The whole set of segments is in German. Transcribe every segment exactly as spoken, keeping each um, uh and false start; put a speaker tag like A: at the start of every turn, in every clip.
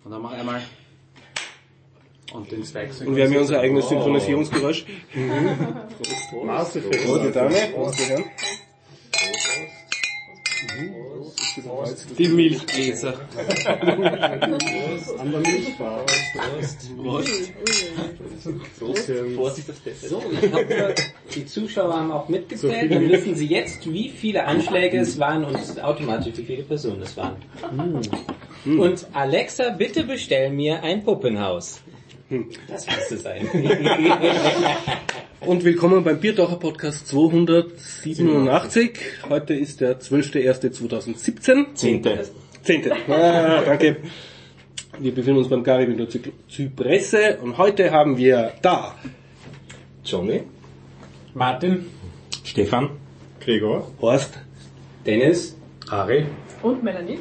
A: Und dann mach ich einmal und den Zweig.
B: Und wir haben ja unser eigenes Synchronisierungsgeräusch.
C: Mhm. Masterfest.
B: Rote Dame, Prost, Herren.
A: Die Milchgläser.
C: An der Milchfahrt.
A: Prost.
C: Vorsicht
A: auf das. So, ich hoffe, die Zuschauer haben auch mitgezählt. Dann wissen sie jetzt, wie viele Anschläge es waren und automatisch, wie viele Personen es waren. Mm. Und Alexa, bitte bestell mir ein Puppenhaus. Das muss es sein.
B: Und willkommen beim Biertaucher Podcast zweihundertsiebenundachtzig. Heute ist der zwölfter erster zweitausendsiebzehn.
A: Zehnte.
B: Zehnte. Ah, danke. Wir befinden uns beim Garib in der Zy- Zypresse und heute haben wir da
D: Johnny,
A: Martin,
D: Stefan,
C: Gregor,
B: Horst,
A: Dennis,
D: Ari
E: und Melanie.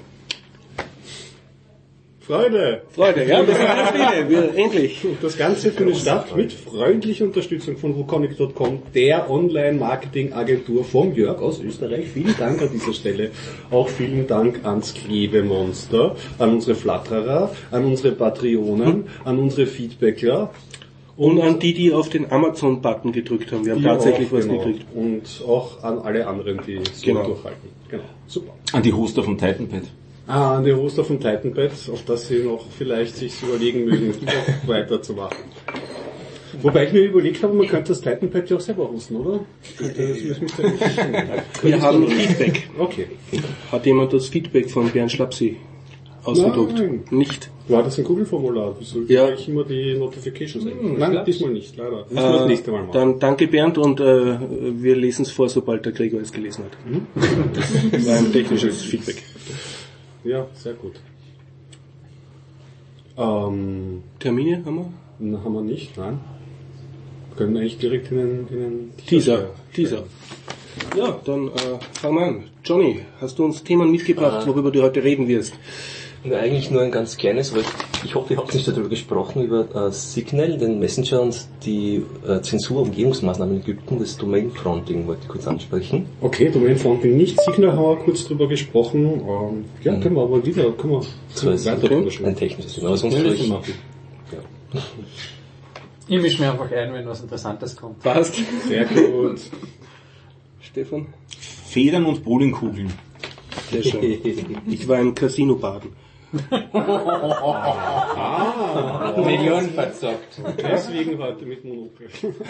C: Freude.
B: Freude, ja, wir sind alle viele, wir, endlich.
C: Das Ganze findet statt mit freundlicher Unterstützung von wukonic punkt com, der Online-Marketing-Agentur vom Jörg aus Österreich. Vielen Dank an dieser Stelle. Auch vielen Dank ans Klebemonster, an unsere Flatterer, an unsere Patreonen, an unsere Feedbackler.
B: Und an die, die auf den Amazon-Button gedrückt haben. Wir haben
C: Die
B: tatsächlich
C: auch,
B: was
C: genau.
B: gekriegt.
C: Und auch an alle anderen, die so
B: Genau.
C: durchhalten. Genau, super.
D: an die Hoster vom Titanpad.
C: Ah, an die Hoster von Titanpad, auf das sie noch vielleicht sich überlegen mögen, noch weiterzumachen. Wobei ich mir überlegt habe, man könnte das Titanpad ja auch selber hosten, oder? Das müssen wir nicht
B: Wir haben Feedback.
C: Okay.
B: Hat jemand das Feedback von Bernd Schlapsi ausgedruckt?
C: Nein.
B: Nicht.
C: War das ein Google-Formular? Wieso
B: Ja.
C: kriege ich immer die Notifications?
A: Hm,
C: Nein,
A: glaub's.
C: diesmal nicht, leider. Müssen wir das
B: Äh,
C: nächste Mal machen.
B: dann danke Bernd und äh, wir lesen es vor, sobald der Gregor es gelesen hat. Das war ein technisches Feedback.
C: Ja, sehr gut. Ähm,
B: Termine haben wir?
C: na, haben wir nicht, nein. Wir können eigentlich direkt in den, in den
B: Teaser. Teaser. Ja, dann äh, fangen wir an. Johnny, hast du uns Themen mitgebracht, worüber du heute reden wirst?
D: Und eigentlich nur ein ganz kleines, weil ich hoffe, ihr habt nicht darüber gesprochen, über äh, Signal, den Messenger und die äh, Zensur-Umgehungsmaßnahmen in Ägypten, das Domain-Fronting wollte ich kurz ansprechen.
C: Okay, Domain-Fronting nicht. Signal haben wir kurz drüber gesprochen. Ähm, ja, können wir aber wieder, können wir
D: Das war jetzt
C: weiter drüber
D: ein
C: sprechen.
D: technisches Thema, aber sonst
A: Ja, das
D: vielleicht,
A: immer.
D: ja.
A: Ich misch mir einfach ein, wenn was Interessantes kommt.
B: Passt.
C: Sehr gut.
B: Stefan?
D: Federn und Bowlingkugeln.
B: Sehr schön. Ich war im Casino baden.
A: Millionen verzockt.
C: Deswegen heute mit Monokel.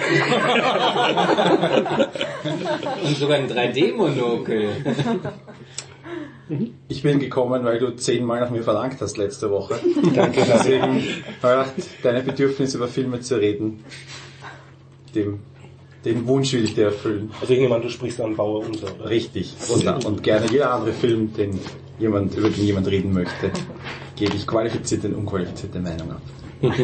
A: Und sogar ein drei D-Monokel.
F: Ich bin gekommen, weil du zehnmal nach mir verlangt hast letzte Woche. Danke. Deswegen war deine Bedürfnis über Filme zu reden. Dem, den Wunsch will ich dir erfüllen.
B: Also ich nehme an, du sprichst an Bauer unser, oder?
F: Richtig. Und, und gerne jeder andere Film, den jemand, über den jemand reden möchte, gebe ich qualifizierte und unqualifizierte Meinung ab.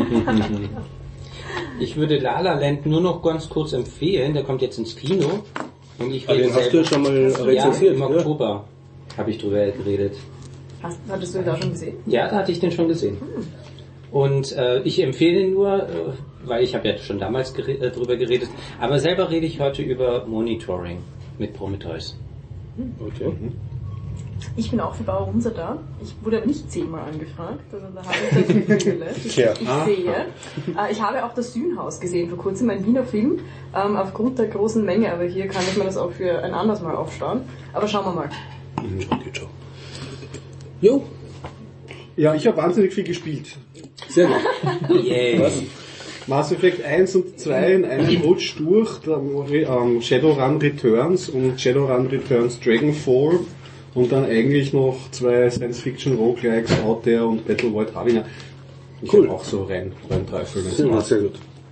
A: Ich würde La La Land nur noch ganz kurz empfehlen, der kommt jetzt ins Kino. Und ich
B: Ah,
A: rede
B: den hast du ja schon mal
A: ja,
B: rezensiert.
A: im
B: Ja.
A: Oktober habe ich drüber geredet.
E: Hast, hattest du ihn da schon gesehen?
A: Ja, da hatte ich den schon gesehen. Und äh, ich empfehle ihn nur, äh, weil ich habe ja schon damals gere- äh, drüber geredet, aber selber rede ich heute über Monitoring mit Prometheus.
B: Okay.
E: Ich bin auch für Bauer Unser da. Ich wurde aber nicht zehnmal angefragt. Also da habe ich das Gefühl. Ich,
B: Tja.
E: ich sehe. Äh, ich habe auch das Sühnhaus gesehen vor kurzem, ein Wiener Film, ähm, aufgrund der großen Menge. Aber hier kann ich mir das auch für ein anderes Mal aufschauen. Aber schauen wir mal.
B: Okay, ciao. Jo,
C: Ja, ich habe wahnsinnig viel gespielt.
B: sehr gut.
A: Yay.
C: Mass Effect eins und zwei in einem Rutsch durch, dann ähm, Shadowrun Returns und Shadowrun Returns Dragonfall und dann eigentlich noch zwei Science-Fiction-Roguelikes, Out There und Battle Void Havina. Ich
B: Cool.
C: cool. Auch so rein, rein Teufel.
B: Sehr gut, sehr gut.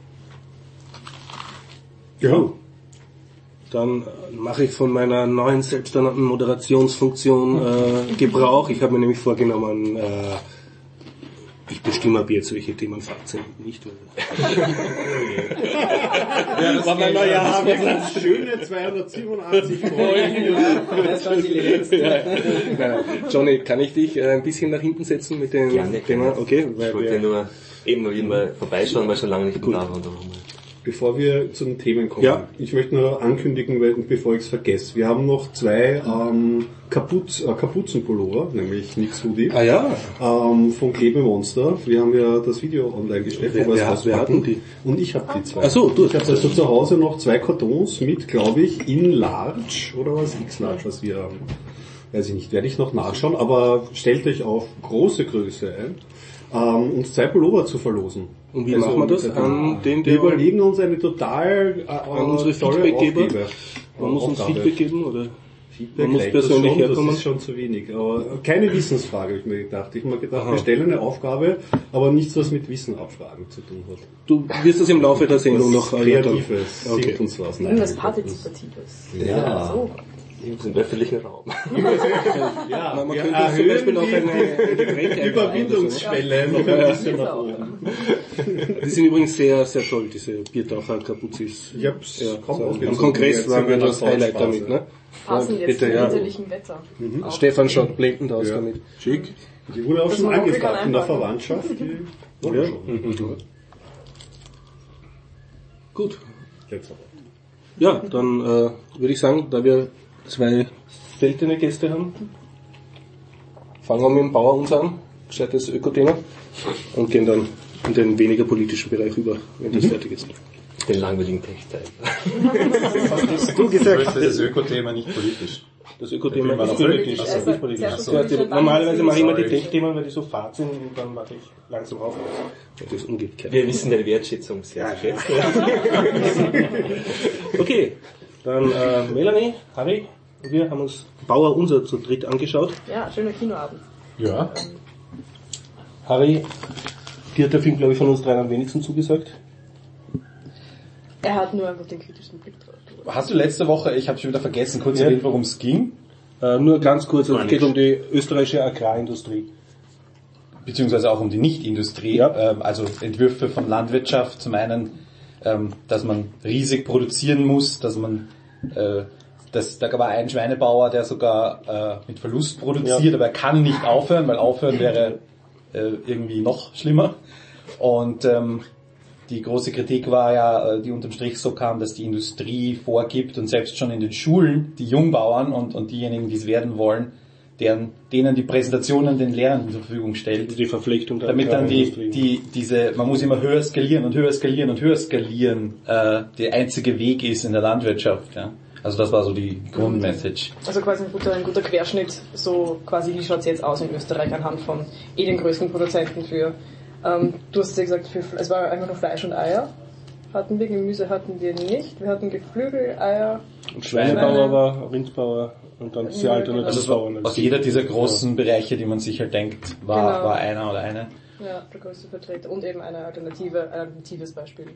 C: Ja.
B: Dann äh, mache ich von meiner neuen selbsternannten Moderationsfunktion äh, Gebrauch. Ich habe mir nämlich vorgenommen, äh, ich bestimme ab jetzt, welche Themen Fakt sind und nicht.
C: Ja, das war mein neuer Habersatz. Schöne zweihundertsiebenundachtzig Folgen.
A: Das war die letzte.
B: Ja. Nein, nein. Johnny, kann ich dich äh, ein bisschen nach hinten setzen mit dem
D: Gerne,
B: Thema?
D: gerne.
B: Okay, weil
D: Ich wollte
B: wir,
D: nur eben noch mal vorbeischauen, weil ich schon lange nicht da war. Und darum.
C: bevor wir zu den Themen kommen,
B: Ja.
C: ich möchte nur ankündigen, weil, bevor ich es vergesse, wir haben noch zwei ähm, Kapuz, äh, Kapuzenpullover, nämlich Nix Hoodie,
B: Ah ja.
C: ähm, von Klebemonster. Wir haben ja das Video online gestellt,
B: Wer-
C: wo wir es
B: wer-
C: auspacken.
B: wer hatten die?
C: Und ich habe die zwei.
B: Ach so, du
C: Ich habe also zu Hause noch zwei Kartons mit, glaube ich, in Large oder was, X-Large, was wir haben. Weiß ich nicht, werde ich noch nachschauen, aber stellt euch auf große Größe ein, ähm, uns zwei Pullover zu verlosen.
B: Und wie
C: Also,
B: machen wir das?
C: äh,
B: An den,
C: Wir
B: der
C: überlegen uns eine total äh,
B: an unsere
C: tolle
B: Feedbackgeber?
C: Aufgabe.
B: Man muss uns
C: Aufgabe.
B: Feedback geben, oder?
C: Feedback
B: Man muss
C: reicht das
B: persönlich
C: schon,
B: herkommen.
C: Das ist schon zu wenig. Aber keine Wissensfrage, habe ich mir gedacht. Ich habe mir gedacht,
B: Aha.
C: wir stellen eine Aufgabe, aber nichts, was mit Wissen abfragen zu tun hat.
B: Du wirst das im Laufe der Sendung noch
C: Was
B: erläutern.
C: Kreatives,
B: Okay.
C: singt uns was.
E: Irgendwas Partizipatives.
C: Ja.
E: So.
D: Im öffentlichen Raum.
C: Ja,
B: Man
C: wir
B: könnte zum
C: erhöhen
B: Beispiel noch
C: die-
B: eine, eine Getränke
C: die Überwindungsschwelle noch ein bisschen nach oben.
B: Die sind übrigens sehr, sehr toll, diese Biertaucher-Kapuzis.
C: Ich hab's
B: Ja,
C: kaum
B: so,
C: ausgezogen.
B: am Kongress
C: Jetzt
B: waren
C: sind
B: wir
C: wir
B: das
C: nach
B: Highlight
C: Spaß,
B: damit, ne?
E: Passen jetzt
B: bitte,
E: zum
B: ja.
E: winterlichen Wetter. Auch.
B: Stefan schaut blendend aus
C: Ja.
B: damit. Schick.
C: Die wurde auch
E: Das
C: schon
E: Monokel
C: angefragt
E: kann
C: in der
E: einpacken.
C: Verwandtschaft. Die wurde
B: Ja.
C: schon.
B: Gut.
C: Jetzt aber.
B: Ja, dann äh, würde ich sagen, da wir zwei seltene Gäste haben, fangen wir mit dem Bauer uns an, gescheites Ökothema, und gehen dann in den weniger politischen Bereich über, wenn das fertig ist.
D: Den langweiligen Tech-Teil.
B: Du gesagt,
F: Das ist das Ökothema nicht politisch.
B: das Ökothema
F: Ich bin
B: ist
F: mal
B: politisch.
E: auf-
B: Das ist nicht politisch.
E: Also,
B: Ja, die,
E: sehr
B: normalerweise mache ich immer die
F: sorry.
B: Tech-Themen, weil die so fad sind, und dann mache ich langsam auf. Das ist umgekehrt.
D: Wir wissen deine Wertschätzung sehr zu schätzen.
B: Okay, dann äh, Melanie, Harry und wir haben uns Bauer unser zu dritt angeschaut.
E: Ja, schöner Kinoabend.
F: Ja.
B: Harry, dir hat der Film, glaube ich, von uns dreien am wenigsten zugesagt.
E: Er hat nur einfach den kritischsten Blick drauf.
F: Hast du letzte Woche, ich habe schon wieder vergessen, kurz
B: Ja.
F: erwähnt, worum es ging?
B: Äh, nur ganz kurz, es geht um die österreichische Agrarindustrie.
F: Beziehungsweise auch um die Nichtindustrie,
B: Ja.
F: ähm, also Entwürfe von Landwirtschaft. Zum einen, ähm, dass man riesig produzieren muss, dass man, äh, das, da war ein Schweinebauer, der sogar äh, mit Verlust produziert,
B: Ja.
F: aber er kann nicht aufhören, weil aufhören wäre äh, irgendwie noch schlimmer. Und ähm, die große Kritik war ja, äh, die unterm Strich so kam, dass die Industrie vorgibt und selbst schon in den Schulen die Jungbauern und, und diejenigen, die es werden wollen, deren, denen die Präsentationen den Lehrern zur Verfügung stellt,
B: Die Verpflichtung der
F: damit dann die,
B: Agrarindustrie.
F: die, diese, man muss immer höher skalieren und höher skalieren und höher skalieren, äh, der einzige Weg ist in der Landwirtschaft, ja. Also das war so die Grundmessage.
E: Also quasi ein guter, ein guter Querschnitt, so quasi wie schaut's jetzt aus in Österreich anhand von eh den größten Produzenten für, ähm, du hast ja gesagt, für, es war einfach nur Fleisch und Eier. Hatten wir, Gemüse hatten wir nicht. Wir hatten Geflügel, Eier.
B: Und Schweinebauer
E: Schweine.
B: war, Rindbauer und dann sehr
E: Ja,
B: alternative
F: Also es war
B: Bauern.
F: aus jeder dieser großen Bereiche, die man sich halt denkt, war,
E: Genau.
F: war einer oder eine.
E: Ja, der größte Vertreter. Und eben eine Alternative, ein alternatives Beispiel.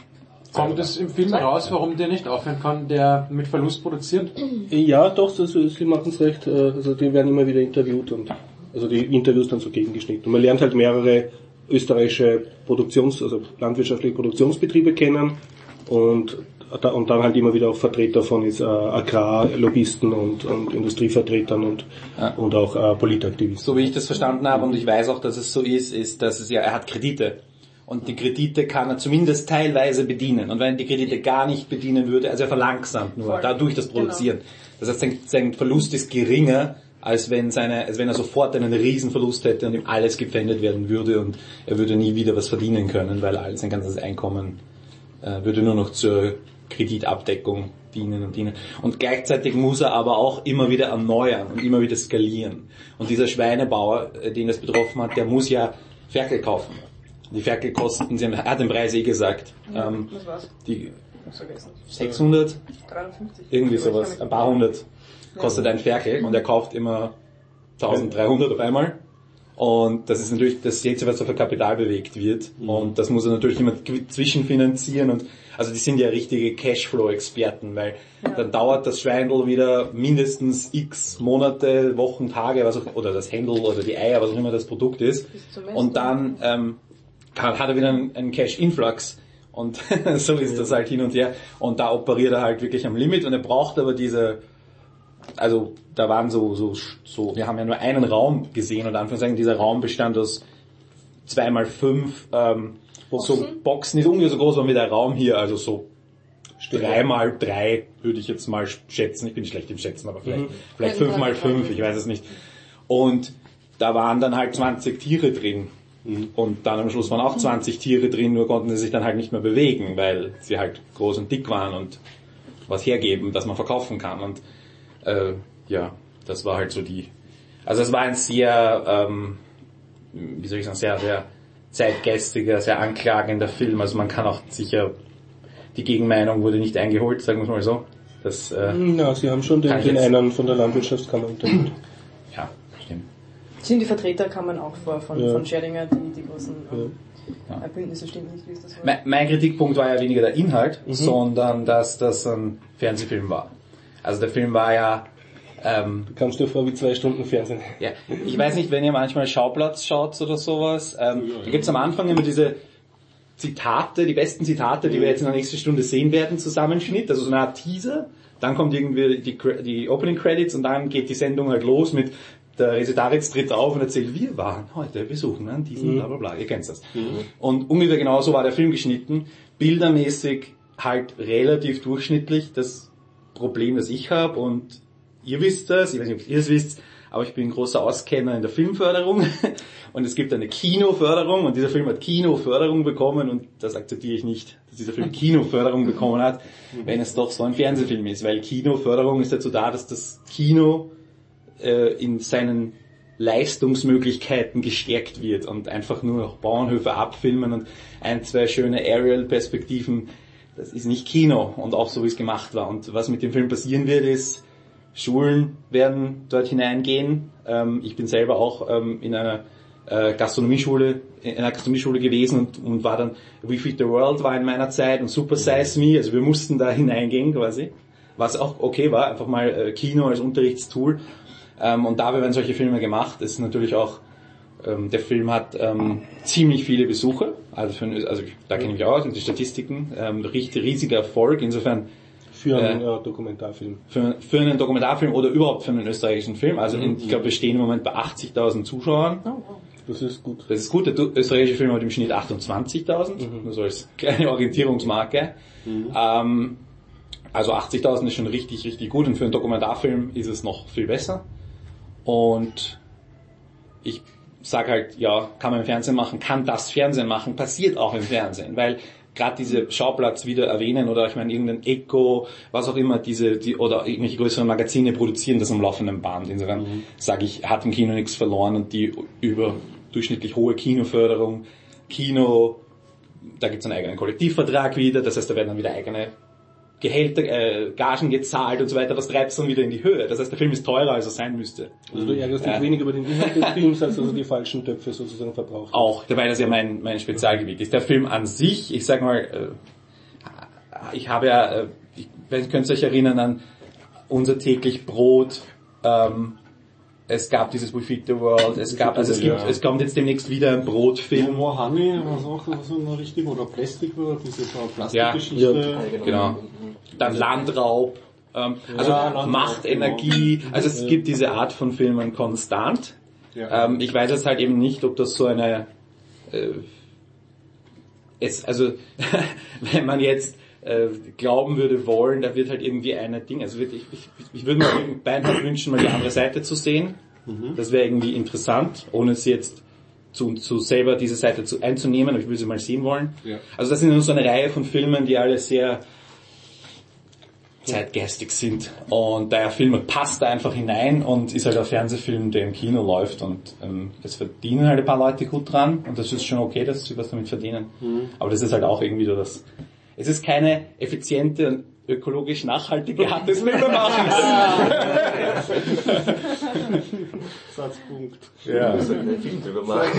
G: Kommt es im Film raus, warum der nicht aufhören kann, der mit Verlust produziert?
B: Ja, doch, das, Sie machen es recht. äh, Also die werden immer wieder interviewt und also die Interviews dann so gegengeschnitten. Und man lernt halt mehrere österreichische Produktions-, also landwirtschaftliche Produktionsbetriebe kennen und da, und dann halt immer wieder auch Vertreter von jetzt, äh, Agrarlobbyisten und, und Industrievertretern und,
F: Ja.
B: und auch äh, Politaktivisten.
F: So wie ich das verstanden habe und ich weiß auch, dass es so ist, ist, dass es ja, er hat Kredite. Und die Kredite kann er zumindest teilweise bedienen. Und wenn er die Kredite gar nicht bedienen würde, also er verlangsamt nur
E: Voll.
F: dadurch das Produzieren. Das heißt, sein, sein Verlust ist geringer, als wenn seine, als wenn er sofort einen Riesenverlust hätte und ihm alles gepfändet werden würde und er würde nie wieder was verdienen können, weil all sein ganzes Einkommen äh, würde nur noch zur Kreditabdeckung dienen und dienen. Und gleichzeitig muss er aber auch immer wieder erneuern und immer wieder skalieren. Und dieser Schweinebauer, äh, den das betroffen hat, der muss ja Ferkel kaufen. Die Ferkel kosten, sie haben, er hat den Preis eh gesagt, ähm,
E: Was war's?
F: die
E: Hab's vergessen.
F: sechshundert,
E: dreiundfünfzig.
F: irgendwie
E: Aber ich
F: sowas,
E: kann mich-
F: ein paar hundert kostet ein Ferkel und er kauft immer dreizehnhundert auf einmal. Und das ist natürlich das Jetze, was auf der Kapital bewegt wird. Und das muss er natürlich immer zwischenfinanzieren. Und also die sind ja richtige Cashflow-Experten, weil dann dauert das Schweindel wieder mindestens x Monate, Wochen, Tage, was auch, oder das Händel oder die Eier, was auch immer das Produkt ist.
E: Bis zum Essen.
F: Und dann ähm, hat er wieder einen, einen Cash-Influx. Und so ist das halt hin und her. Und da operiert er halt wirklich am Limit. Und er braucht aber diese, also da waren so, so, so, wir haben ja nur einen Raum gesehen und Anführungszeichen, dieser Raum bestand aus zwei mal fünf ähm, So Boxen ist ungefähr so groß wie der Raum hier, also so drei mal drei würde ich jetzt mal schätzen. Ich bin schlecht im Schätzen, aber vielleicht, mhm. vielleicht fünf mal fünf, ich weiß es nicht. Und da waren dann halt zwanzig Tiere drin. Mhm. Und dann am Schluss waren auch zwanzig Tiere drin, nur konnten sie sich dann halt nicht mehr bewegen, weil sie halt groß und dick waren und was hergeben, das man verkaufen kann. Und äh, ja, das war halt so die... Also es war ein sehr, ähm, wie soll ich sagen, sehr, sehr zeitgeistiger, sehr anklagender Film. Also man kann auch sicher... Die Gegenmeinung wurde nicht eingeholt, sagen wir es mal so. Das, äh,
B: ja, Sie haben schon den, den einen von der Landwirtschaftskammer interviewt.
F: Ja, stimmt.
E: Sind die Vertreterkammern auch vor von, ja. von Scheringer, die, die großen ähm,
F: ja.
E: Bündnisse, stimmt nicht, wie ist das war?
F: Mein, mein Kritikpunkt war ja weniger der Inhalt, mhm. sondern dass das ein Fernsehfilm war. Also der Film war ja... Ähm,
B: du kannst dir vor wie zwei Stunden Fernsehen.
F: Ja, ich weiß nicht, wenn ihr manchmal Schauplatz schaut oder sowas, ähm, ja, ja. da gibt's am Anfang immer diese... Zitate, die besten Zitate, die wir jetzt in der nächsten Stunde sehen werden, Zusammenschnitt, also so eine Art Teaser, dann kommt irgendwie die, die Opening Credits und dann geht die Sendung halt los mit der Resetaritz tritt auf und erzählt, wir waren heute besuchen an diesen bla bla bla, ihr kennt das. Mhm. Und ungefähr genauso war der Film geschnitten, bildermäßig halt relativ durchschnittlich. Das Problem, das ich habe, und ihr wisst das, ich weiß nicht, ob ihr es wisst, aber ich bin ein großer Auskenner in der Filmförderung und es gibt eine Kinoförderung und dieser Film hat Kinoförderung bekommen und das akzeptiere ich nicht, dass dieser Film Kinoförderung bekommen hat, wenn es doch so ein Fernsehfilm ist, weil Kinoförderung ist dazu da, dass das Kino äh, in seinen Leistungsmöglichkeiten gestärkt wird und einfach nur noch Bauernhöfe abfilmen und ein, zwei schöne Aerial-Perspektiven, das ist nicht Kino und auch so, wie es gemacht war. Und was mit dem Film passieren wird, ist, Schulen werden dort hineingehen. Ähm, ich bin selber auch ähm, in einer äh, Gastronomieschule, in einer Gastronomieschule gewesen und, und war dann, We Feed the World war in meiner Zeit und Super Size Me, also wir mussten da hineingehen quasi, was auch okay war, einfach mal äh, Kino als Unterrichtstool. Ähm, und da werden solche Filme gemacht. Es ist natürlich auch, ähm, der Film hat ähm, ziemlich viele Besucher, also, für, also da kenne ich mich aus, und die Statistiken, ähm, richtig riesiger Erfolg, insofern
B: Für einen äh, Dokumentarfilm.
F: Für, für einen Dokumentarfilm oder überhaupt für einen österreichischen Film. Also in, ich glaube, wir stehen im Moment bei achtzigtausend Zuschauern.
E: Oh, oh.
B: Das ist gut.
F: Das ist gut. Der österreichische Film hat im Schnitt achtundzwanzigtausend, mhm. nur so als kleine Orientierungsmarke. Mhm. Ähm, also achtzigtausend ist schon richtig, richtig gut und für einen Dokumentarfilm ist es noch viel besser. Und ich sage halt, ja, kann man im Fernsehen machen, kann das Fernsehen machen, passiert auch im Fernsehen, weil gerade diese Schauplatz wieder erwähnen oder ich meine irgendein Echo, was auch immer, diese die oder irgendwelche größeren Magazine produzieren das am laufenden Band. Insofern mhm. sage ich, hat im Kino nichts verloren und die überdurchschnittlich hohe Kinoförderung, Kino, da gibt es einen eigenen Kollektivvertrag wieder, das heißt, da werden dann wieder eigene Gehälter, äh, Gagen gezahlt und so weiter, das treibt es dann wieder in die Höhe. Das heißt, der Film ist teurer, als er sein müsste.
B: Also du ärgerst dich äh, weniger über den Inhalt des Films, als also die falschen Töpfe sozusagen verbraucht.
F: Auch, weil das ja mein, mein Spezialgebiet ist. Der Film an sich, ich sag mal, äh, ich habe ja, äh, ich, ihr könnt euch erinnern an Unser täglich Brot, ähm, es gab dieses We Feed the World, es gab, also es gibt, es kommt jetzt demnächst wieder ein Brotfilm.
C: More Honey, was auch so eine richtige, oder Plastic World, diese Plastikgeschichte.
F: Ja, genau. Dann Landraub, ähm, also ja, Landraub, Macht, genau. Energie, also es ja. gibt diese Art von Filmen konstant. Ja. Ähm, ich weiß jetzt halt eben nicht, ob das so eine, äh, es, also, wenn man jetzt äh, glauben würde wollen, da wird halt irgendwie eine Ding, also ich, ich, ich würde mir Beinhard wünschen, mal die andere Seite zu sehen. Mhm. Das wäre irgendwie interessant, ohne es jetzt zu, zu selber diese Seite zu, einzunehmen, aber ich würde sie mal sehen wollen. Ja. Also das sind nur so eine Reihe von Filmen, die alle sehr zeitgeistig sind und der Film passt da einfach hinein und ist halt ein Fernsehfilm, der im Kino läuft und ähm, das verdienen halt ein paar Leute gut dran und das ist schon okay, dass sie was damit verdienen. Mhm. Aber das ist halt auch irgendwie so das. Es ist keine effiziente und ökologisch nachhaltige Art des Filmemachens.
C: Satzpunkt.
D: Ja. Das ist ein Film drüber machen.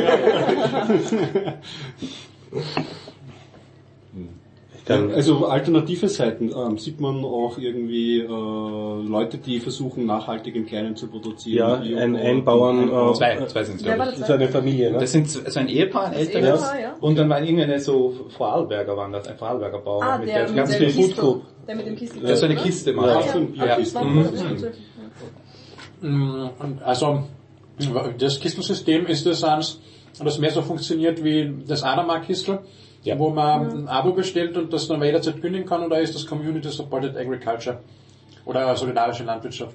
C: Also alternative Seiten ähm, sieht man auch irgendwie äh, Leute, die versuchen nachhaltig im Kleinen zu produzieren.
B: Ja, ein, ein Bauern,
F: äh, zwei, zwei sind es, glaube ich.
B: Das ist eine Familie, ne?
F: Das sind so ein Ehepaar, ein älteres. Ja. Und dann waren irgendeine so Vorarlberger waren das, ein Vorarlberger Bauer.
E: Ah,
F: mit
E: der,
F: der ganz
E: viel
F: Food Group.
E: Der mit dem Kisten.
F: Der so eine Kiste macht.
E: Ja, ja. Ja. Ja.
G: Mhm. Also, das Kistelsystem ist das eins, und das mehr so funktioniert wie das Anamark-Kistel,
F: Ja.
G: wo man ein Abo bestellt und das dann jederzeit kündigen kann, oder ist das Community Supported Agriculture oder solidarische Landwirtschaft?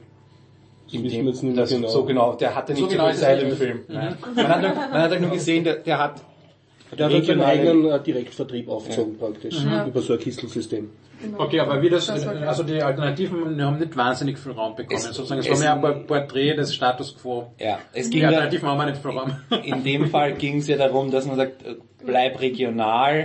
F: In
B: wissen
F: dem,
B: wir jetzt nicht
F: das,
B: genau.
F: So genau, der hatte nicht
G: So
F: so
G: genau
F: viel
G: ist es
F: Zeit im
G: nicht.
F: Film. Nein. Man hat, man hat halt nur gesehen, der, der hat
B: Der hat halt seinen
F: regionale-
B: eigenen äh, Direktvertrieb aufgezogen praktisch,
E: Ja.
B: über so ein Kistelsystem.
G: Okay, aber wie das,
E: Das war klar.
G: also die Alternativen haben nicht wahnsinnig viel Raum bekommen,
F: Es-
G: sozusagen. Es,
F: es-
G: war mehr ein Porträt des Status Quo.
F: Ja, es
G: Die
F: ging ja,
G: Alternativen haben wir nicht viel Raum.
F: in dem Fall ging es ja darum, dass man sagt, äh, bleib regional.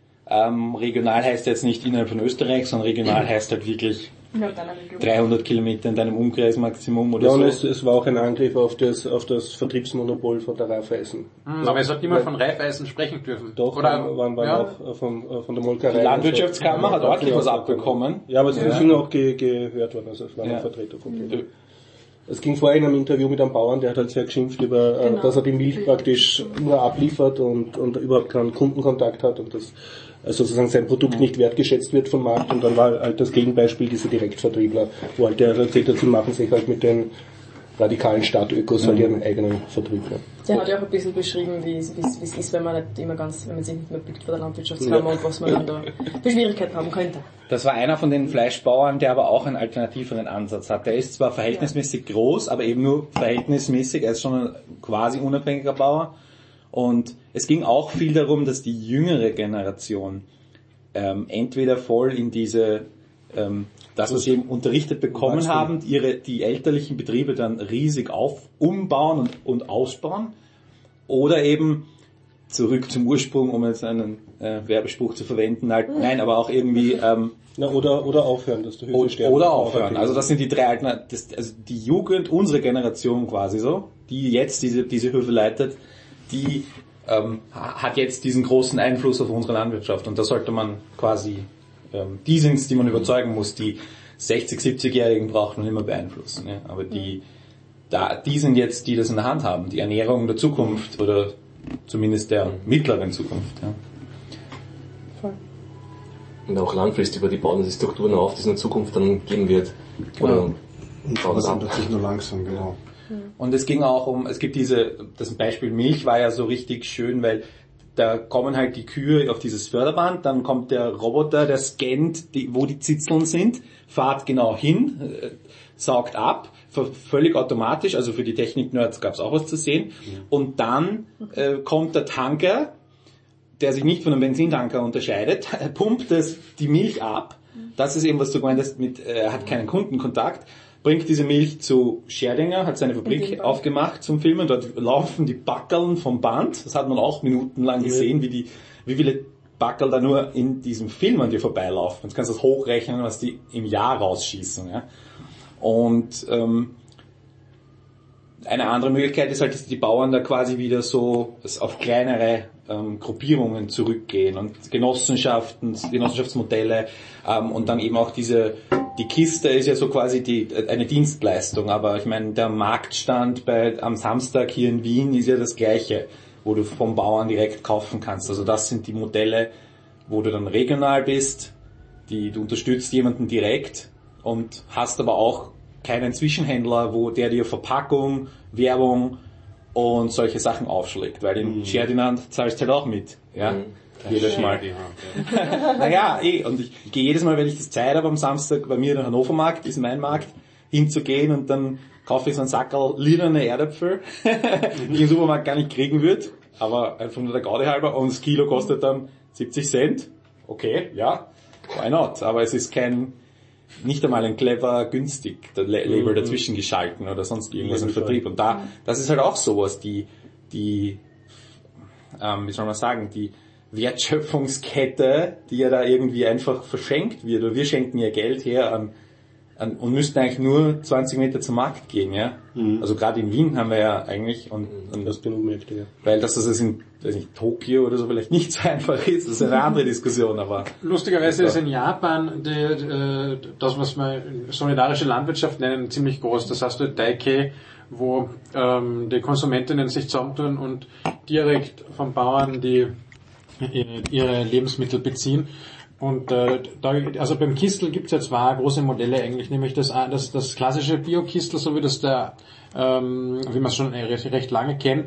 F: Ähm, regional heißt jetzt nicht innerhalb von Österreich, sondern regional heißt halt wirklich
E: Ja, deiner Region.
F: dreihundert Kilometer in deinem Umkreismaximum oder
B: Ja, und
F: so.
B: es, es war auch ein Angriff auf das, auf das Vertriebsmonopol von der Raiffeisen.
G: Hm, aber es hat niemand von Raiffeisen sprechen dürfen.
B: Doch,
G: Oder,
B: waren, waren, waren
G: ja,
B: auch äh, von, äh, von der Molkerei.
F: Die Landwirtschaftskammer hat
B: Ja,
F: ordentlich was
B: ja,
F: abbekommen.
B: Ja, aber sie
F: Ja.
B: sind auch ge, gehört worden, also es waren
F: Ja.
B: auch Vertreter von denen. Es ging vorher in einem Interview mit einem Bauern, der hat halt sehr geschimpft über, äh,
E: Genau.
B: dass er die Milch praktisch nur abliefert und, und überhaupt keinen Kundenkontakt hat und dass also sozusagen sein Produkt nicht wertgeschätzt wird vom Markt. Und dann war halt das Gegenbeispiel diese Direktvertriebler, wo halt der erzählt hat, sie machen sich halt mit den radikalen Stadtökos halt ihren eigenen Vertrieb. Ja.
E: Der hat ja auch ein bisschen beschrieben, wie es wie es- wie es ist, wenn man nicht immer ganz, wenn man sich nicht mehr blickt vor der Landwirtschaftskammer und was man dann da für Schwierigkeiten haben könnte.
F: Das war einer von den Fleischbauern, der aber auch einen alternativeren Ansatz hat. Der ist zwar verhältnismäßig groß, aber eben nur verhältnismäßig. Er ist schon ein quasi unabhängiger Bauer. Und es ging auch viel darum, dass die jüngere Generation ähm, entweder voll in diese, ähm, das was sie eben unterrichtet bekommen
B: Wachstum.
F: haben, ihre die elterlichen Betriebe dann riesig auf umbauen und, und ausbauen, oder eben zurück zum Ursprung, um jetzt einen äh, Werbespruch zu verwenden, halt, nein, aber auch irgendwie ähm,
B: Na, oder, oder aufhören, dass der Höfe
F: oder,
B: sterben.
F: oder aufhören. Also das sind die drei Alternativen. Also die Jugend, unsere Generation quasi so, die jetzt diese diese Höfe leitet, die ähm, ha- hat jetzt diesen großen Einfluss auf unsere Landwirtschaft. Und da sollte man quasi, ähm, die sind's, die man überzeugen muss. Die sechzig-, siebzigjährigen braucht man immer beeinflussen. Ne? Aber die, da, die sind jetzt, die das in der Hand haben. Die Ernährung der Zukunft oder zumindest der mittleren Zukunft. Ja.
D: Und auch langfristig, weil die bauen diese Strukturen auf, die es in der Zukunft dann geben wird. Oder bauen das ab.
C: ändert sich nur langsam, genau.
F: Und es ging auch um, es gibt diese, das Beispiel Milch war ja so richtig schön, weil da kommen halt die Kühe auf dieses Förderband, dann kommt der Roboter, der scannt, die, wo die Zitzeln sind, fährt genau hin, äh, saugt ab, v- völlig automatisch, also für die Technik-Nerds gab es auch was zu sehen. Und dann äh, kommt der Tanker, der sich nicht von einem Benzintanker unterscheidet, pumpt das, die Milch ab. Das ist eben, was du gemeint hast, mit, äh, er hat keinen Kundenkontakt, bringt diese Milch zu Scherdinger, hat seine Fabrik aufgemacht zum Filmen, dort laufen die Backeln vom Band, das hat man auch minutenlang gesehen, wie die, wie viele Backel da nur in diesem Film an dir vorbeilaufen. Jetzt kannst du das hochrechnen, was die im Jahr rausschießen, ja. Und, ähm, eine andere Möglichkeit ist halt, dass die Bauern da quasi wieder so auf kleinere ähm, Gruppierungen zurückgehen und Genossenschaften, Genossenschaftsmodelle ähm, und dann eben auch diese, die Kiste ist ja so quasi die eine Dienstleistung, aber ich meine, der Marktstand bei am Samstag hier in Wien ist ja das gleiche, wo du vom Bauern direkt kaufen kannst. Also das sind die Modelle, wo du dann regional bist, die du unterstützt jemanden direkt und hast aber auch keinen Zwischenhändler, wo der dir Verpackung, Werbung und solche Sachen aufschlägt, weil in mhm. Ferdinand zahlst halt auch mit, ja, mhm. jedes Mal. Naja, eh, und ich gehe jedes Mal, wenn ich das Zeit habe am Samstag, bei mir der Hannover Markt, ist mein Markt, hinzugehen und dann kaufe ich so einen Sackerl lilane Erdäpfel, die ich im Supermarkt gar nicht kriegen würde, aber einfach nur der Gaudi halber, und das Kilo kostet dann siebzig Cent, okay, ja, why not, aber es ist kein nicht einmal ein clever günstig der Label mhm. dazwischen geschalten oder sonst irgendwas im Vertrieb. Und da, das ist halt auch sowas, die, die, ähm, wie soll man sagen, die Wertschöpfungskette, die ja da irgendwie einfach verschenkt wird. Oder wir schenken ja Geld her an, an und müssten eigentlich nur zwanzig Meter zum Markt gehen, ja. Mhm. Also gerade in Wien haben wir ja eigentlich und, und
B: das genug Märkte, ja.
F: Weil dass das in, weiß nicht, Tokio oder so vielleicht nicht so einfach ist, das ist eine andere Diskussion, aber
G: lustigerweise ist in Japan die, die, das, was wir solidarische Landwirtschaft nennen, ziemlich groß. Das heißt Daikei, wo ähm, die Konsumentinnen sich zusammentun und direkt vom Bauern die ihre Lebensmittel beziehen. Und äh, da, also beim Kistel gibt's ja zwei große Modelle eigentlich, nämlich das das, das klassische Bio-Kistel, so wie das der, ähm, wie man es schon recht, recht lange kennt,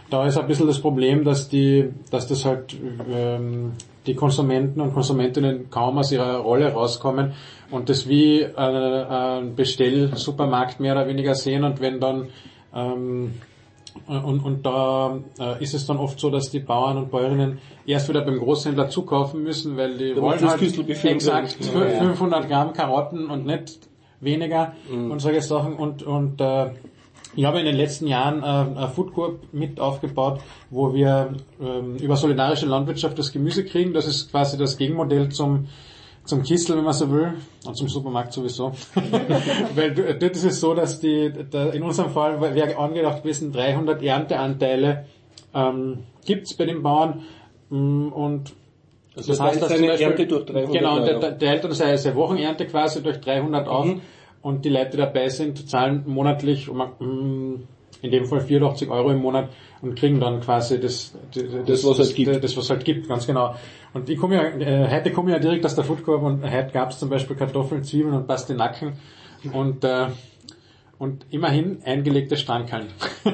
G: da ist ein bisschen das Problem, dass die, dass das halt ähm, die Konsumenten und Konsumentinnen kaum aus ihrer Rolle rauskommen und das wie äh, ein Bestellsupermarkt mehr oder weniger sehen und wenn dann ähm, und, und da äh, ist es dann oft so, dass die Bauern und Bäuerinnen erst wieder beim Großhändler zukaufen müssen, weil die
B: Da
G: wollen
B: muss
G: halt
B: das Küstel befüllen
G: exakt
B: werden. Ja, ja.
G: fünfhundert Gramm Karotten und nicht weniger
B: Mhm.
G: und solche Sachen und und äh, ich habe in den letzten Jahren äh, eine Food Coop mit aufgebaut, wo wir ähm, über solidarische Landwirtschaft das Gemüse kriegen. Das ist quasi das Gegenmodell zum zum Kistel, wenn man so will, und zum Supermarkt sowieso. Weil dort ist es so, dass die, da in unserem Fall wäre angedacht gewesen, dreihundert Ernteanteile ähm, gibt's bei den Bauern mm, und
B: Also
G: das heißt, dass zum
B: seine
G: Beispiel,
B: Ernte durch dreihundert
G: genau, der,
B: Euro.
G: der, der Eltern seine, seine Wochenernte quasi durch dreihundert auf
B: Mhm.
G: und die Leute, die dabei sind, zahlen monatlich um, mm, in dem Fall vierundachtzig Euro im Monat und kriegen dann quasi das, das,
B: Das, was
G: das,
B: halt gibt.
G: das, das, was halt gibt, ganz genau. Und ich komme ja, äh, heute komme ich ja direkt aus der Food Coop und heute gab's zum Beispiel Kartoffeln, Zwiebeln und Pastinaken und äh, und immerhin eingelegte Strankeln.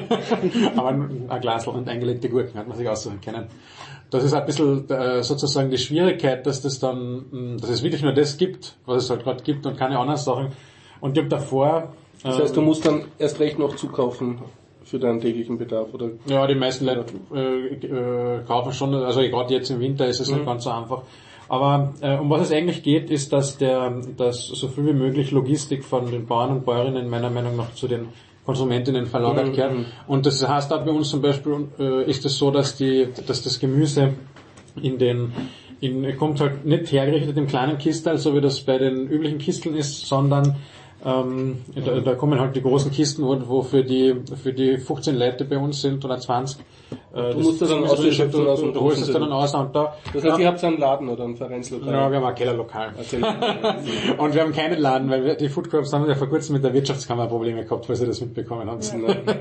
G: Aber ein Glasl und eingelegte Gurken hat man sich aussuchen können. Das ist ein bisschen äh, sozusagen die Schwierigkeit, dass das dann, mh, dass es wirklich nur das gibt, was es halt gerade gibt und keine anderen Sachen. Und ich habe davor...
B: Das heißt, du musst dann erst recht noch zukaufen für deinen täglichen Bedarf, oder?
G: Ja, die meisten Leute äh, äh, kaufen schon, also gerade jetzt im Winter ist es
B: Mhm.
G: nicht ganz so einfach. Aber äh, um was es eigentlich geht, ist, dass der, dass so viel wie möglich Logistik von den Bauern und Bäuerinnen meiner Meinung nach zu den Konsumentinnen verlagert
B: Mhm.
G: wird. Und das heißt auch bei uns zum Beispiel, äh, ist es so, dass die, dass das Gemüse in den, in, kommt halt nicht hergerichtet im kleinen Kistel, so wie das bei den üblichen Kisteln ist, sondern ähm, da, da kommen halt die großen Kisten, wo, wo für die für die fünfzehn Leute bei uns sind oder zwanzig. Äh,
B: Du musst das dann ausschöpfen
G: du,
B: aus
G: du,
B: dem
G: du holst es
B: großen
G: dann aus und da.
B: Das heißt, ihr habt einen Laden oder ein Vereinslokal?
G: Ja, wir haben ein Kellerlokal.
B: Erzähl.
G: Und wir haben keinen Laden, weil wir, die Food Corps haben ja vor kurzem mit der Wirtschaftskammer Probleme gehabt, falls ihr das mitbekommen habt.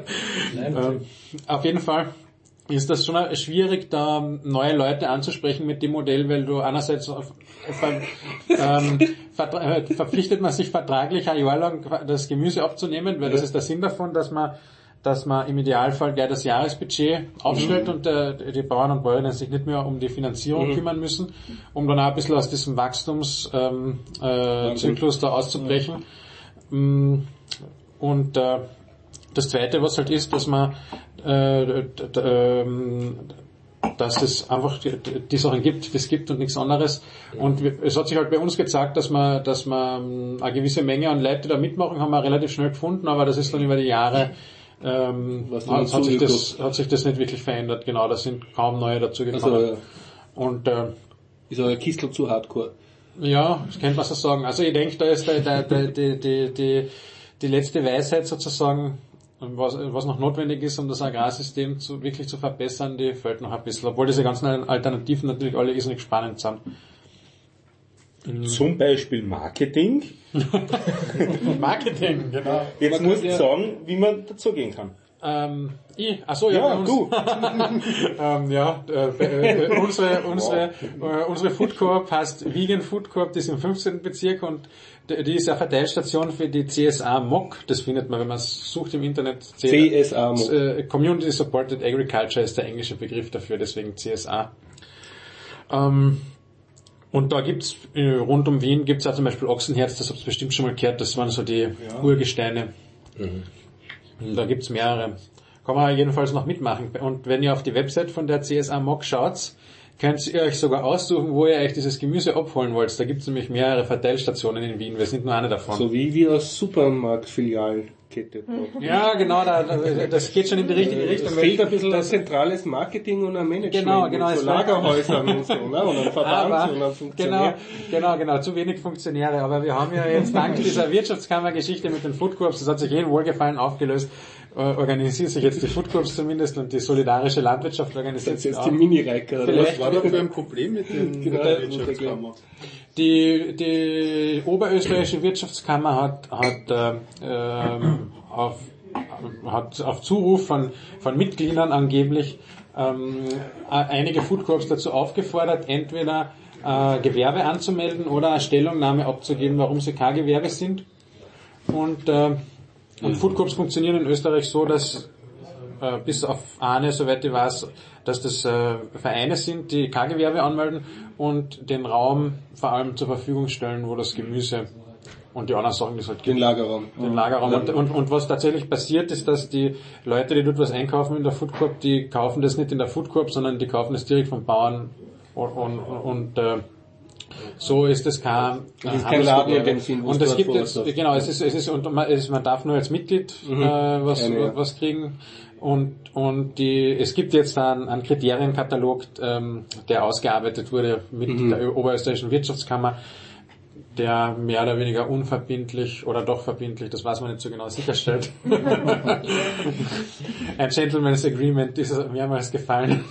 G: ähm, auf jeden Fall ist das schon schwierig, da neue Leute anzusprechen mit dem Modell, weil du einerseits auf, auf ein, ähm, vertra- äh, verpflichtet man sich vertraglich ein Jahr lang das Gemüse abzunehmen, weil das ist der Sinn davon, dass man dass man im Idealfall gleich das Jahresbudget aufstellt mhm. und äh, die Bauern und Bäuerinnen sich nicht mehr um die Finanzierung mhm. kümmern müssen, um dann auch ein bisschen aus diesem Wachstumszyklus ähm, äh, Zyklus da auszubrechen. Mhm. Und äh, das Zweite, was halt ist, dass man äh, d- d- ähm, dass es einfach die, die Sachen gibt, die es gibt und nichts anderes. Und wir, es hat sich halt bei uns gezeigt, dass man, dass man eine gewisse Menge an Leute da mitmachen, haben wir relativ schnell gefunden, aber das ist dann über die Jahre ähm,
B: Was
G: hat, hat, sich das, hat sich das nicht wirklich verändert. Genau, da sind kaum neue dazugekommen.
B: Also, ja.
G: Und äh,
B: Ist euer Kistel zu hardcore?
G: ja, das könnte man so sagen. Also ich denke, da ist der, der, der, die, die, die, die letzte Weisheit sozusagen, was, was noch notwendig ist, um das Agrarsystem zu, wirklich zu verbessern, die fällt noch ein bisschen. Obwohl diese ganzen Alternativen natürlich alle irrsinnig spannend sind.
C: Zum Beispiel Marketing.
G: Marketing, genau.
C: Jetzt musst du sagen, wie man dazu gehen kann.
G: Ähm, ich, ach so, ja,
C: Ja,
G: bei uns.
C: du.
G: ähm, ja, äh, äh, unsere, unsere, äh, unsere Food Coop heißt Vegan Food Coop, die ist im fünfzehnten Bezirk und die, die ist ja Verteilstation für die C S A M O C. Das findet man, wenn man es sucht im Internet.
B: C S A M O C.
G: Äh, Community Supported Agriculture ist der englische Begriff dafür, deswegen C S A. Ähm, und da gibt's äh, rund um Wien gibt's auch zum Beispiel Ochsenherz, das habt ihr bestimmt schon mal gehört, das waren so die ja. Urgesteine. Mhm. Da gibt's mehrere. Kann man jedenfalls noch mitmachen. Und wenn ihr auf die Website von der C S A M O C schaut, könnt ihr euch sogar aussuchen, wo ihr euch dieses Gemüse abholen wollt. Da gibt's nämlich mehrere Verteilstationen in Wien. Wir sind nur eine davon.
B: So wie wir als Supermarktfilialkette.
G: Ja, genau, da, das geht schon in die richtige Richtung.
B: Es fehlt ein bisschen ein zentrales Marketing und ein Management.
G: Genau, genau.
B: Mit so Lagerhäusern und so, ne? Und ein Verband
G: Aber,
B: und ein Funktionär.
G: Genau, genau, genau, zu wenig Funktionäre. Aber wir haben ja jetzt dank dieser Wirtschaftskammergeschichte mit den Food Corps, das hat sich jedem wohlgefallen aufgelöst, organisiert sich jetzt die Food Corps zumindest und die solidarische Landwirtschaft organisiert sich
B: jetzt
G: auch.
B: die Mini-Reiker.
C: Was war da für ein Problem mit dem
B: Genau,
C: der Wirtschaftskammer?
G: Die, die Oberösterreichische Wirtschaftskammer hat, hat, äh, ähm, auf, hat auf Zuruf von, von Mitgliedern angeblich ähm, einige Food Corps dazu aufgefordert, entweder äh, Gewerbe anzumelden oder eine Stellungnahme abzugeben, warum sie kein Gewerbe sind. Und, äh, und Food Corps funktionieren in Österreich so, dass äh, bis auf eine, soweit ich weiß, dass das äh, Vereine sind, die kein Gewerbe anmelden und den Raum vor allem zur Verfügung stellen, wo das Gemüse und die anderen Sachen, die es halt gibt.
B: Den Lagerraum.
G: Den Lagerraum. Und, und, und was tatsächlich passiert ist, dass die Leute, die dort was einkaufen in der Food Coop, die kaufen das nicht in der Food Coop, sondern die kaufen das direkt vom Bauern und, und, und äh, so ist es kein,
B: das ist kein Laden in dem Sinn,
G: und es gibt jetzt, genau, es ist, es ist, und man, es, man darf nur als Mitglied mhm. äh, was, Eine, ja. was kriegen. Und, und die, es gibt jetzt einen, einen Kriterienkatalog, ähm, der ausgearbeitet wurde mit mhm. der Oberösterreichischen Wirtschaftskammer, der mehr oder weniger unverbindlich oder doch verbindlich, das weiß man nicht so genau, sicherstellt. Ein Gentleman's Agreement ist mehrmals gefallen,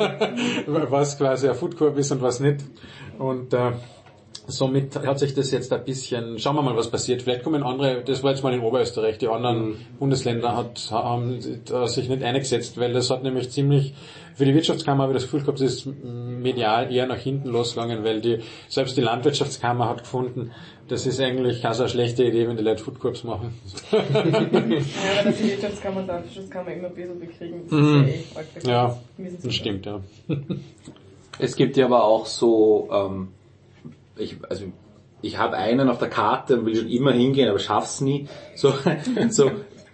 G: was quasi ein Food Coop ist und was nicht. Und äh, somit hat sich das jetzt ein bisschen, schauen wir mal, was passiert. Vielleicht kommen andere, das war jetzt mal in Oberösterreich, die anderen mhm. Bundesländer hat, haben sich nicht eingesetzt, weil das hat nämlich ziemlich, für die Wirtschaftskammer habe ich das Gefühl gehabt, das ist medial eher nach hinten losgegangen, weil die, selbst die Landwirtschaftskammer hat gefunden, das ist eigentlich keine so eine schlechte Idee, wenn die Leute Food Corps machen.
E: Ja, aber dass die Wirtschaftskammer und Landwirtschaftskammer immer ein bisschen bekriegen, das mhm. ist ja eh arg.
G: Ja, das stimmt, ja.
F: Es gibt ja aber auch so, ähm, ich, also, ich habe einen auf der Karte und will schon immer hingehen, aber schaff's nie. So, so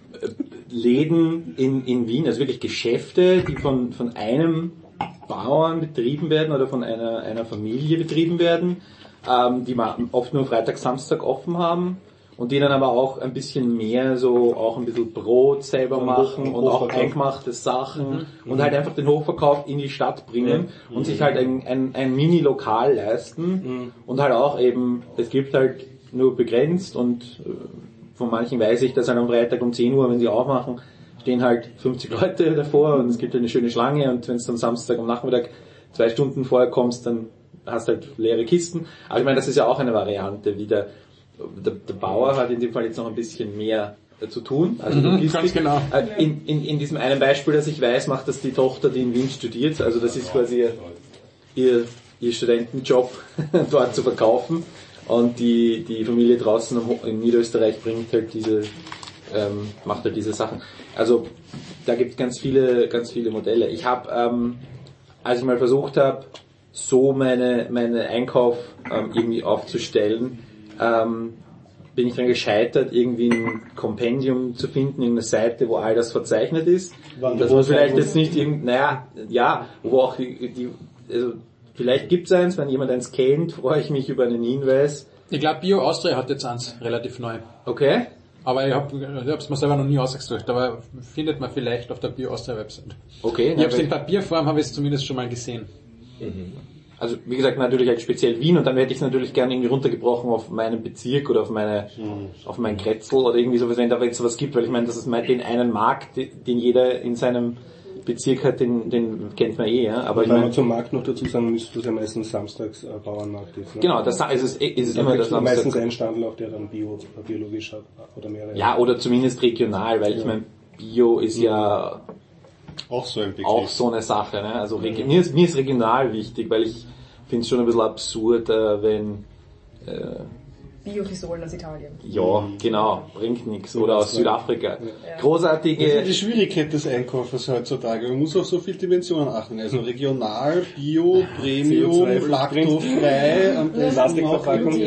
F: Läden in, in Wien, also wirklich Geschäfte, die von, von einem Bauern betrieben werden oder von einer, einer Familie betrieben werden, ähm, die oft nur Freitag, Samstag offen haben und die dann aber auch ein bisschen mehr so, auch ein bisschen Brot selber machen und auch eingemachte Sachen mhm. und halt einfach den Hochverkauf in die Stadt bringen mhm. und sich halt ein, ein, ein Mini-Lokal leisten mhm. und halt auch eben, es gibt halt nur begrenzt und äh, von manchen weiß ich, dass halt am Freitag um zehn Uhr, wenn sie aufmachen, stehen halt fünfzig Leute davor und es gibt eine schöne Schlange und wenn du am Samstag am Nachmittag zwei Stunden vorher kommst, dann hast du halt leere Kisten. Aber ich meine, das ist ja auch eine Variante, wie der, der, der Bauer hat in dem Fall jetzt noch ein bisschen mehr zu tun. Also
G: mhm, ganz genau.
F: In, in, in diesem einen Beispiel, das ich weiß, macht das die Tochter, die in Wien studiert. Also das ist quasi ihr, ihr, ihr Studentenjob, dort zu verkaufen. Und die, die Familie draußen in Niederösterreich bringt halt diese, ähm, macht halt diese Sachen. Also da gibt es ganz viele, ganz viele Modelle. Ich habe, ähm, als ich mal versucht habe, so meine, meine Einkauf ähm, irgendwie aufzustellen, ähm, bin ich dann gescheitert, irgendwie ein Kompendium zu finden, irgendeine Seite, wo all das verzeichnet ist. Das war vielleicht jetzt nicht irgend, naja, ja, wo auch die, die also vielleicht gibt's eins, wenn jemand eins kennt, freue ich mich über einen Hinweis.
G: Ich glaube, Bio Austria hat jetzt eins, relativ neu.
F: Okay.
G: Aber ich habe es mir selber noch nie ausgesucht, aber findet man vielleicht auf der Bio Austria Website.
F: Okay.
G: Ich habe es in Papierform, habe ich es zumindest schon mal gesehen.
F: Mhm. Also wie gesagt, natürlich halt speziell Wien und dann hätte ich es natürlich gerne irgendwie runtergebrochen auf meinen Bezirk oder auf meine, mhm. auf mein Kretzel oder irgendwie sowas, wenn da jetzt sowas gibt, weil ich meine, das ist mal den einen Markt, den jeder in seinem Bezirk hat, den, den kennt man eh, ja. Aber ich
B: wenn
F: mein,
B: man zum Markt noch dazu sagen müsste, dass ja meistens samstags äh, Bauernmarkt ist. Ne?
F: Genau, das ist es, ist es immer
B: der Samstag. Meistens ein Standel, auf der dann bio, biologisch hat oder mehrere.
F: Ja, oder zumindest regional, weil ja. ich meine, Bio ist ja
C: auch so ein Begriff.
F: Auch so eine Sache, ne? Also mhm. mir, ist, mir ist regional wichtig, weil ich finde es schon ein bisschen absurd, äh, wenn äh,
E: Bio-Risolen aus Italien.
F: Ja, genau, bringt nichts. Oder aus Südafrika. Ja. Großartige...
C: Das ist die Schwierigkeit des Einkaufers heutzutage. Man muss auf so viele Dimensionen achten. Also regional, Bio, Premium, laktofrei, am besten auch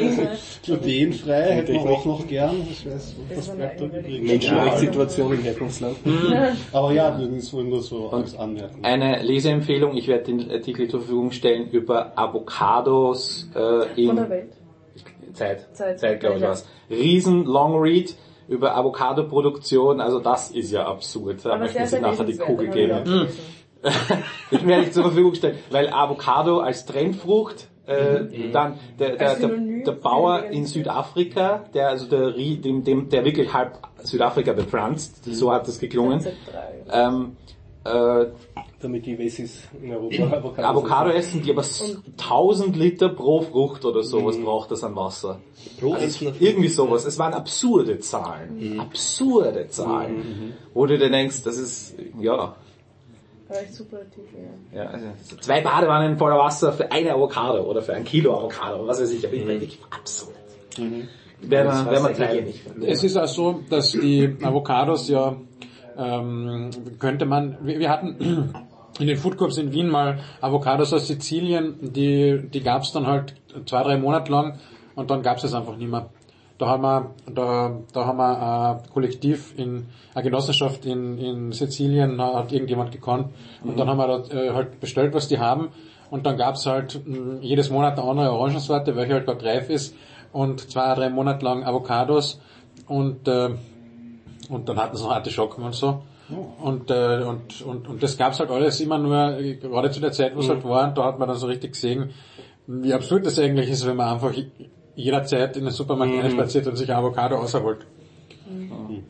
C: glutenfrei, hätte man auch noch gern. Ich weiß, was bleibt da übrig.
B: Menschenrechtssituation im Herkunftsland.
C: Aber ja, das wollen wir so als Anmerkung.
F: Eine Leseempfehlung, ich werde den Artikel zur Verfügung stellen über Avocados äh, in...
E: Von der Welt.
F: Zeit, Zeit, Zeit glaube ich was. Riesen Long Read über Avocado-Produktion, also das ist ja absurd. Da möchte ich nachher die Kugel geben. Ich werde ich zur Verfügung stellen, weil Avocado als Trendfrucht, äh, mhm. dann der, der, der, der Bauer in Südafrika, der also der, dem, dem, der wirklich halb Südafrika bepflanzt, mhm. so hat das geklungen. Ähm, äh,
B: damit die Wessis in Europa
F: Avocado, Avocado essen, die aber tausend Liter pro Frucht oder sowas mhm. braucht das an Wasser. Pro also irgendwie sowas. Es waren absurde Zahlen. Mhm. Absurde Zahlen. Mhm. Wo du dir denkst, das ist, ja.
E: Vielleicht superlativ, ja.
F: ja also zwei Badewannen voller Wasser für eine Avocado oder für ein Kilo Avocado, was weiß ich. Aber ich meine, wirklich absurd. Mhm. Werden wir teilen.
G: Es ist auch so, dass die Avocados ja ähm, könnte man, wir, wir hatten in den Foodcorps in Wien mal Avocados aus Sizilien, die, die gab's dann halt zwei, drei Monate lang und dann gab's es einfach nicht mehr. Da haben wir, da, da haben wir ein Kollektiv in, eine Genossenschaft in, in Sizilien, hat irgendjemand gekannt und mhm. dann haben wir da, äh, halt bestellt, was die haben und dann gab's halt mh, jedes Monat eine andere Orangensorte, welche halt gerade reif ist und zwei, drei Monate lang Avocados und, äh, und dann hatten sie noch Artischocken und so. Und, äh, und, und, und das gab's halt alles immer nur, gerade zu der Zeit, wo es mhm. halt war, und da hat man dann so richtig gesehen, wie absurd das eigentlich ist, wenn man einfach jederzeit in den Supermarkt mhm. einspaziert und sich ein Avocado ausholt.
B: Mhm.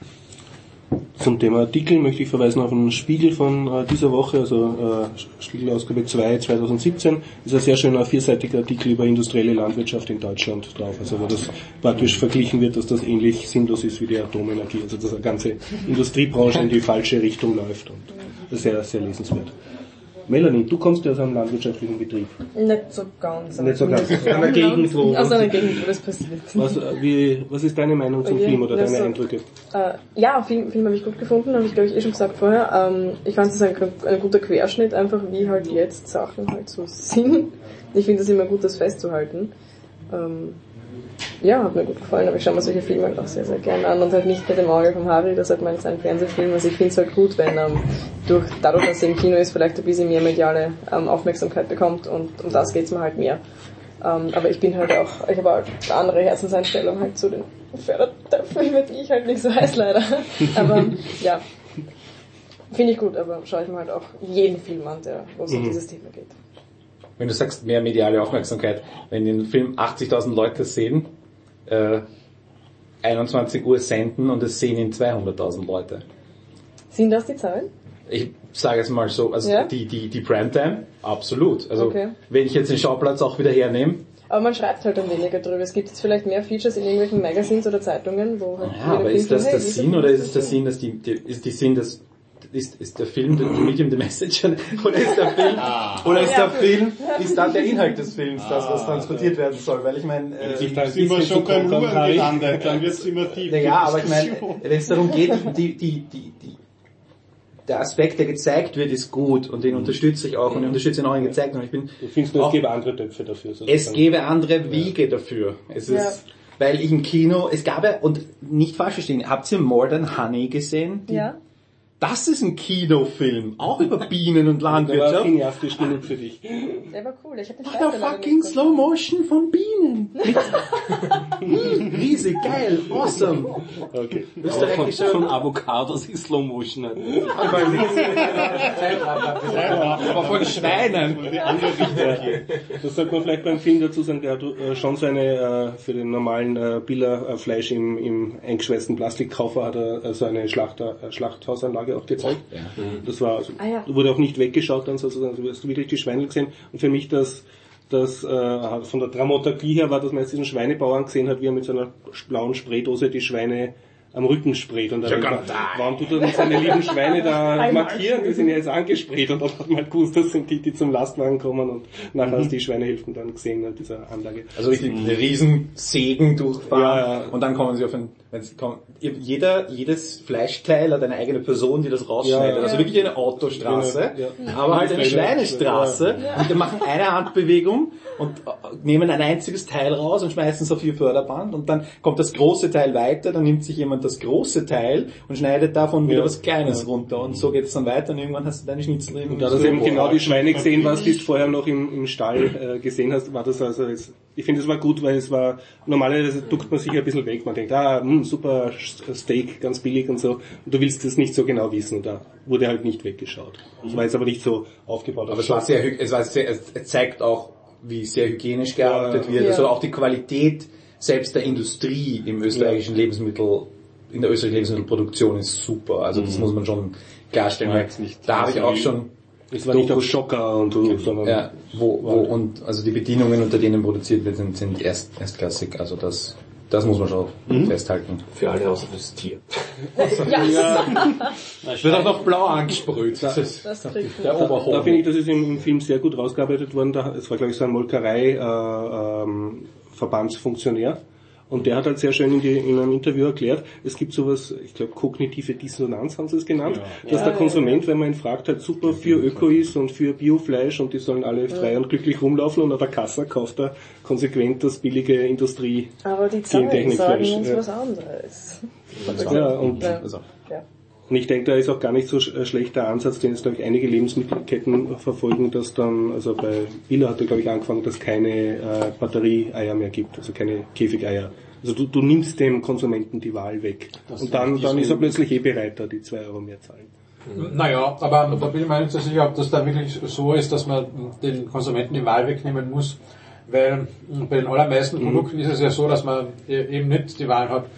B: Zum Thema Artikel möchte ich verweisen auf einen Spiegel von äh, dieser Woche, also äh, Spiegel-Ausgabe zwei zwanzig siebzehn. Das ist ein sehr schöner vierseitiger Artikel über industrielle Landwirtschaft in Deutschland drauf, also wo das praktisch verglichen wird, dass das ähnlich sinnlos ist wie die Atomenergie, also dass eine ganze Industriebranche in die falsche Richtung läuft und das ist sehr, sehr lesenswert. Melanie, du kommst ja aus einem landwirtschaftlichen Betrieb.
E: Nicht so ganz.
B: Nicht so ganz. Aus einer Gegend, wo...
E: Aus einer Gegend, wo das passiert.
B: Was, wie, was ist deine Meinung zum
E: okay.
B: Film oder
E: ja,
B: deine
E: so,
B: Eindrücke?
E: Äh, ja, Film, Film habe ich gut gefunden, habe ich glaube ich eh schon gesagt vorher. Ähm, ich fand es ein, ein guter Querschnitt, einfach wie halt jetzt Sachen halt so sind. Ich finde es immer gut, das festzuhalten. Ähm, ja, hat mir gut gefallen, aber ich schaue mir solche Filme halt auch sehr, sehr gerne an und halt nicht mit dem Auge vom Harry, das hat man jetzt ein Fernsehfilm, also ich finde es halt gut, wenn ähm, durch, dadurch, dass er im Kino ist, vielleicht ein bisschen mehr mediale ähm, Aufmerksamkeit bekommt und um das geht's mir halt mehr. Ähm, aber ich bin halt auch, ich habe halt eine andere Herzenseinstellung halt zu den Förderfilmen, die ich halt nicht so heiß leider. Aber ja, finde ich gut, aber schaue ich mir halt auch jeden Film an, der, wo es um mhm. dieses Thema geht.
F: Wenn du sagst, mehr mediale Aufmerksamkeit, wenn den Film achtzigtausend Leute sehen, äh, einundzwanzig Uhr senden und es sehen ihn zweihunderttausend Leute.
E: Sind das die Zahlen?
F: Ich sage es mal so, also
E: ja?
F: die, die, die Primetime, absolut. Also
E: okay.
F: wenn ich jetzt den Schauplatz auch wieder hernehme.
E: Aber man schreibt halt dann weniger drüber. Es gibt jetzt vielleicht mehr Features in irgendwelchen Magazines oder Zeitungen, wo halt...
F: Ja, aber ist das der Sinn oder ist es der Sinn, dass die, die ist die Sinn, dass Ist, ist der Film, the Medium, the Message, oder ist der Film, ah. oder ist der Film, ist dann der Inhalt des Films, das, was transportiert werden soll, weil ich meine, äh,
C: ich da sind wir schon beim Ruhen gelandet, dann wird's immer tiefer.
F: Naja, aber ich meine, wenn es darum geht, die, die, die, die, der Aspekt, der gezeigt wird, ist gut und den unterstütze ich auch und ich unterstütze ihn auch in gezeigt und ich bin,
B: du findest nur, es gäbe andere Töpfe dafür, sozusagen.
F: Es gäbe andere Wege dafür. Es ist, ja. Weil ich im Kino, es gab ja, und nicht falsch verstehen, habt ihr More Than Honey gesehen? Die,
E: ja.
F: Das ist ein Kinofilm, auch über Bienen und Landwirtschaft.
B: Der war cineastisch genug für dich.
E: Der war cool, ich hab den
F: Ach, der fucking Slow Motion von Bienen. Riesig, geil, awesome.
B: Okay.
F: Österreichischer
B: von Avocados in Slow Motion.
F: Aber von Schweinen.
B: Das sollte man vielleicht beim Film dazu sagen, der hat äh, schon so eine, äh, für den normalen äh, Biller äh, Fleisch im, im eingeschweißten Plastikkoffer hat er äh, so eine Schlachter, äh, Schlachthausanlage auch gezeigt. Ja. Das war, also, ah, ja. wurde auch nicht weggeschaut dann sozusagen, also hast du wirklich die Schweine gesehen. Und für mich das, das äh, von der Dramaturgie her war, dass man jetzt diesen Schweinebauern gesehen hat, wie er mit so einer blauen Spraydose die Schweine am Rücken sprayt. Und dann denkt man, warum tut er denn seine lieben Schweine da markieren? Die sind ja jetzt angesprayt. Und dann hat man halt gewusst, das sind die, die zum Lastwagen kommen und nachher hast du die Schweinehälften dann gesehen in dieser Anlage.
F: Also richtig eine riesen Sägen durchfahren
B: ja, ja.
F: Und dann kommen sie auf ein, wenn sie kommen, jeder, jedes Fleischteil hat eine eigene Person, die das rausschneidet. Ja, ja. Also wirklich eine Autostraße, ja, ja. aber halt eine Schweinestraße. Ja. Und die machen eine Handbewegung und nehmen ein einziges Teil raus und schmeißen es auf ihr Förderband und dann kommt das große Teil weiter, dann nimmt sich jemand das große Teil und schneidet davon wieder ja. was Kleines ja. runter und so geht es dann weiter und irgendwann hast du deine Schnitzel im
B: Und da du eben genau die Schweine gesehen hast, die du vorher noch im, im Stall äh, gesehen hast, war das also jetzt, ich finde es war gut, weil es war, normalerweise duckt man sich ein bisschen weg, man denkt, ah, mh, super Steak, ganz billig und so, und du willst das nicht so genau wissen, und da wurde halt nicht weggeschaut. Das war jetzt aber nicht so aufgebaut.
F: Aber es war sehr, es war sehr, es zeigt auch, wie sehr hygienisch gearbeitet ja. wird,
E: ja.
F: also auch die Qualität selbst der Industrie im österreichischen ja. Lebensmittel, in der österreichischen Lebensmittelproduktion ist super, also das mhm. muss man schon klarstellen, weil da habe ich auch schon
B: es war nicht auf Schocker und so, sondern
F: ja, wo, wo und also die Bedienungen, unter denen produziert wird, sind, sind erst, erstklassig, also das das muss man schon mhm. festhalten.
D: Für alle außer fürs Tier.
E: ja.
F: ja. Wird auch noch blau angesprüht.
E: Das, das, das
F: der Oberhof.
B: Da finde ich, das ist im, im Film sehr gut rausgearbeitet worden. Da, es war, glaube ich, so ein Molkerei äh, ähm, Verbandsfunktionär. Und der hat halt sehr schön in, die, in einem Interview erklärt, es gibt sowas, ich glaube kognitive Dissonanz haben sie es genannt, ja. dass ja, der Konsument, ja. wenn man ihn fragt, halt super für Öko ist und für Biofleisch und die sollen alle frei ja. und glücklich rumlaufen und an der Kasse kauft er konsequent das billige Industrie.
E: Aber die Zahlen sagen uns ja. was anderes.
B: Ja, und, ja. Also. Ja. und ich denke, da ist auch gar nicht so ein schlechter Ansatz, den jetzt, glaube ich, einige Lebensmittelketten verfolgen, dass dann, also bei Billa hat er, glaube ich, angefangen, dass keine äh, Batterie-Eier mehr gibt, also keine Käfigeier. Also du, du nimmst dem Konsumenten die Wahl weg. Das und dann, dann ist er plötzlich eh bereit, da die zwei Euro mehr zahlen.
G: Naja, aber da bin ich mir nicht so sicher, ob das da wirklich so ist, dass man den Konsumenten die Wahl wegnehmen muss, weil bei den allermeisten mhm. Produkten ist es ja so, dass man eben nicht die Wahl hat.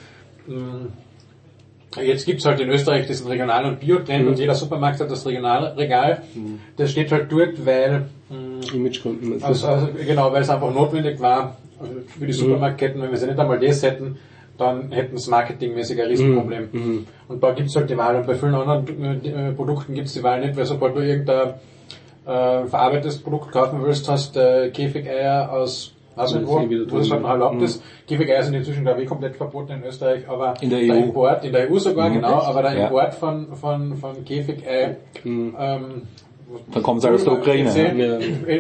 G: Jetzt gibt's halt in Österreich diesen Regional- und Bio-Trend mhm. und jeder Supermarkt hat das Regionalregal. Mhm. Das steht halt dort, weil
B: Imagegründen.
G: Also, also genau, weil es einfach notwendig war für die Supermarktketten, wenn wir sie nicht einmal das hätten, dann hätten es marketingmäßig ein Riesenproblem. Mhm. Und da gibt's halt die Wahl. Und bei vielen anderen äh, Produkten gibt's die Wahl nicht, weil sobald du irgendein äh, verarbeitetes Produkt kaufen willst, hast äh, Käfigeier aus weiß nicht wo, wo das halt noch erlaubt ist. Käfigeier sind inzwischen, glaube ich, komplett verboten in Österreich, aber
F: in der,
G: der
F: E U.
G: Import, in der E U sogar, mhm. genau, aber der
F: ja.
G: Import von, von, von Käfigei, mhm. ähm,
F: dann kommt es halt aus der Ukraine.
G: Ja.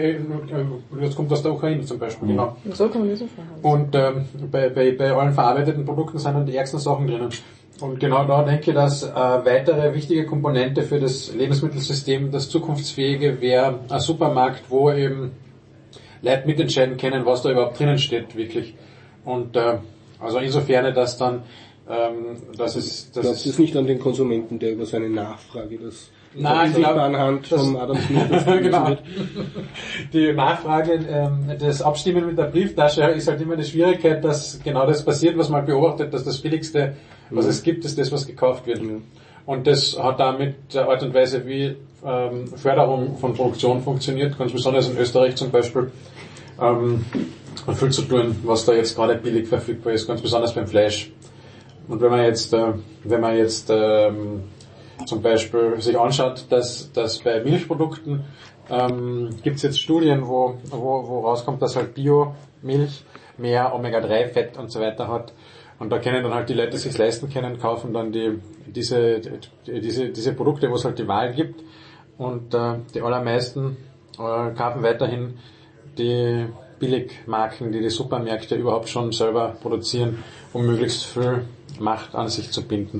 G: Jetzt kommt aus der Ukraine zum Beispiel, mhm. genau.
E: So kann man das auch machen.
G: Und ähm, bei, bei, bei allen verarbeiteten Produkten sind dann die ärgsten Sachen drinnen. Und genau da denke ich, dass äh, weitere wichtige Komponente für das Lebensmittelsystem, das zukunftsfähige, wäre ein Supermarkt, wo eben Leute mitentscheiden können, was da überhaupt drinnen steht, wirklich. Und äh, also insofern, dass dann ähm, dass es dass
B: das ist nicht an den Konsumenten, der über seine Nachfrage das
G: Nein, ich glaube,
B: anhand vom Adam Smith
G: genau. wird. Die Nachfrage, ähm, das Abstimmen mit der Brieftasche ist halt immer die Schwierigkeit, dass genau das passiert, was man beobachtet, dass das Billigste, was mhm. es gibt, ist das, was gekauft wird. Mhm. Und das hat damit der Art und Weise, wie ähm, Förderung von Produktion funktioniert, ganz besonders in Österreich zum Beispiel, ähm, viel zu tun, was da jetzt gerade billig verfügbar ist, ganz besonders beim Fleisch. Und wenn man jetzt, äh, wenn man jetzt ähm, zum Beispiel sich anschaut, dass, dass bei Milchprodukten ähm, gibt es jetzt Studien, wo, wo, wo rauskommt, dass halt Biomilch mehr Omega drei Fett und so weiter hat. Und da können dann halt die Leute, die sich leisten können, kaufen dann die, diese, die, diese, diese Produkte, wo es halt die Wahl gibt. Und äh, die allermeisten äh, kaufen weiterhin die Billigmarken, die die Supermärkte überhaupt schon selber produzieren, um möglichst viel Macht an sich zu binden.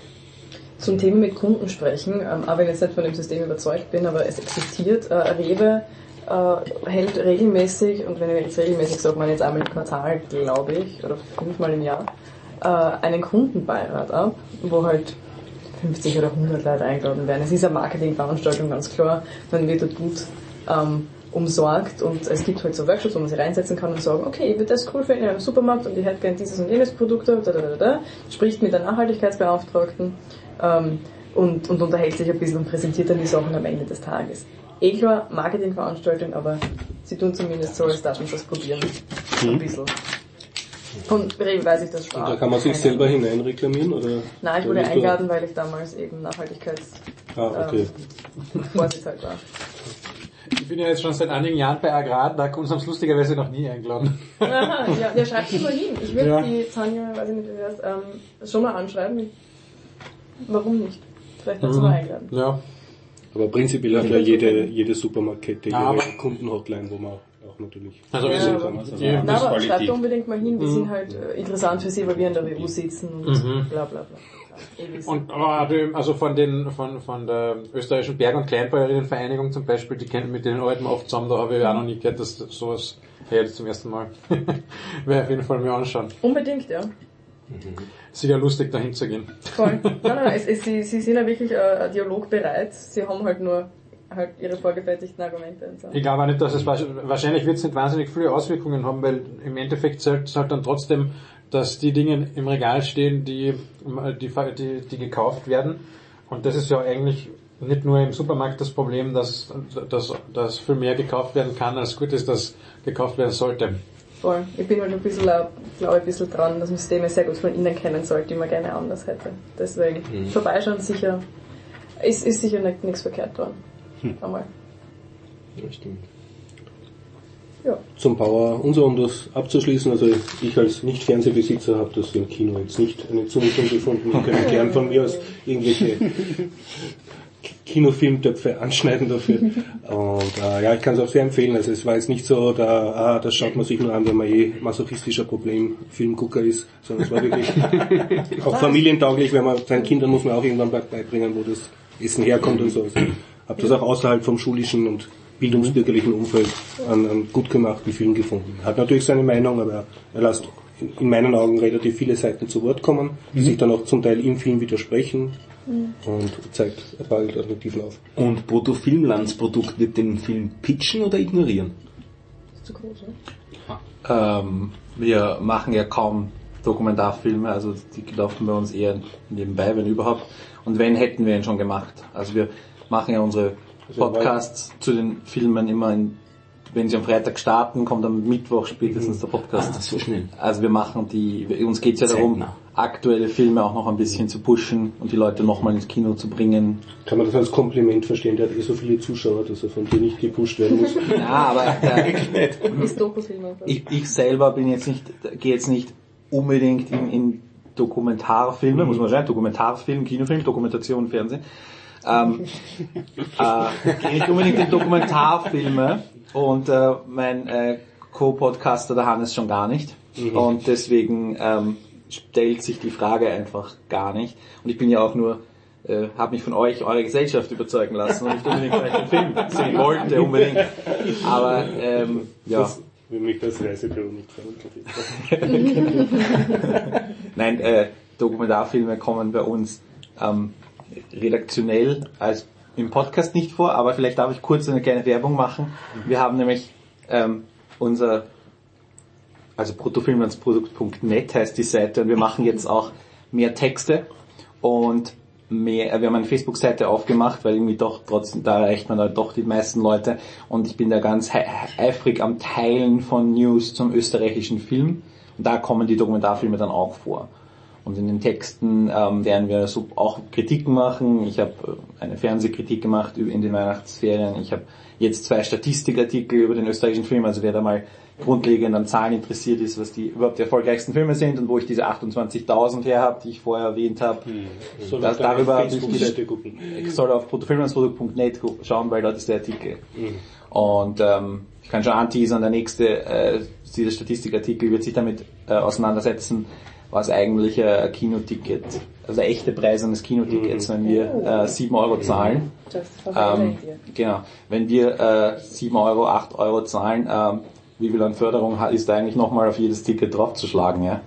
E: Zum Thema mit Kunden sprechen, ähm, auch wenn ich jetzt nicht von dem System überzeugt bin, aber es existiert. Äh, Rewe äh, hält regelmäßig, und wenn ich jetzt regelmäßig sage, man jetzt einmal im Quartal, glaube ich, oder fünfmal im Jahr, äh, einen Kundenbeirat ab, wo halt fünfzig oder hundert Leute eingeladen werden. Es ist eine Marketingveranstaltung, ganz klar. Man wird dort gut ähm, umsorgt und es gibt halt so Workshops, wo man sich reinsetzen kann und sagen, okay, ich würde das cool finden in einem Supermarkt und ich hätte gerne dieses und jenes Produkt, da, da, da, da, spricht mit der Nachhaltigkeitsbeauftragten ähm, und, und unterhält sich ein bisschen und präsentiert dann die Sachen am Ende des Tages. Eh klar, Marketingveranstaltung, aber sie tun zumindest so, als darf man das probieren. Ein bisschen. Von Rewe weiß ich das schon.
B: Und da kann man sich selber hinein reklamieren, oder?
E: Nein, ich wurde eingeladen, weil ich damals eben Nachhaltigkeits
B: ah, okay.
E: ähm, Vorsitz halt war.
G: Ich bin ja jetzt schon seit einigen Jahren bei Agrar, da hat uns am lustigerweise noch nie eingeladen.
E: Aha, ja, der schreibt immer hin. Ich würde ja. die Tanja, weiß ich nicht, wie das heißt, ähm, schon mal anschreiben. Warum nicht? Vielleicht hat sie mhm. mal eingeladen.
G: Ja.
B: Aber prinzipiell hat ja jede, jede Supermarktkette ihre Kundenhotline, wo man auch natürlich...
G: Also
E: ja,
G: ja,
E: kann. Also ja. Na, aber schreibt unbedingt mal hin, die mhm. sind halt äh, interessant für sie, weil wir in der W U sitzen und mhm. bla bla bla.
G: Und also von den von von der österreichischen Berg- und Kleinbäuerinnenvereinigung zum Beispiel, die kennen mit den Alten oft zusammen, da habe ich auch noch nie gehört, dass sowas her jetzt zum ersten Mal. Werde auf jeden Fall mir anschauen.
E: Unbedingt, ja.
G: Sicher lustig, da hinzugehen.
E: Voll. Nein, nein, nein, es, es, sie, sie sind ja wirklich äh, dialogbereit, sie haben halt nur halt ihre vorgefertigten Argumente und so.
G: Ich glaube auch nicht, dass es wahrscheinlich wird es nicht wahnsinnig viele Auswirkungen haben, weil im Endeffekt zählt es halt dann trotzdem, dass die Dinge im Regal stehen, die, die, die, die gekauft werden. Und das ist ja eigentlich nicht nur im Supermarkt das Problem, dass, dass, dass viel mehr gekauft werden kann, als gut ist, dass gekauft werden sollte.
E: Voll. Ich bin halt ein bisschen, glaube ich, ein bisschen dran, dass man Systeme sehr gut von innen kennen sollte, die man gerne anders hätte. Deswegen, mhm. vorbeischauen sicher, ist, ist sicher nicht, nichts verkehrt dran. Hm. Einmal.
B: Ja, stimmt.
E: Ja.
B: Zum Bauer und so, um das abzuschließen. Also ich als Nicht-Fernsehbesitzer habe das im Kino jetzt nicht eine Zumutung gefunden. Ich könnte gern von mir aus irgendwelche Kinofilmtöpfe anschneiden dafür. Und äh, ja, ich kann es auch sehr empfehlen. Also es war jetzt nicht so, da, ah, das schaut man sich nur an, wenn man eh masochistischer Problem-Filmgucker ist, sondern es war wirklich auch familientauglich, wenn man seinen Kindern muss man auch irgendwann beibringen, wo das Essen herkommt und so. Also, habe das auch außerhalb vom schulischen und bildungsbürgerlichen Umfeld einen, einen gut gemachten Film gefunden. Hat natürlich seine Meinung, aber er lässt in meinen Augen relativ viele Seiten zu Wort kommen, die mhm. sich dann auch zum Teil im Film widersprechen mhm. und zeigt ein paar Alternativen auf.
H: Und Brutto Filmlandsprodukt wird den Film pitchen oder ignorieren?
E: Das ist zu groß, ne?
F: Ähm, wir machen ja kaum Dokumentarfilme, also die laufen bei uns eher nebenbei, wenn überhaupt. Und wenn, hätten wir ihn schon gemacht. Also wir machen ja unsere Podcasts zu den Filmen immer in, wenn sie am Freitag starten, kommt am Mittwoch spätestens der Podcast.
H: Ah, so schnell.
F: Also wir machen die, uns geht es ja darum, Zeitnah. aktuelle Filme auch noch ein bisschen zu pushen und die Leute nochmal ins Kino zu bringen.
B: Kann man das als Kompliment verstehen? Der hat eh so viele Zuschauer, dass er von dir nicht gepusht werden muss.
F: Ja, aber äh, ich, ich selber bin jetzt nicht, gehe jetzt nicht unbedingt in, in Dokumentarfilme, mhm. muss man sagen, Dokumentarfilm, Kinofilm, Dokumentation, Fernsehen. Ähm, äh, nicht unbedingt in Dokumentarfilme und äh, mein äh, Co-Podcaster, der Hannes, schon gar nicht. Mhm. Und deswegen ähm, stellt sich die Frage einfach gar nicht. Und ich bin ja auch nur, äh, habe mich von euch, eure Gesellschaft überzeugen lassen und nicht unbedingt vielleicht den Film sehen wollte unbedingt. Aber ähm, ja.
B: Das, wenn mich das Reisebüro nicht verunglückt.
F: Nein, äh, Dokumentarfilme kommen bei uns ähm, redaktionell als im Podcast nicht vor, aber vielleicht darf ich kurz eine kleine Werbung machen. Wir haben nämlich ähm, unser, also bruttofilmlandsprodukt punkt net heißt die Seite und wir machen jetzt auch mehr Texte und mehr, wir haben eine Facebook-Seite aufgemacht, weil irgendwie doch trotzdem, da erreicht man halt doch die meisten Leute und ich bin da ganz he- eifrig am Teilen von News zum österreichischen Film und da kommen die Dokumentarfilme dann auch vor. Und in den Texten ähm, werden wir so auch Kritiken machen. Ich habe äh, eine Fernsehkritik gemacht in den Weihnachtsferien. Ich habe jetzt zwei Statistikartikel über den österreichischen Film. Also wer da mal grundlegend an Zahlen interessiert ist, was die überhaupt die erfolgreichsten Filme sind und wo ich diese achtundzwanzigtausend her habe, die ich vorher erwähnt habe. Hm. Das, darüber ich soll auf bruttofilmlandsprodukt punkt net schauen, weil dort ist der Artikel. Hm. Und ähm, ich kann schon anteasern, der nächste, äh, dieser Statistikartikel wird sich damit äh, auseinandersetzen, was eigentlich ein Kinoticket, also echte Preise eines Kinotickets, wenn wir äh, sieben Euro zahlen. Ähm, genau, wenn wir äh, sieben Euro, acht Euro zahlen, ähm, wie viel an Förderung ist da eigentlich nochmal auf jedes Ticket draufzuschlagen, ja?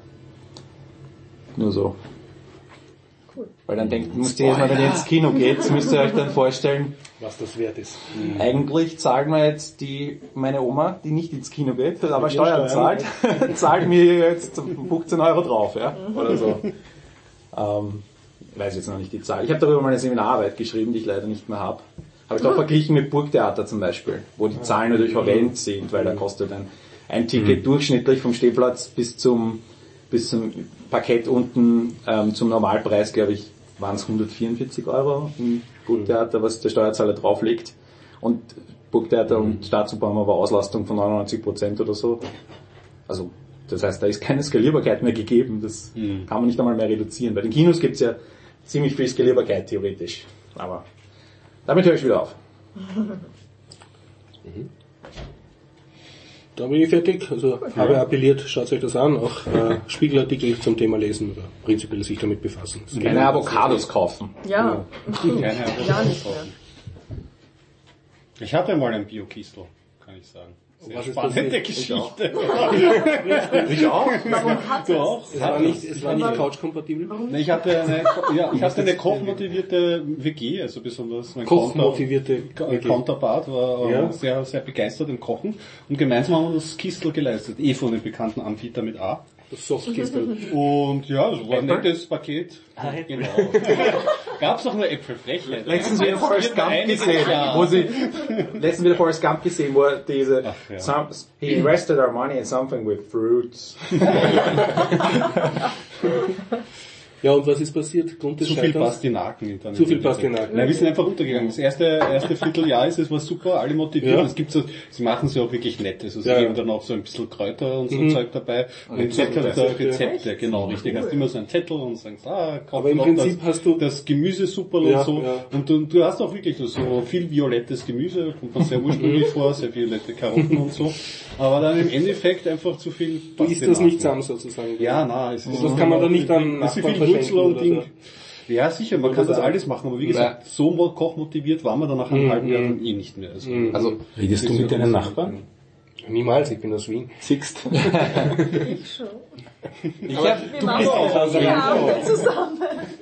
F: Nur so. Cool. Weil dann denkt, müsst ihr erstmal, wenn ihr ins Kino geht, müsst ihr euch dann vorstellen,
B: was das wert ist.
F: Mhm. Eigentlich zahlt mir jetzt die, meine Oma, die nicht ins Kino geht, aber Steuern zahlt, zahlt mir jetzt fünfzehn Euro drauf, ja, oder so. Ähm, weiß jetzt noch nicht die Zahl. Ich habe darüber mal eine Seminararbeit geschrieben, die ich leider nicht mehr habe. Habe ich doch verglichen mit Burgtheater zum Beispiel, wo die Zahlen natürlich horrend sind, weil da kostet ein, ein Ticket mhm. durchschnittlich vom Stehplatz bis zum, bis zum Parkett unten, ähm, zum Normalpreis, glaube ich, waren es hundertvierundvierzig Euro im Burgtheater, was der Steuerzahler drauflegt. Und Burgtheater mhm. und Staatsoper haben aber Auslastung von neunundneunzig Prozent oder so. Also, das heißt, da ist keine Skalierbarkeit mehr gegeben. Das mhm. kann man nicht einmal mehr reduzieren. Bei den Kinos gibt es ja ziemlich viel Skalierbarkeit, theoretisch. Aber damit höre ich wieder auf.
B: Mhm. Da bin ich fertig. Also habe appelliert, schaut euch das an. Auch äh, Spiegelartikel zum Thema lesen oder prinzipiell sich damit befassen.
F: Keine Avocados kaufen.
E: Ja.
C: Keine Avocados
E: Gar nicht mehr.
C: Ich hatte mal ein Bio-Kistel, kann ich sagen. Sehr
B: was
C: spannende Geschichte.
F: Ich auch.
E: Warum hat
C: Du auch?
B: Es war nicht, es war nicht couch-kompatibel.
C: Ich hatte eine, ja, ich hatte eine kochmotivierte W G, also besonders mein
B: Kochmotivierte
C: Counter, Counterpart war
B: ja.
C: sehr, sehr begeistert im Kochen und gemeinsam haben wir das Kistel geleistet, eh von dem bekannten Anbieter mit A.
B: Das Softkistel.
C: Und ja, das war ein nettes Paket. Genau. Gab's noch nur Äpfelfrechheit.
F: Letztens wieder Forrest Gump gesehen, wo sie, letztens wieder Forrest Gump gesehen, wo er diese,
C: Ach, ja.
F: some, he invested our money in something with fruits.
B: Ja, und was ist passiert? Grund des
C: Zu viel
B: Scheiterns?
C: Pastinaken in
B: Zu viel Pastinaken.
C: Nein, wir sind einfach untergegangen. Das erste, erste Vierteljahr ist, es war super, alle motiviert.
B: Ja.
C: Es gibt so, sie machen es ja auch wirklich nett. Also sie
B: Ja,
C: geben
B: ja.
C: dann auch so ein bisschen Kräuter und so
B: Mhm.
C: Zeug dabei. Und im Zettel hast du Rezepte, genau, richtig. Hast immer so einen Zettel und sagst, ah, kauf
B: Aber im
C: noch
B: Prinzip
C: das,
B: hast du-
C: das Gemüse super
B: Ja,
C: und so.
B: ja.
C: Und du, du hast auch wirklich so viel violettes Gemüse, kommt mir sehr ursprünglich vor, sehr violette Karotten und so. Aber dann im Endeffekt einfach zu viel
B: Du isst das nicht zusammen sozusagen.
C: Ja, na, es ist
B: Das kann man doch nicht an
C: es ist
B: Nachbarn
C: viel Wurzel und
B: verschenken
C: Ding.
B: oder
C: Ja, sicher, man kann das alles machen, aber wie gesagt, so mo- kochmotiviert waren wir dann nach einem halben Jahr dann eh nicht mehr. Also,
D: Also,
F: Redest du mit deinen Nachbarn?
B: Niemals, ich bin aus Wien.
H: Sixt.
E: Ich schon.
F: Ich hab,
E: Wir machen auch ja, zusammen.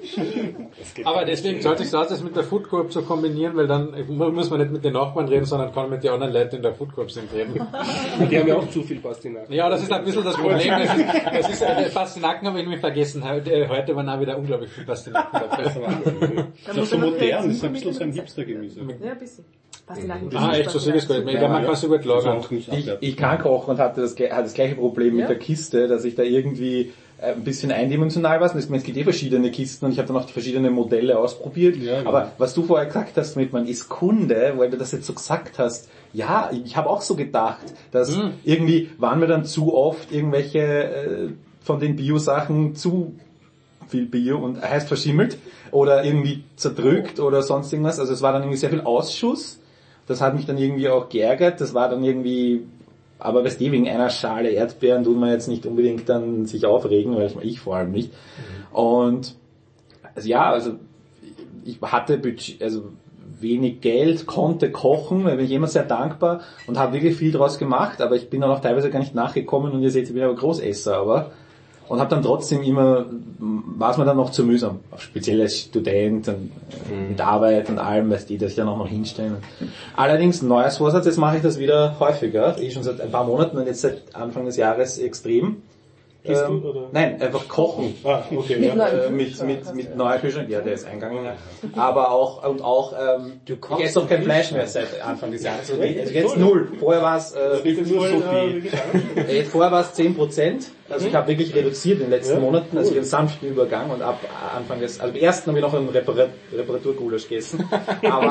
G: Aber deswegen sollte ich es aus, das mit der Food Corp zu kombinieren, weil dann muss man nicht mit den Nachbarn reden, sondern kann mit den anderen Leuten in der Food Corp sind reden.
B: Die haben ja auch zu viel Pastinaken.
G: Ja, das ist ein bisschen das Problem. Das ist, das ist äh, Pastinaken habe ich nämlich vergessen. Heute, heute waren auch wieder unglaublich viel Pastinaken dabei.
C: das ist auch so modern, das ist ein bisschen so ein Hipster-Gemüse.
E: Ja, ein bisschen. Pastinaken.
G: Ah, echt, so sehe ich es gut. Ich glaube, man kann so gut lagern.
C: Auch nicht
F: Ich,
C: abwerten.
F: ich kann kochen und hatte das, ge- hatte das gleiche Problem mit
E: Ja?
F: der Kiste, dass ich da irgendwie äh, ein bisschen eindimensional war. Es gibt eh verschiedene Kisten und ich habe dann auch die verschiedenen Modelle ausprobiert.
C: Ja, genau.
F: Aber was du vorher gesagt hast mit man ist Kunde, weil du das jetzt so gesagt hast, ja, ich habe auch so gedacht, dass
G: Mhm.
F: irgendwie waren mir dann zu oft irgendwelche äh, von den Bio-Sachen zu viel Bio und heißt verschimmelt oder irgendwie zerdrückt oder sonst irgendwas. Also es war dann irgendwie sehr viel Ausschuss. Das hat mich dann irgendwie auch geärgert. Das war dann irgendwie, aber weißt du, wegen einer Schale Erdbeeren tut man jetzt nicht unbedingt dann sich aufregen, weil ich vor allem nicht. Und also ja, also ich hatte Budget, also wenig Geld, konnte kochen, da bin ich immer sehr dankbar und habe wirklich viel draus gemacht, aber ich bin dann auch teilweise gar nicht nachgekommen und ihr seht, ich bin aber Großesser, aber und habe dann trotzdem immer, war es mir dann noch zu mühsam, speziell als Student und äh, mit Arbeit und allem, weißt du, dass ich dann auch noch hinstellen. Allerdings, neues Vorsatz, jetzt mache ich das wieder häufiger, eh schon seit ein paar Monaten und jetzt seit Anfang des Jahres extrem.
B: Isst
F: Ähm,
B: du, oder?
F: Nein, einfach kochen.
B: Ah, okay.
E: Mit
B: Ja.
E: neuem
F: Äh, mit,
E: Kühlschrank
F: mit,
E: hast
F: mit
E: du
F: neuer Kühlschrank, ja, der ist eingegangen. Aber auch, und auch, ähm,
A: Du
F: ich
A: kochst
F: esse auch kein
A: im
F: Fleisch mehr seit Anfang des Jahres. Also jetzt, jetzt null. Vorher war es, äh,
B: Das ist nur Sophie.
F: äh, vorher war es zehn Prozent. Also ich habe wirklich reduziert in den letzten
B: Ja,
F: Monaten, also den sanften Übergang und ab Anfang des, also am ersten habe ich noch einen Reparat, Reparaturgulasch gegessen. Aber,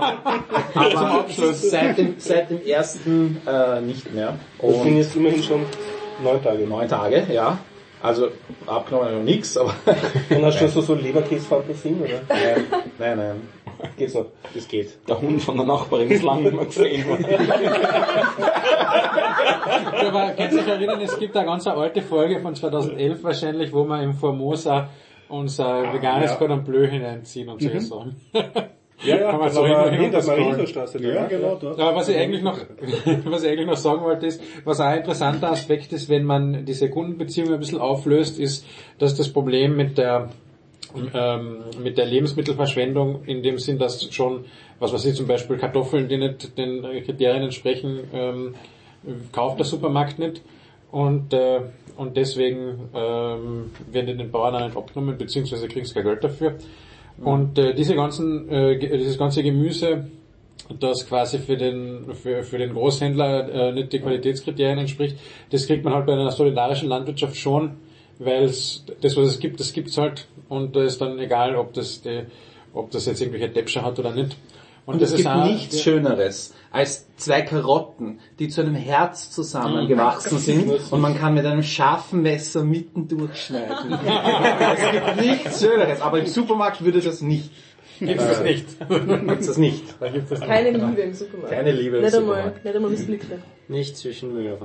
F: aber, aber seit dem, seit dem ersten, äh, nicht mehr.
B: Das sind
F: Und
B: jetzt immerhin schon neun Tage.
F: neun Tage, ja. Also abgenommen noch nichts, aber
B: Und hast du so, so Leberkäse-Fantasien, oder?
F: nein, nein, nein,
B: Geht's noch?
F: das geht.
H: Der Hund von der Nachbarin ist lange nicht mehr gesehen worden.
G: Aber kannst du dich erinnern, es gibt eine ganz alte Folge von zweitausendelf wahrscheinlich, wo wir im Formosa unser veganes Cordon Bleu hineinziehen und solche Sachen.
B: Ja, ja,
G: Kann man
B: das
G: so
B: war
G: hin-
B: in der
G: hin-
B: Marienstraße.
C: Ja, genau, dort.
G: Aber was ich eigentlich noch, was ich eigentlich noch sagen wollte ist, was auch ein interessanter Aspekt ist, wenn man diese Kundenbeziehung ein bisschen auflöst, ist, dass das Problem mit der, ähm, mit der Lebensmittelverschwendung in dem Sinn, dass schon, was weiß ich, zum Beispiel Kartoffeln, die nicht den Kriterien entsprechen, ähm, kauft der Supermarkt nicht. Und, äh, und deswegen ähm, werden die den Bauern auch nicht abgenommen, beziehungsweise kriegen sie kein Geld dafür. Und äh, diese ganzen, äh, ge- dieses ganze Gemüse, das quasi für den für, für den Großhändler äh, nicht die Qualitätskriterien entspricht, das kriegt man halt bei einer solidarischen Landwirtschaft schon, weil es das, was es gibt, das gibt's halt und da ist dann egal, ob das die, ob das jetzt irgendwelche Däpscher hat oder nicht.
F: Und
G: das
F: es gibt
G: auch-
F: nichts Schöneres als zwei Karotten, die zu einem Herz zusammengewachsen sind und man kann mit einem scharfen Messer mitten durchschneiden. Es gibt nichts Schöneres, aber im Supermarkt würde das nicht.
G: Gibt's das nicht.
F: Gibt's das nicht.
G: Da gibt's das nicht.
E: Keine Liebe im Supermarkt.
F: Keine Liebe im
E: Nicht einmal,
F: Supermarkt.
E: nicht einmal Missblickte.
A: Nicht zwischen Möhren.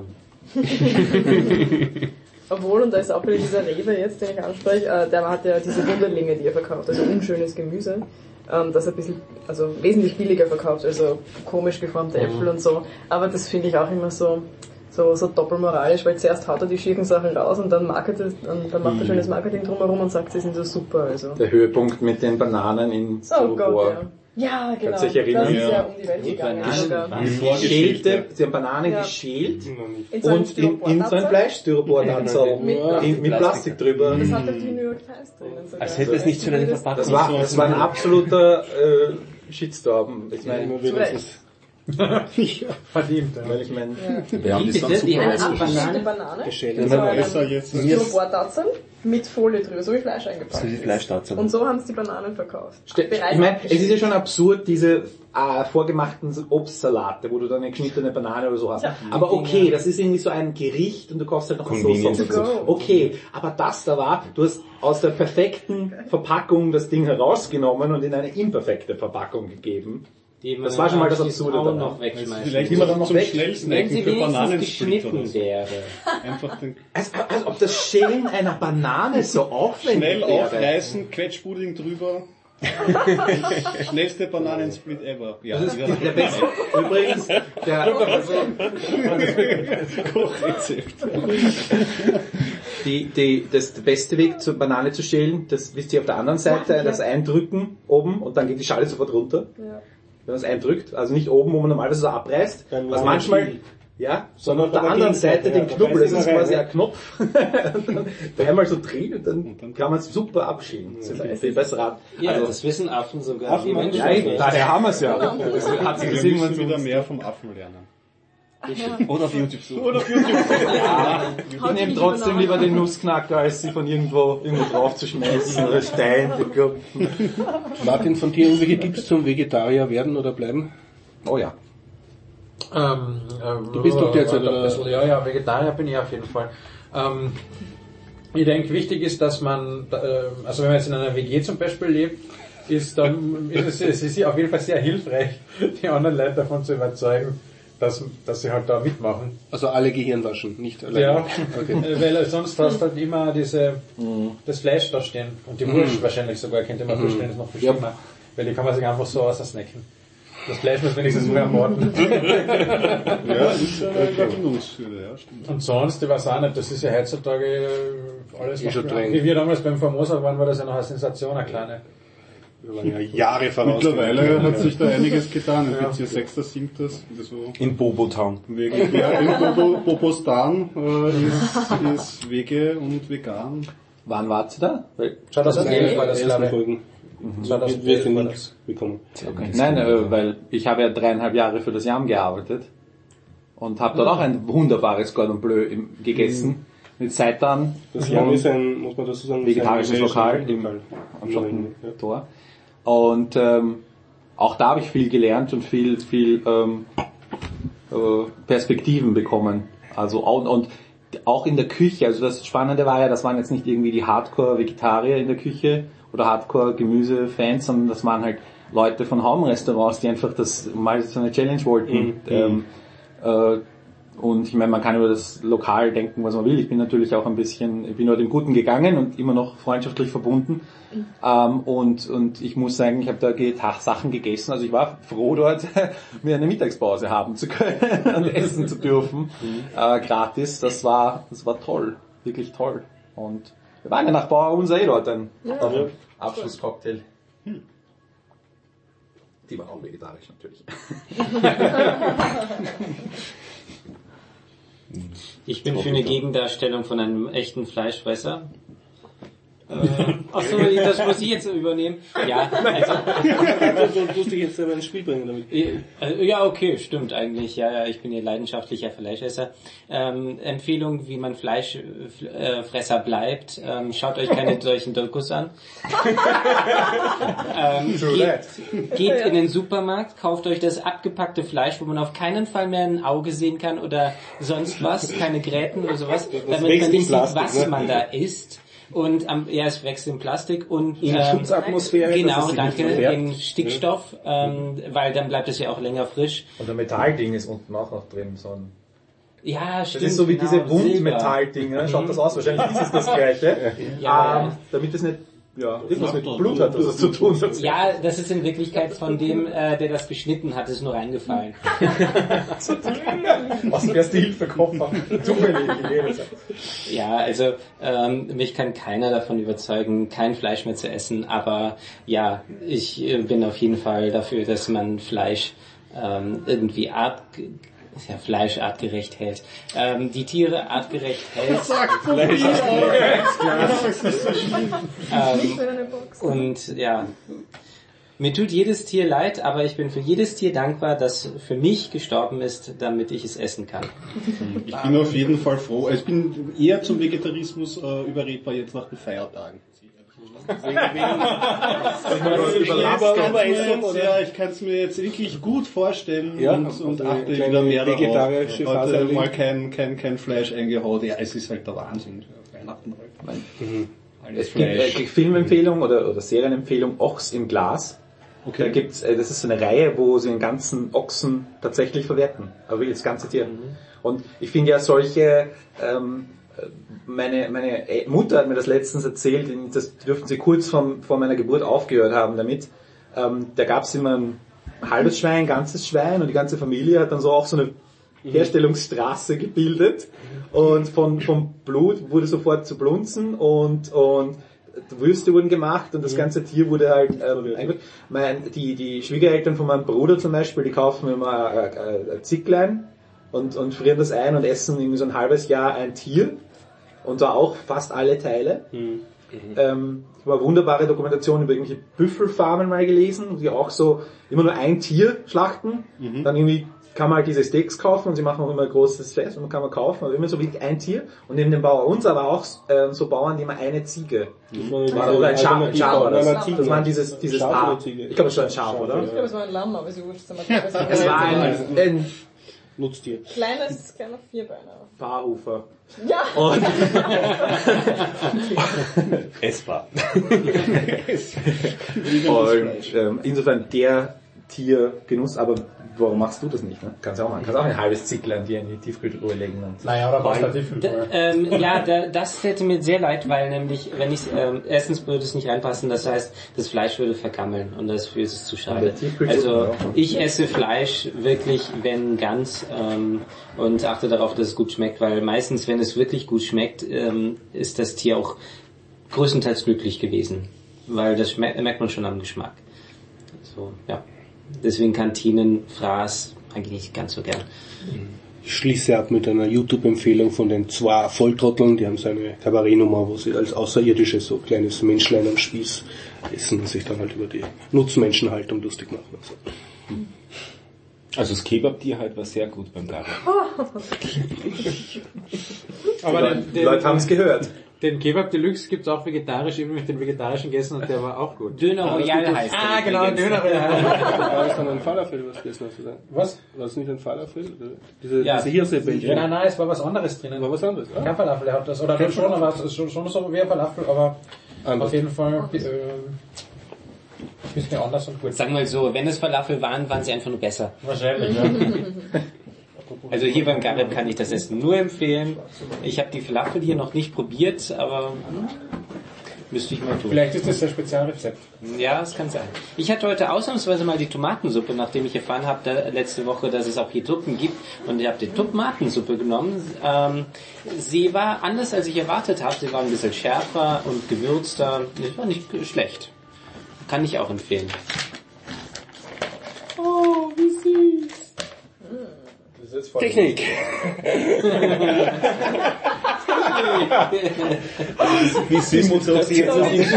E: Obwohl, und da ist auch wieder dieser Rewe jetzt, den ich anspreche, äh, der hat ja diese Wunderlinge, die er verkauft, also unschönes Gemüse, ähm, das er ein bisschen, also wesentlich billiger verkauft, also komisch geformte Äpfel und so. Aber das finde ich auch immer so, so, so doppelmoralisch, weil zuerst haut er die schiefen Sachen raus und dann marketet, und dann macht er schönes Marketing drumherum und sagt, sie sind so super, also.
F: Der Höhepunkt mit den Bananen in
E: Oh Gott,
F: Styropor.
E: ja. Ja, genau.
F: Kannst du dich erinnern?
E: Das ist ja
C: Ja.
E: um die Welt gegangen. sogar.
C: Die Vorgeschichte.
F: Geschälte, sie haben Bananen
E: Ja.
F: geschält
E: In so einem
F: und in, in so ein
E: Styropornatzer.
F: Fleischstyropor-Natzel
E: Mit
F: mit, mit Plastik drüber.
E: Das hat doch die New York Times drinnen sogar.
H: Als hätte es nicht zu deiner Verpackung.
F: Das war, das war ein absoluter äh, Shitstorm. Ich meine,
B: Immer wieder
E: Zurecht.
B: das
G: Verdient, ja.
F: Weil ich meine,
H: Wir haben
A: Wie
H: das
A: bitte?
H: dann
A: Die
H: super
E: Eine
A: heißt
E: abgeschnittene
A: Banane.
E: Banane.
B: Geschält.
E: In so
C: besser
E: einem
C: jetzt.
E: Styroportatzeln mit Folie drüber, so wie Fleisch eingepackt.
H: So wie Fleischtatzeln.
E: Und so haben sie die Bananen verkauft.
F: Ste- ich meine, es ist ja schon absurd, diese äh, vorgemachten Obstsalate, wo du dann eine geschnittene Banane oder so hast.
E: Ja.
F: Aber okay, das ist irgendwie so ein Gericht und du kaufst halt noch eine
H: Convenience
F: Sauce
E: to
F: dazu.
E: go.
F: Okay, aber das da war, du hast aus der perfekten Verpackung das Ding herausgenommen und in eine imperfekte Verpackung gegeben.
A: Die man
F: Das war schon mal das
A: anschließend
F: Absurde
A: auch
F: daran.
A: noch wegschmeißen.
C: Vielleicht
F: Die man dann noch
C: zum
F: weg-
A: Wenn
C: Schnellsnacken
A: sie
C: für
A: wenigstens
C: Bananensplit oder
A: geschnitten
C: so.
A: wäre.
C: Einfach den
F: Als, als ob das Schälen einer Banane so aufwendig
C: schnell
F: wäre.
C: aufreißen, Quetschpudding drüber. Schnellste Bananensplit ever. Ja,
F: Das ist
C: ja.
F: der beste. Übrigens, der,
C: Kochrezept.
F: die, die, das der beste Weg zur Banane zu schälen, das wisst ihr auf der anderen Seite, das Eindrücken oben und dann geht die Schale sofort runter.
E: Ja.
F: Wenn man es eindrückt, also nicht oben, wo man normalerweise so abreißt,
B: Beim
F: was
B: langen
F: manchmal,
B: Stiel.
F: ja, sondern auf der
B: aber
F: anderen
B: Gegenseite,
F: Seite
B: ja,
F: den
B: da
F: Knubbel, das
B: beißt
F: ist
B: immer
F: quasi
B: rein,
F: ein Knopf, und dann einmal so drehen und dann kann man es super abschälen. Das ist viel besser ab.
A: Ja,
F: Also,
A: das wissen Affen sogar.
B: Affen
A: die
B: machen
A: Menschen
F: ja,
A: nicht.
F: daher haben wir es ja. Das hat sich das
C: Wir
F: irgendwann
C: müssen
F: so
C: wieder mehr vom Affen lernen.
H: Oder auf YouTube suchen.
C: Oder auf YouTube.
F: Ich nehme trotzdem lieber den Nussknacker, als sie von irgendwo, irgendwo drauf zu schmeißen oder Stein.
B: Martin, von dir irgendwelche Tipps zum Vegetarier werden oder bleiben?
F: Oh ja.
G: Ähm, ähm,
B: Du bist doch derzeit,
G: warte ein
B: oder?
G: bisschen, ja, ja, Vegetarier bin ich auf jeden Fall. Ähm, ich denke, wichtig ist, dass man, äh, also wenn man jetzt in einer W G zum Beispiel lebt, ist dann, ist es, es ist auf jeden Fall sehr hilfreich, die anderen Leute davon zu überzeugen, dass, dass sie halt da mitmachen.
B: Also alle Gehirn waschen, nicht alleine.
G: Ja,
B: Okay.
G: äh, weil sonst hast du halt immer diese, das Fleisch da stehen und die Wurst wahrscheinlich sogar, könnte man vorstellen, ist noch viel schlimmer, weil die kann man sich einfach so aussnacken. Das Fleisch muss wenigstens vorher morden.
C: Ja, ist eine Überwindungshürde, ja, stimmt.
G: Und sonst, ich weiß auch nicht, das ist ja heutzutage äh, alles
B: Eh
G: noch,
B: schon drängt.
G: wie wir damals beim Formosa waren, war das ja noch eine Sensation, eine kleine.
B: Wir waren ja Jahre voraus.
C: Mittlerweile hat sich da einiges getan. Es
G: Ja.
C: gibt hier Sechster, Siebter, so
H: In Bobotown.
C: Vegetär. In Bobo, Bobostan äh, ist, ist Wege und vegan.
F: Wann wart ihr da?
G: zweitausendelf war das,
B: ersten
G: glaube ich.
B: Folgen. Wir
G: zweitausendelf
B: sind
G: war
B: nichts bekommen.
F: Nein, äh, weil ich habe ja dreieinhalb Jahre für das Jam gearbeitet und habe dort auch ein wunderbares Cordon Bleu im, gegessen mit Seitan.
B: Das Jahr ist ein, muss man dazu sagen,
F: Vegetarisches
B: ist ein
F: Lokal im,
B: Lokal.
F: am
B: Ja.
F: Schottentor. Und ähm, auch da habe ich viel gelernt und viel, viel ähm, äh, Perspektiven bekommen. Also und, und auch in der Küche. Also das Spannende war ja, das waren jetzt nicht irgendwie die Hardcore-Vegetarier in der Küche oder Hardcore-Gemüse-Fans, sondern das waren halt Leute von Home-Restaurants, die einfach das mal so eine Challenge wollten.
B: Mhm.
F: Ähm, äh, Und ich meine, man kann über das Lokal denken, was man will. Ich bin natürlich auch ein bisschen, ich bin nur dem Guten gegangen und immer noch freundschaftlich verbunden. Ähm, und, und ich muss sagen, ich habe da ge- Sachen gegessen. Also ich war froh, dort mir eine Mittagspause haben zu können und essen zu dürfen. Äh, gratis. Das war, das war toll. Wirklich toll. Und wir waren ja nach Bauer unser eh dort ein
E: Ja.
F: ja. Abschlusscocktail. Die war auch vegetarisch natürlich.
A: Ich bin für eine Gegendarstellung von einem echten Fleischfresser. Äh, achso, das muss ich jetzt übernehmen. Ja, also,
B: Du musst dich jetzt selber ins Spiel bringen damit.
A: äh, ja, okay, stimmt eigentlich. Ja, ja, ich bin hier leidenschaftlicher Fleischesser. Ähm, Empfehlung, wie man Fleischfresser bleibt. Ähm, schaut euch keine solchen Dokus an. ähm, geht, geht in den Supermarkt, kauft euch das abgepackte Fleisch, wo man auf keinen Fall mehr ein Auge sehen kann oder sonst was, keine Gräten oder sowas, damit
B: wächst
A: man
B: in
A: nicht
B: Plastik,
A: sieht, was
B: ne?
A: man da isst. Und am, ja, es wächst in Plastik und
F: In
A: ähm,
F: Schutzatmosphäre, dass
A: genau,
F: es sich nicht
A: danke,
F: verfärbt.
A: in Stickstoff, ähm, weil dann bleibt es ja auch länger frisch.
F: Und ein Metallding ist unten auch noch drin, so ein
A: Ja,
F: Das
A: stimmt.
F: ist so wie
A: genau,
F: diese
A: Silber.
F: Wundmetalldinger, schaut das aus, wahrscheinlich ist es das gleiche.
A: Ja.
F: Ähm, damit es nicht, ja, irgendwas mit Blut hat, was zu tun hat.
A: Ja, das ist in Wirklichkeit von dem, äh, der das geschnitten hat, ist nur reingefallen.
F: Aus dem erste Hilfe-Koffer. Zufällig gegeben.
A: Ja, also ähm, mich kann keiner davon überzeugen, kein Fleisch mehr zu essen, aber ja, ich äh, bin auf jeden Fall dafür, dass man Fleisch ähm, irgendwie art ja, Fleisch artgerecht hält. Ähm, die Tiere artgerecht hält.
E: Nicht
A: ähm,
E: für eine Box.
A: und ja, Mir tut jedes Tier leid, aber ich bin für jedes Tier dankbar, das für mich gestorben ist, damit ich es essen kann.
C: Ich bin auf jeden Fall froh. Ich bin eher zum Vegetarismus äh, überredbar jetzt nach den Feiertagen. Ja, ich kann es mir jetzt wirklich gut vorstellen
B: Ja,
C: und, und
B: also
C: achte
B: kleine
C: wieder mehr
B: vegetarische
C: darauf. Heute
B: Phase
C: mal kein, kein, kein Fleisch eingehauen. Ja, es ist halt der Wahnsinn. Weihnachten halt.
F: Mhm. Es gibt äh, Filmempfehlung oder, oder Serienempfehlung Ochs im Glas. Okay. Da gibt's, äh, das ist so eine Reihe, wo sie den ganzen Ochsen tatsächlich verwerten. Aber wirklich das ganze Tier. Mhm. Und ich finde ja solche, ähm, meine, meine Mutter hat mir das letztens erzählt, das dürften sie kurz vom, vor meiner Geburt aufgehört haben damit. Ähm, da gab's immer ein halbes Schwein, ein ganzes Schwein und die ganze Familie hat dann so auch so eine Herstellungsstraße gebildet und von, vom Blut wurde sofort zu Blunzen und, und Würste wurden gemacht und das ganze Tier wurde halt ähm, mein, die, die Schwiegereltern von meinem Bruder zum Beispiel, die kaufen immer ein, ein Zicklein und, und frieren das ein und essen irgendwie so ein halbes Jahr ein Tier und da auch fast alle Teile. Mhm. Ähm, ich habe eine wunderbare Dokumentation über irgendwelche Büffelfarmen mal gelesen, die auch so immer nur ein Tier schlachten, mhm. dann irgendwie kann man halt diese Steaks kaufen und sie machen auch immer ein großes Fest und man kann man kaufen, also immer so wie ein Tier und neben dem Bauer uns, aber auch äh, so Bauern, die immer eine Ziege mhm. oder ein Schaf, ein Schaf war das. Das waren dieses, dieses Paar. Ich glaube, es war ein Schaf, oder?
E: Ich glaube, es war ein Lamm, aber sie wurscht.
F: Es war ein, ein
B: Nutztier.
E: Kleines, kleiner Vierbeiner.
F: Paarhufer.
E: Ja!
F: Und
D: essbar.
F: Und ähm, insofern der Tiergenuss, aber warum machst du das nicht? Ne? Kannst auch machen. Kannst auch ein halbes Zicklein dir in die Tiefkühltruhe legen. Und
G: naja, oder was da
A: da, ähm, Ja, da, das täte mir sehr leid, weil nämlich, wenn ich ähm, erstens würde es nicht reinpassen, das heißt, das Fleisch würde vergammeln und dafür ist es zu schade. Also ich esse Fleisch wirklich, wenn ganz ähm, und achte darauf, dass es gut schmeckt, weil meistens, wenn es wirklich gut schmeckt, ähm, ist das Tier auch größtenteils glücklich gewesen, weil das schmeckt, merkt man schon am Geschmack. So, ja. Deswegen Kantinen, Fraß, eigentlich nicht ganz so gern.
B: Ich schließe ab mit einer YouTube-Empfehlung von den zwei Volltrotteln, die haben so eine Kabarettnummer, wo sie als Außerirdische so kleines Menschlein am Spieß essen und sich dann halt über die Nutzmenschenhaltung lustig machen. Und so.
H: Also das Kebab-Tier halt war sehr gut beim Garten.
G: Aber
F: die, die Leute haben es gehört.
G: Den Kebab Deluxe gibt's auch vegetarisch, eben mit den vegetarischen gegessen und der war auch gut.
A: Döner Royal heißt der.
G: Ah, genau, Döner Royal.
B: War das dann ein Falafel, was gegessen hast du da?
G: Was?
B: War das nicht ein Falafel? Diese,
A: ja.
B: diese Hirsebällchen?
G: Nein, nein, es war was anderes drinnen.
B: War was anderes? Ah.
G: Kein Falafel, er hat das, oder schon, aber es ist schon, schon so wie ein Falafel, aber anders. Auf jeden Fall äh, bisschen anders und gut.
A: Sagen wir mal so, wenn es Falafel waren, waren sie einfach nur besser.
G: Wahrscheinlich, ja.
A: Also hier beim Garib kann ich das Essen nur empfehlen. Ich habe die Falafel hier noch nicht probiert, aber hm, müsste ich mal tun.
G: Vielleicht ist das ein Spezialrezept.
A: Ja, das kann sein. Ich hatte heute ausnahmsweise mal die Tomatensuppe, nachdem ich erfahren habe da, letzte Woche, dass es auch hier Suppen gibt. Und ich habe die Tomatensuppe genommen. Ähm, sie war anders, als ich erwartet habe. Sie war ein bisschen schärfer und gewürzter. Das war nicht schlecht. Kann ich auch empfehlen.
G: Oh, wie süß.
B: Technik.
H: Wie süß muss das jetzt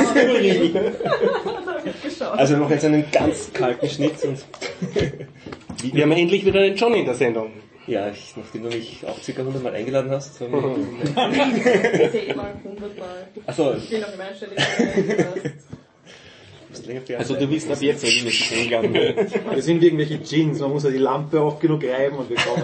H: Also wir machen jetzt einen ganz kalten Schnitt und
B: wir haben endlich wieder den Johnny in der Sendung.
D: Ja, ich, nachdem du mich auch circa hundert Mal eingeladen hast.
E: Zehnmal, hundertmal.
D: Achso.
E: Ich bin noch im Einstellung.
H: Also du willst ab jetzt nicht eingeladen.
F: Wir sind irgendwelche Jeans, man muss ja die Lampe oft genug reiben und wir kommen.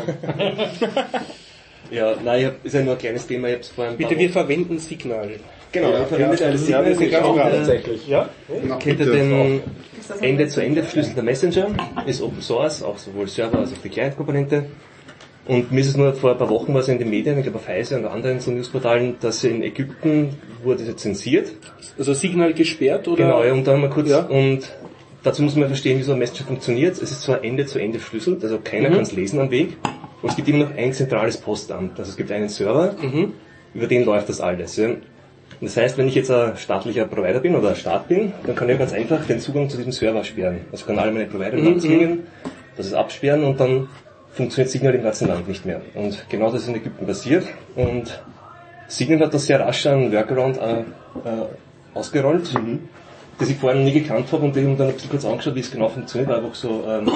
D: Ja, nein, ich hab, ist ja nur ein kleines Thema, ich hab's vorhin...
B: Bitte, wir verwenden Signal.
D: Genau,
B: ja,
D: wir verwenden
B: ja,
D: ein Signal.
B: Ja, wir sind ganz klar. Tatsächlich. Ja?
D: Kennt ihr den Ende-zu-Ende verschlüsselter Messenger? Ist Open Source, auch sowohl Server als auch die Client-Komponente. Und mir ist es nur vor ein paar Wochen was in den Medien, ich glaube auf Heise und anderen so Newsportalen, dass in Ägypten wurde sie zensiert.
B: Also Signal gesperrt oder?
D: Genau, ja, und dann mal kurz, ja. Und dazu muss man verstehen, wie so ein Messenger funktioniert. Es ist zwar Ende zu Ende verschlüsselt, also keiner mhm. kann es lesen am Weg. Und es gibt immer noch ein zentrales Postamt. Also es gibt einen Server, mhm. über den läuft das alles. Ja. Das heißt, wenn ich jetzt ein staatlicher Provider bin oder ein Staat bin, dann kann ich ganz einfach den Zugang zu diesem Server sperren. Also kann alle meine Provider mhm. klingen, das ist absperren und dann funktioniert Signal im ganzen Land nicht mehr. Und genau das ist in Ägypten passiert. Und Signal hat das sehr rasch einen Workaround äh, äh, ausgerollt. Mhm. das ich vorher noch nie gekannt habe und ich habe dann ein bisschen kurz angeschaut, wie es genau funktioniert, weil einfach so ähm,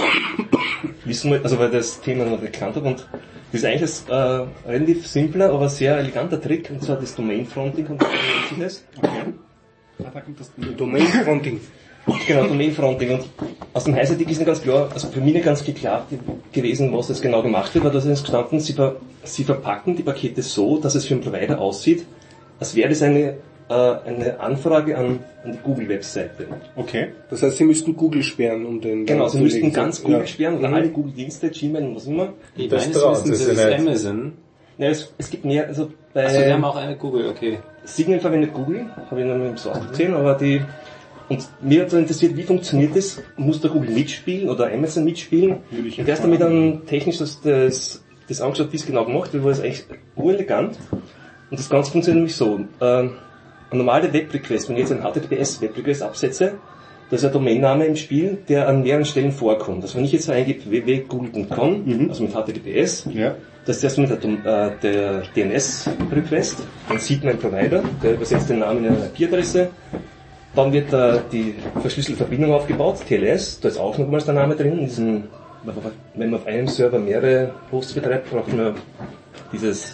D: wissen wir, also weil das Thema noch nicht gekannt habe und das ist eigentlich ein äh, relativ simpler, aber sehr eleganter Trick, und zwar das Domain-Fronting und das.
C: Okay. Ah, da kommt das
B: Domain-Fronting.
D: Genau, Domain-Fronting. Und aus dem Heißartikel ist nicht ganz klar, also für mich nicht ganz geklärt gewesen, was das genau gemacht wird, weil da ist gestanden, sie, ver, sie verpacken die Pakete so, dass es für einen Provider aussieht, als wäre das eine, äh, eine Anfrage an, an die Google-Webseite.
C: Okay.
B: Das heißt, Sie müssten Google sperren, um den...
D: Genau, Sie müssten
B: legen.
D: ganz Google
B: Ja.
D: sperren oder
B: Mhm.
D: alle Google-Dienste, Gmail und was immer.
A: Die
F: Das
A: meines
F: traut,
A: Wissens
F: das
A: ist
F: ist ja
A: es
F: nett.
A: Amazon.
D: Ja, es, es gibt mehr, also bei
A: Achso, die haben auch eine Google, okay.
D: Signal verwendet Google, habe ich noch nicht so ausgesehen, aber die, und mir hat so interessiert, wie funktioniert das? Muss da Google mitspielen oder Amazon mitspielen?
C: Würde ich
D: Und erst damit dann technisch das, das, das angeschaut, wie es genau gemacht wird, war es eigentlich urelegant. Und das Ganze funktioniert nämlich so. Ähm, ein normaler Web-Request, wenn ich jetzt einen H T T P S-Web-Request absetze, da ist ein Domainname im Spiel, der an mehreren Stellen vorkommt. Also wenn ich jetzt eingebe w w w punkt google punkt com,
C: Mhm.
D: also mit H T T P S,
C: Ja.
D: das ist erst mit der, Dom- äh, der D N S-Request, dann sieht mein Provider, der übersetzt den Namen in eine I P-Adresse, dann wird äh, die verschlüsselte Verbindung aufgebaut, T L S, da ist auch nochmals der Name drin, in diesem, wenn man auf einem Server mehrere Hosts betreibt, braucht man dieses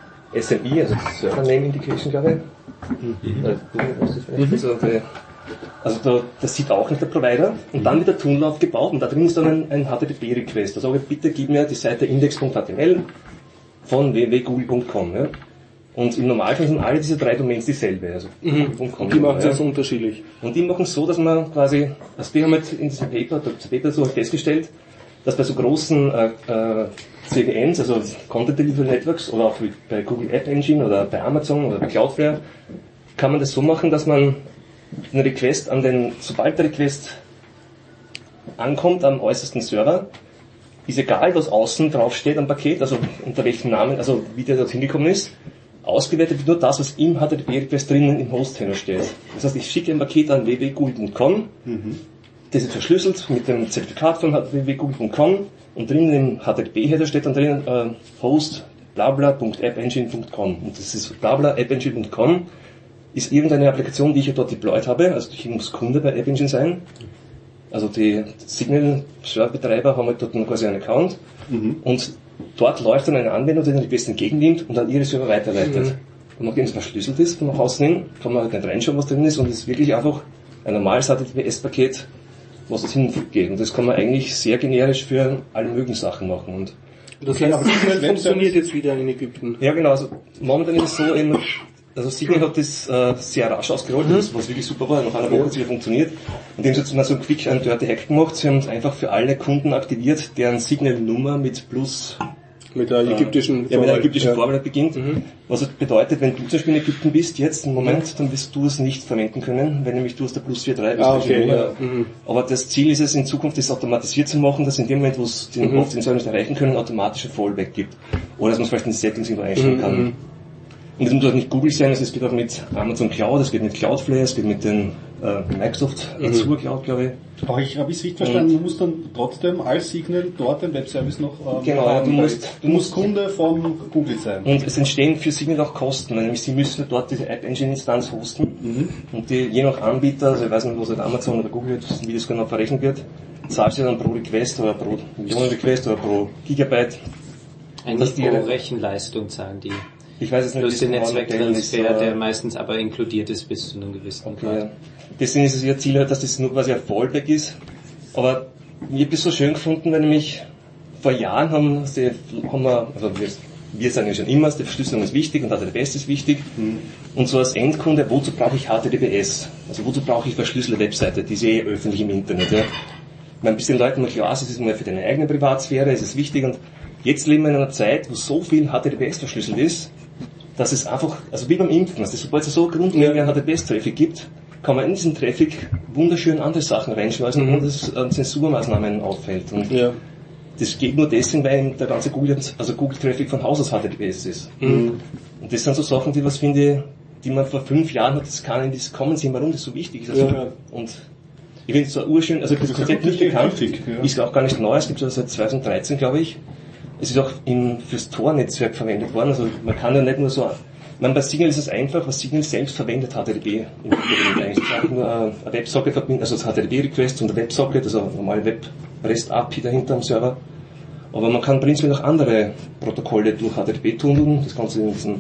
D: S N I, also das Server Name Indication, glaube ich. Mhm. Äh, was ist das vielleicht? Also, der, also da, das sieht auch nicht der Provider. Und dann wird der Tunnel aufgebaut und da drin ist dann ein, ein H T T P-Request. Da sage ich, bitte gib mir die Seite index punkt h t m l von w w w punkt google punkt com. Ja. Und im Normalfall sind alle diese drei Domains dieselbe. Also
B: Mhm. Und die machen es jetzt unterschiedlich.
D: Und die machen es so, dass man quasi, also die haben halt in diesem Paper, das Paper so festgestellt, dass bei so großen äh, äh, C D Ns, also Content Delivery Networks, oder auch wie bei Google App Engine oder bei Amazon oder bei Cloudflare, kann man das so machen, dass man einen Request an den, sobald der Request ankommt am äußersten Server, ist egal, was außen draufsteht am Paket, also unter welchem Namen, also wie der dorthin gekommen ist, ausgewertet wird nur das, was im H T T P-Request drinnen im Host-Tenor steht. Das heißt, ich schicke ein Paket an w w w punkt google punkt com, mhm. das ist verschlüsselt mit dem Zertifikat von w w w punkt google punkt com und drinnen im H T T P-Header steht dann drinnen äh, host blabla punkt app engine punkt com und das ist blabla app engine punkt com ist irgendeine Applikation, die ich ja dort deployed habe, also ich muss Kunde bei App Engine sein. Also die Signal-Server-Betreiber haben halt dort quasi einen Account mhm. und dort läuft dann eine Anwendung, die den Request entgegennimmt und an ihre Server weiterleitet. Mhm. Und nachdem es verschlüsselt ist, von nach außen hin, kann man halt nicht reinschauen, was drin ist und es ist wirklich einfach ein normales H T T P S-Paket, was es hingeht. Und das kann man eigentlich sehr generisch für alle möglichen Sachen machen. Und
B: das heißt, Signal funktioniert jetzt wieder in Ägypten.
D: ja genau, also momentan ist es so, eben, also Signal hat das äh, sehr rasch ausgerollt, mhm. was wirklich super war, nach einer Woche hat es wieder funktioniert. Und dem hat es mal so ein Quick and Dirty Hack gemacht, sie haben es einfach für alle Kunden aktiviert, deren Signal-Nummer mit plus
B: mit der ägyptischen
D: äh, ja, mit der ägyptischen
B: ja.
D: Vorwahl beginnt. Mhm. Was halt bedeutet, wenn du zum Beispiel in Ägypten bist, jetzt im Moment, dann wirst du es nicht verwenden können, wenn nämlich du aus der plus vier drei bist.
B: Ah, okay, ja. Mhm.
D: Aber das Ziel ist es, in Zukunft das automatisiert zu machen, dass in dem Moment, wo es den mhm. oft den Server nicht erreichen können, automatische Fallback gibt. Oder dass man es vielleicht in die Settings irgendwo einstellen mhm. kann. Und es muss auch nicht Google sein, also es geht auch mit Amazon Cloud, es geht mit Cloudflare, es geht mit den äh, Microsoft Azure mhm. Cloud, glaube ich.
C: Aber ich habe es richtig verstanden, du musst dann trotzdem als Signal dort den Webservice noch ähm,
D: genau,
C: haben,
D: du musst,
C: du musst Kunde von Google sein.
D: Und es entstehen für Signal auch Kosten, weil nämlich sie müssen dort diese App Engine Instanz hosten mhm. und die je nach Anbieter, also ich weiß nicht, was halt Amazon oder Google, wie das genau verrechnet wird, zahlst du dann pro Request oder pro Millionen Request oder pro Gigabyte.
A: Eigentlich pro Rechenleistung zahlen die.
D: Ich weiß es nicht.
A: Plus den Netzwerktransfer, der meistens aber inkludiert ist bis zu einem gewissen
D: okay, Grad. Ja. Deswegen ist es ihr Ziel halt, dass das nur quasi ein Fallback ist. Aber ich habe es so schön gefunden, weil nämlich vor Jahren haben sie, haben wir, also wir, wir sagen ja schon immer, die Verschlüsselung ist wichtig und H T T P S ist wichtig. Mhm. Und so als Endkunde, wozu brauche ich H T T P S? Also wozu brauche ich verschlüsselte Webseite? Die ist eh öffentlich im Internet. Ja. Ein bisschen Leuten mal klar, es ist mal für deine eigene Privatsphäre, es ist wichtig. Und jetzt leben wir in einer Zeit, wo so viel H T T P S verschlüsselt ist, dass es einfach, also wie beim Impfen, also sobald es so eine Grundmenge an H T T P S-Traffic gibt, kann man in diesen Traffic wunderschön andere Sachen reinschmeißen, mhm. und es an Zensurmaßnahmen auffällt. Und ja. das geht nur deswegen, weil der ganze Google, also Google-Traffic von Haus aus H T T P S ist. Mhm. Und das sind so Sachen, die was finde, die man vor fünf Jahren hat, das kann in das kommen sehen, warum das so wichtig ist. Also ja. Und ich finde es so urschön, also das Konzept nicht bekannt, Kritik, ja. ist auch gar nicht neu, es gibt es seit zweitausenddreizehn, glaube ich. Es ist auch im, fürs Tor-Netzwerk verwendet worden, also man kann ja nicht nur so Man, bei Signal ist es einfach, was Signal selbst verwendet, H T T P. Im eigentlich ist nur eine Websocket verbinden, also das H T T P-Request und der Websocket, also eine normale Web-REST-A P I dahinter am Server. Aber man kann prinzipiell auch andere Protokolle durch H T T P tunneln, das Ganze in diesen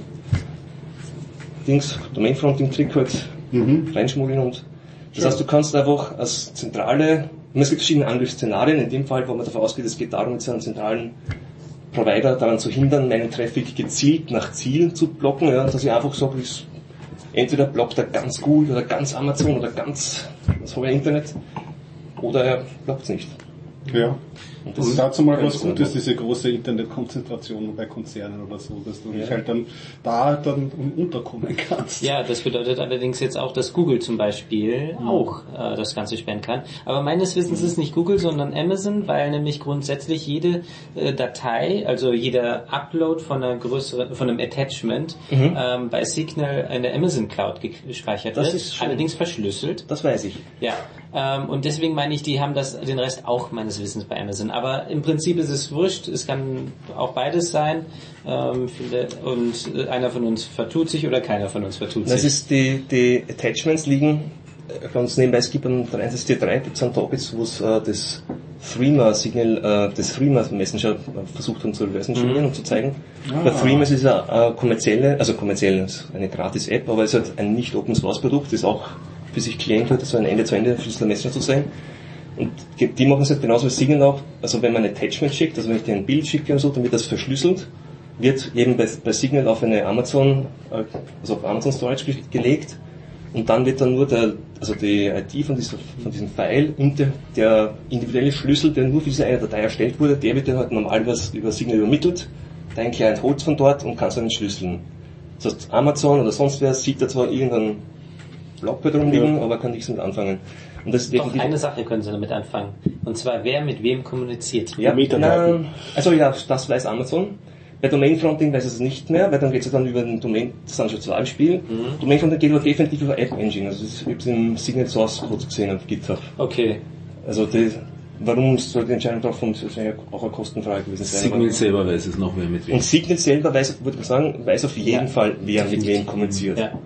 D: Dings, Domain-Fronting-Trick halt mhm. reinschmuggeln und das heißt, du kannst einfach als zentrale, und es gibt verschiedene Angriffsszenarien, in dem Fall, wo man davon ausgeht, es geht darum, mit so einem zentralen Provider daran zu hindern, meinen Traffic gezielt nach Zielen zu blocken, ja, dass ich einfach sage, entweder blockt er ganz Google oder ganz Amazon oder ganz das whole Internet oder er blockt es nicht.
C: Ja. Und das und dazu mal was Gutes, diese große Internetkonzentration bei Konzernen oder so, dass du ja. dich halt dann da dann unterkommen kannst.
A: Ja, das bedeutet allerdings jetzt auch, dass Google zum Beispiel mhm. auch äh, das Ganze sperren kann. Aber meines Wissens mhm. ist nicht Google, sondern Amazon, weil nämlich grundsätzlich jede äh, Datei, also jeder Upload von einer größeren, von einem Attachment mhm. ähm, bei Signal in der Amazon Cloud gespeichert
D: das
A: wird,
D: ist schön.
A: Allerdings verschlüsselt.
D: Das weiß ich.
A: Ja. Ähm, und deswegen meine ich, die haben das, den Rest auch meines Wissens bei Amazon. Aber im Prinzip ist es wurscht, es kann auch beides sein. Ähm, viele, und einer von uns vertut sich oder keiner von uns vertut
D: das
A: sich.
D: Das ist die, die Attachments liegen ganz nebenbei, es gibt am eins T drei gibt es einen Topics, wo es äh, das Threema Signal, äh, das Threema Messenger versucht haben zu reversen mhm. und zu zeigen. Ah. Bei Threema ist eine äh, kommerzielle, also kommerziell eine gratis App, aber es ist halt ein nicht Open Source Produkt, das auch für sich claimt wird, so ein Ende-zu-Ende-Verschlüsselter Messenger zu sein. Und die, die machen es halt genauso wie Signal auch, also wenn man ein Attachment schickt, also wenn ich dir ein Bild schicke und so, dann wird das verschlüsselt, wird eben bei, bei Signal auf eine Amazon, also auf Amazon Storage ge- gelegt und dann wird dann nur der, also die I D von, dieser, von diesem File und der, der individuelle Schlüssel, der nur für diese eine Datei erstellt wurde, der wird dann halt normal über, über Signal übermittelt, dein Client holt von dort und kann es dann entschlüsseln. Das heißt, Amazon oder sonst wer sieht da zwar irgendeinen Blockcode rumliegen, ja. aber kann nichts damit anfangen. Und das ist
A: Doch, eine Sache können Sie damit anfangen. Und zwar, wer mit wem kommuniziert.
D: Ja, na, also ja, das weiß Amazon. Bei Domain-Fronting weiß es nicht mehr, weil dann geht es ja dann über den Domain, das sind schon zwei im Spiel. Mhm. Domain-Fronting geht aber definitiv über App Engine, also das ist im Signal Source Code gesehen auf GitHub.
A: Okay.
D: Also die, warum soll die Entscheidung davon, das wäre ja auch eine Kostenfrage gewesen sein.
H: Signal selber weiß es noch, wer mit wem.
D: Und Signal selber weiß, würde ich sagen, weiß auf jeden ja. Fall, wer mit wem kommuniziert.
A: Ja.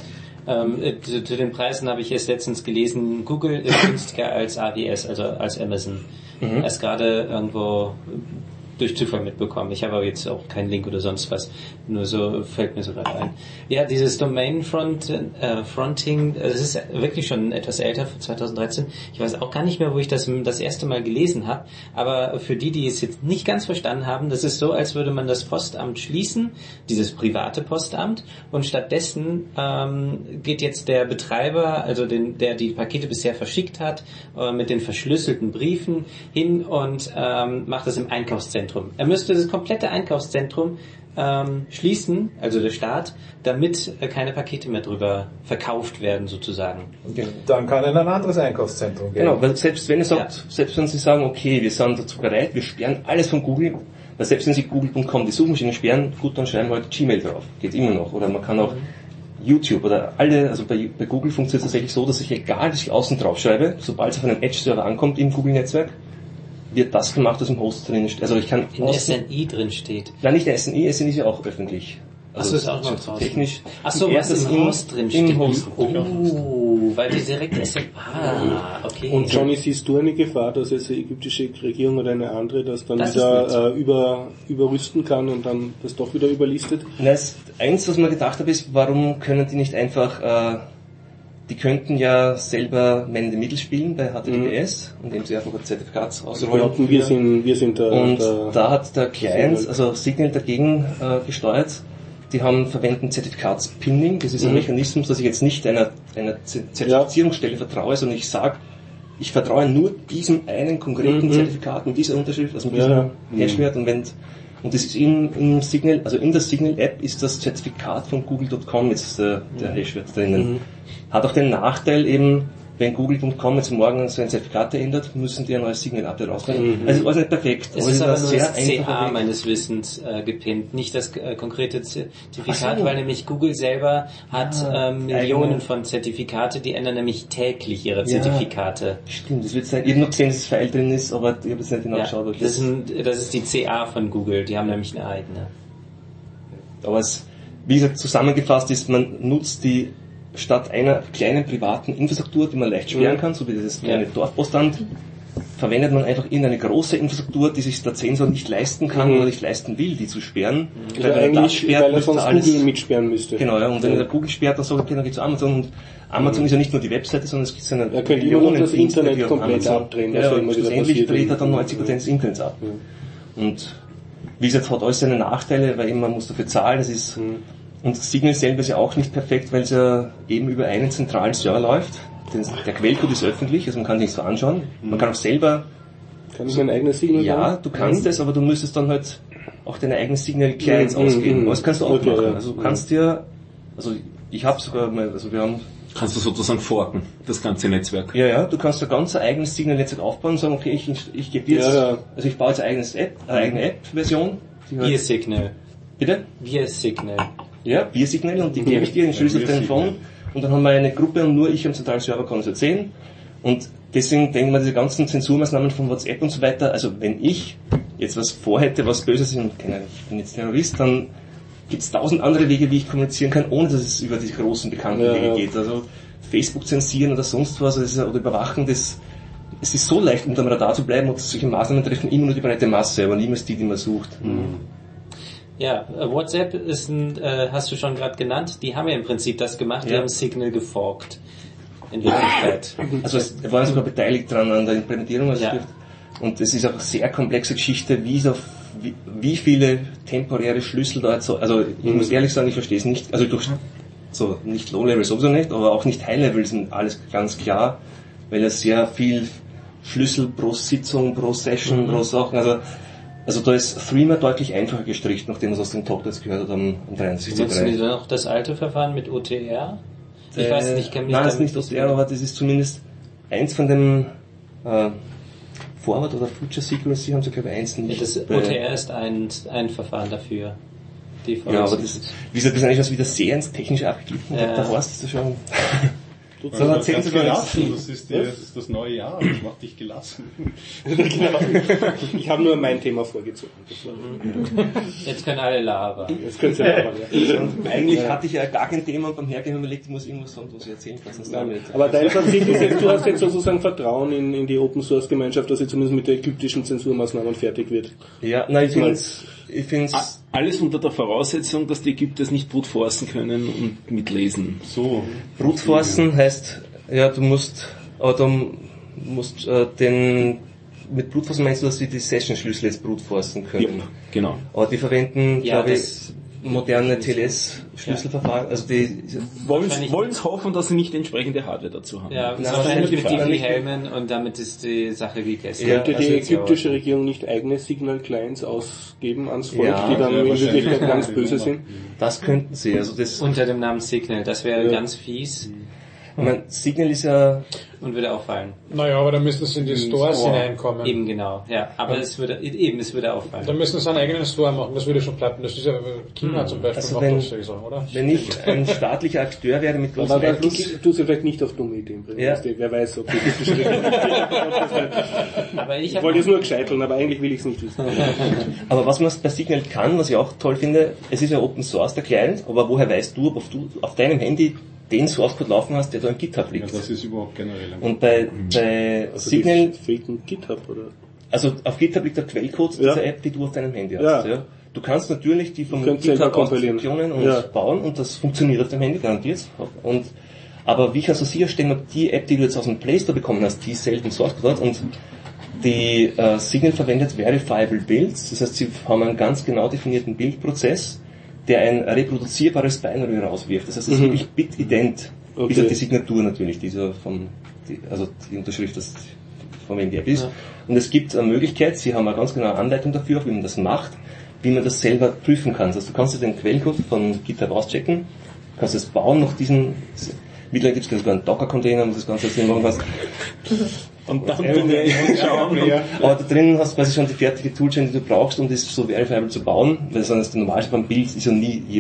A: Ähm, zu, zu den Preisen habe ich erst letztens gelesen, Google ist günstiger als A W S, also als Amazon. Mhm. Erst gerade irgendwo durch Zufall mitbekommen. Ich habe aber jetzt auch keinen Link oder sonst was. Nur so fällt mir so gerade ein. Ja, dieses Domain-Fronting, äh, Fronting, das ist wirklich schon etwas älter, von zweitausenddreizehn. Ich weiß auch gar nicht mehr, wo ich das das erste Mal gelesen habe. Aber für die, die es jetzt nicht ganz verstanden haben, das ist so, als würde man das Postamt schließen, dieses private Postamt, und stattdessen ähm, geht jetzt der Betreiber, also den, der die Pakete bisher verschickt hat, äh, mit den verschlüsselten Briefen hin und ähm, macht das im Einkaufszentrum. Er müsste das komplette Einkaufszentrum ähm, schließen, also der Staat, damit äh, keine Pakete mehr drüber verkauft werden, sozusagen.
I: Okay. Dann kann er in ein anderes Einkaufszentrum gehen.
D: Genau, weil selbst wenn er sagt, ja. selbst wenn Sie sagen, okay, wir sind dazu bereit, wir sperren alles von Google, weil selbst wenn Sie google punkt com die Suchmaschine sperren, gut, dann schreiben wir halt Gmail drauf. Geht immer noch. Oder man kann auch mhm. YouTube oder alle, also bei, bei Google funktioniert es tatsächlich so, dass ich, egal was ich außen drauf schreibe, sobald es auf einem Edge-Server ankommt im Google-Netzwerk, wird das gemacht, was im Host drin steht. Also ich kann
A: in S N I drin steht.
D: Nein, nicht der S N I, S N I ist ja auch öffentlich.
A: Also Achso, ist auch noch draußen.
D: Technisch.
A: Achso, was im Host drin steht.
D: Im Host.
A: Oh, weil die direkt S N I. Ah, okay.
B: Und Johnny, siehst du eine Gefahr, dass jetzt die ägyptische Regierung oder eine andere das dann
A: das
B: wieder äh, über, überrüsten kann und dann das doch wieder überlistet?
D: Das eins, was mir gedacht habe, ist, warum können die nicht einfach äh, die könnten ja selber Man in the Middle spielen bei H T T P S, mhm. indem sie einfach ein Zertifikat ausrollen.
B: Also wir sind, wir sind der,
D: und
B: der,
D: da hat der Client, also Signal dagegen äh, gesteuert. Die haben verwenden Zertifikatspinning. Das ist ein mhm. Mechanismus, dass ich jetzt nicht einer, einer Zertifizierungsstelle ja. vertraue, sondern ich sage, ich vertraue nur diesem einen konkreten mhm. Zertifikat mit dieser Unterschrift, also mit
B: ja.
D: diesem Hashwert. Und wenn Und das ist in, in Signal, also in der Signal-App ist das Zertifikat von Google Punkt com jetzt der, der Hashwert drinnen. Mhm. Hat auch den Nachteil eben, wenn Google Punkt com jetzt morgen so ein Zertifikat ändert, müssen die ein neues Signal-Update rausbringen. Mhm. Also es ist alles nicht perfekt.
A: Es ist aber nur das C A meines Wissens äh, gepinnt, nicht das äh, konkrete Zertifikat, so. Weil nämlich Google selber hat ah, ähm, Millionen eigene. von Zertifikate, die ändern nämlich täglich ihre Zertifikate.
D: Ja, stimmt, das wird sein. Ich habe noch gesehen, dass das File drin ist, aber ich habe jetzt nicht genau
A: ja,
D: geschaut.
A: Das, das, ist das ist die C A von Google, die haben nämlich eine eigene.
D: Aber es wie gesagt, zusammengefasst ist, man nutzt die statt einer kleinen privaten Infrastruktur, die man leicht sperren kann, so wie dieses kleine ja. Dorfpostamt, verwendet man einfach irgendeine große Infrastruktur, die sich der Zensor nicht leisten kann mhm. oder nicht leisten will, die zu sperren.
B: Also weil eigentlich, das sperrt, weil er sonst alles, Google mitsperren müsste.
D: Genau, ja, und wenn ja. er Google sperrt, dann sagt er, okay, dann geht's zu Amazon, und Amazon mhm. ist ja nicht nur die Webseite, sondern es gibt eine
B: er könnte immer noch das Internet komplett Amazon abdrehen.
D: Ja, und schlussendlich dreht er dann neunzig Prozent des Internets ab. Mhm. Und wie gesagt, hat alles seine Nachteile, weil eben man muss dafür zahlen, das ist, mhm. und Signal selber ist ja auch nicht perfekt, weil es ja eben über einen zentralen Server läuft. Der Quellcode ist öffentlich, also man kann sich so anschauen. Man kann auch selber...
B: Kann ich mein eigenes Signal
D: Ja,
B: machen?
D: du kannst es, aber du müsstest dann halt auch deine eigenen Signal-Clients mhm. ausgeben. Aber das kannst du auch okay, machen. Ja. Also du kannst dir... Also ich habe sogar mal... Also wir haben...
H: Kannst du sozusagen forken, das ganze Netzwerk?
D: Ja, ja, du kannst ein ganz eigenes Signal-Netzwerk aufbauen und sagen, okay, ich, ich gebe dir jetzt... Ja, ja. Also ich baue jetzt eine eigenes App, eine eigene App-Version.
A: Via Signal.
D: Bitte?
A: Via Signal.
D: Ja, Via-Signal, und die gebe ich dir, den Schlüssel auf dein Phone, und dann haben wir eine Gruppe und nur ich am zentralen Server kann es erzählen. Und deswegen denken wir diese ganzen Zensurmaßnahmen von WhatsApp und so weiter, also wenn ich jetzt was vorhätte, was Böses ist, und keine Ahnung, ich bin jetzt Terrorist, dann gibt es tausend andere Wege, wie ich kommunizieren kann, ohne dass es über die großen bekannten ja, Wege ja. geht. Also Facebook zensieren oder sonst was, also oder überwachen, das, es ist so leicht, unter dem Radar zu bleiben, und solche Maßnahmen treffen immer nur die breite Masse, aber niemals die, die man sucht. Mhm.
A: Ja, WhatsApp ist ein, äh, hast du schon gerade genannt, die haben ja im Prinzip das gemacht, ja. die haben Signal geforkt. In Wirklichkeit.
D: Also es waren sogar beteiligt dran an der Implementierung. Also ja. Und es ist auch eine sehr komplexe Geschichte, wie, so, wie, wie viele temporäre Schlüssel da jetzt so, also ich muss ehrlich sagen, ich verstehe es nicht, also durch, so, nicht Low-Level sowieso nicht, aber auch nicht High-Level sind alles ganz klar, weil es sehr viel Schlüssel pro Sitzung, pro Session, mhm. pro Sachen, also Also da ist Threema deutlich einfacher gestrichen, nachdem wir es aus dem Talk jetzt gehört hat am, am dreiundsechzig Punkt drei.
A: Nutzt du noch das alte Verfahren mit O T R? Ich äh, weiß nicht, ich kann mich
D: nein, es ist nicht O T R, aber das ist zumindest eins von den äh, Forward oder Future Secrecy haben sie glaube ich eins nicht.
A: Das O T R ist ein, ein Verfahren dafür. Die
D: ja, aber das, wie gesagt, das ist eigentlich was wieder sehr ins Technische abgeglichen. Ja. Da hast du schon...
C: Du so erzählst du gelassen, das ist, die, das ist das neue Jahr, das macht dich gelassen.
B: Genau. Ich habe nur mein Thema vorgezogen.
A: Jetzt können alle labern.
B: Jetzt können sie labern, ja.
D: Eigentlich ja. hatte ich ja gar kein Thema und beim Hergehen überlegt, ich muss irgendwas sagen, was ich erzählen kann.
B: Nein, aber dein Fazit ist jetzt, du hast jetzt sozusagen Vertrauen in, in die Open Source Gemeinschaft, dass sie zumindest mit der ägyptischen Zensurmaßnahmen fertig wird.
D: Ja, nein, ich finde ich find's
H: alles unter der Voraussetzung, dass die Ägypter es nicht brutforcen können und mitlesen.
D: So. Brutforcen heißt, ja, du musst, aber du musst äh, den, mit Brutforcen meinst du, dass sie die Session-Schlüssel jetzt brutforcen können?
H: Ja, genau.
D: Aber die verwenden, ja, glaube ich, moderne T L S-Schlüsselverfahren, ja. also die
H: wollen es hoffen, dass sie nicht entsprechende Hardware dazu haben.
A: Ja, das wahrscheinlich mit Diffie-Hellman und damit ist die Sache gegessen.
B: Ja, könnte die also ägyptische Regierung nicht eigene Signal-Clients ausgeben ans Volk, ja, die dann in Wirklichkeit ganz böse sind?
D: Das könnten sie, also das...
A: Unter dem Namen Signal, das wäre ja. ganz fies.
D: Ich meine, Signal ist ja...
A: Und würde auffallen.
G: Naja, aber dann müssten es in die Stores Store hineinkommen.
A: Eben genau, ja. Aber ja. es würde, eben, es würde auffallen.
G: Dann müssen sie einen eigenen Store machen, das würde schon klappen. Das ist ja, China hm. zum Beispiel
D: also
G: macht
D: wenn,
G: das so, oder?
D: Wenn ich ein staatlicher Akteur wäre mit großem
B: Aber du sie vielleicht nicht auf dumme Ideen bringen. Ja. Wer weiß, ob die typische Regierung aber ich, ich wollte es nur gescheiteln, aber eigentlich will ich es nicht wissen.
D: Aber was man bei Signal kann, was ich auch toll finde, es ist ja Open Source, der Client, aber woher weißt du, ob du auf deinem Handy den Source Code laufen hast, der da im GitHub liegt.
C: Ja, das ist überhaupt generell.
D: Und bei, mhm. bei
B: also
D: Signal...
B: fehlt ein GitHub, oder?
D: Also auf GitHub liegt der Quellcode ja. dieser App, die du auf deinem Handy hast. Ja. Ja. Du kannst natürlich die von GitHub Konstruktionen und ja. bauen und das funktioniert auf dem Handy, garantiert. Und, aber wie kannst du sicherstellen, ob die App, die du jetzt aus dem Play Store bekommen hast, die selben Source Code hat? Und die äh, Signal verwendet Verifiable Builds, das heißt, sie haben einen ganz genau definierten Bildprozess, der ein reproduzierbares Binary rauswirft. Das heißt, es ist mhm. wirklich bitident, okay. bis auf die Signatur natürlich, dieser vom, die, also die Unterschrift, das von wem die App ist. Ja. Und es gibt eine Möglichkeit, sie haben eine ganz genaue Anleitung dafür, wie man das macht, wie man das selber prüfen kann. Also du kannst dir den Quellcode von GitHub auschecken, kannst es bauen nach diesen, mittlerweile gibt es sogar einen Docker-Container, um das Ganze jetzt nicht machen kannst. Und dann schauen. Aber da drin hast du quasi schon die fertige Toolchain, die du brauchst, um das so verifiable zu bauen, weil sonst der Normalfall beim Bild ist ja nie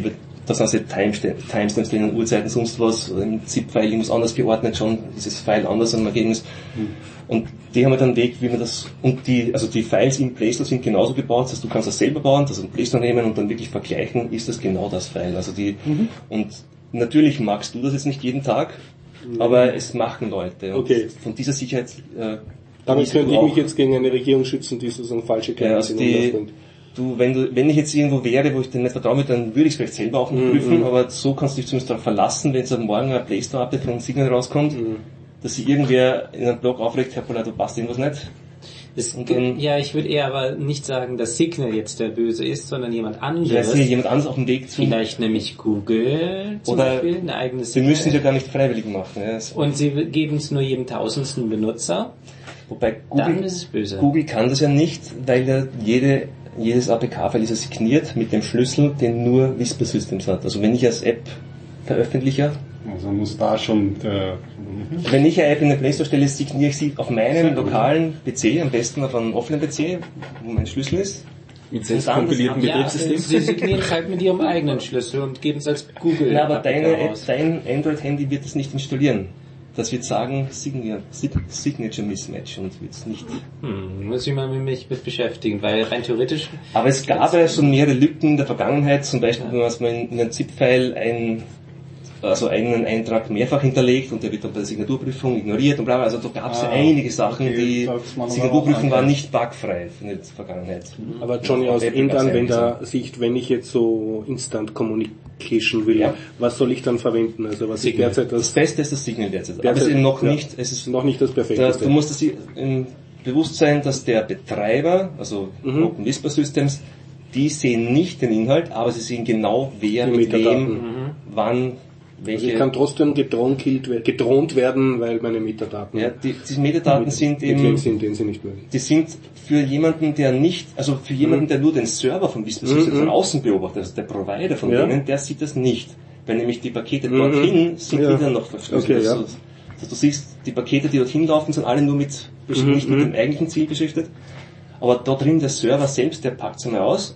D: da sind also Timestamps drin, Uhrzeiten, sonst was, im ZIP-File irgendwas anders geordnet, schon dieses File anders am Ergebnis. Mhm. Und die haben halt einen Weg, wie man das, und die, also die Files im Play Store sind genauso gebaut, das heißt, du kannst das selber bauen, das im Play Store nehmen und dann wirklich vergleichen, ist das genau das File. Also die, mhm. und natürlich magst du das jetzt nicht jeden Tag, mhm. aber es machen Leute. Und okay. Von dieser Sicherheit, äh,
B: damit könnte ich mich jetzt gegen eine Regierung schützen, die sozusagen falsche Kenntnisse
D: ja, also die, du, wenn du, wenn ich jetzt irgendwo wäre, wo ich dir nicht vertrauen würde, dann würde ich es vielleicht selber auch noch prüfen, mhm. aber so kannst du dich zumindest darauf verlassen, wenn jetzt am Morgen ein Play Store Update von Signal rauskommt, mhm. dass sich irgendwer in einem Blog aufregt, Herr Poller, da passt irgendwas nicht.
A: Das, dann, ja, ich würde eher aber nicht sagen, dass Signal jetzt der Böse ist, sondern jemand anderes.
D: Ja, ist jemand anderes auf dem Weg zu.
A: Vielleicht nämlich Google zum
D: oder
A: Beispiel, ein eigenes
D: Sie müssen es ja gar nicht freiwillig machen. Ja.
A: Und sie geben es nur jedem tausendsten Benutzer.
D: Wobei Google,
A: dann ist es böse.
D: Google kann das ja nicht, weil ja jede, jedes A P K-File ist ja signiert mit dem Schlüssel, den nur Whisper Systems hat. Also wenn ich als App veröffentliche,
C: also muss da schon äh,
D: wenn ich eine App in den Play Store stelle, signiere ich sie auf meinem lokalen P C, am besten auf einem Offline-P C, wo mein Schlüssel ist.
B: Mit selbstkompiliertem Betriebssystem?
A: Ja, sie signieren es halt mit ihrem eigenen Schlüssel und geben es als Google.
D: Ja, aber deine App, dein Android-Handy wird es nicht installieren. Das wird sagen, Signature Mismatch und wird es nicht.
A: Hm, muss ich mal mit mich mit beschäftigen, weil rein theoretisch...
D: Aber es gab ja schon mehrere Lücken in der Vergangenheit, zum Beispiel, ja. wenn man in, in einem ZIP-File ein also einen Eintrag mehrfach hinterlegt und der wird dann bei der Signaturprüfung ignoriert und bla bla. Also da gab es ah, ja einige Sachen, okay, die Signaturprüfung war nicht bugfrei in der Vergangenheit.
B: Aber Johnny, aus Endanwendersicht, wenn ich jetzt so Instant Communication will, ja. was soll ich dann verwenden? Also was
D: Signal.
B: ist derzeit das?
D: Das Beste ist das Signal derzeit. Aber es ist eben noch ja. nicht, es ist
B: noch nicht das Perfekte.
D: Du musst das im Bewusstsein, dass der Betreiber, also mhm. Open Whisper Systems, die sehen nicht den Inhalt, aber sie sehen genau, wer die mit wem, mhm. wann, welche...
B: Also ich kann trotzdem gedroht, gedroht werden, weil meine Metadaten...
D: Ja, die, die Metadaten mit, sind eben...
B: sind, den sie nicht mögen.
D: Die sind für jemanden, der nicht... Also für jemanden, der nur den Server von Whisper Systems mhm. von außen beobachtet, also der Provider von ja. denen, der sieht das nicht. Weil nämlich die Pakete mhm. dorthin sind ja. die dann noch verschlüsselt. Okay, ja. also, also du siehst, die Pakete, die dorthin laufen, sind alle nur mit... Mhm. nicht mit dem eigentlichen Ziel beschriftet. Aber da drin der Server selbst, der packt es einmal aus.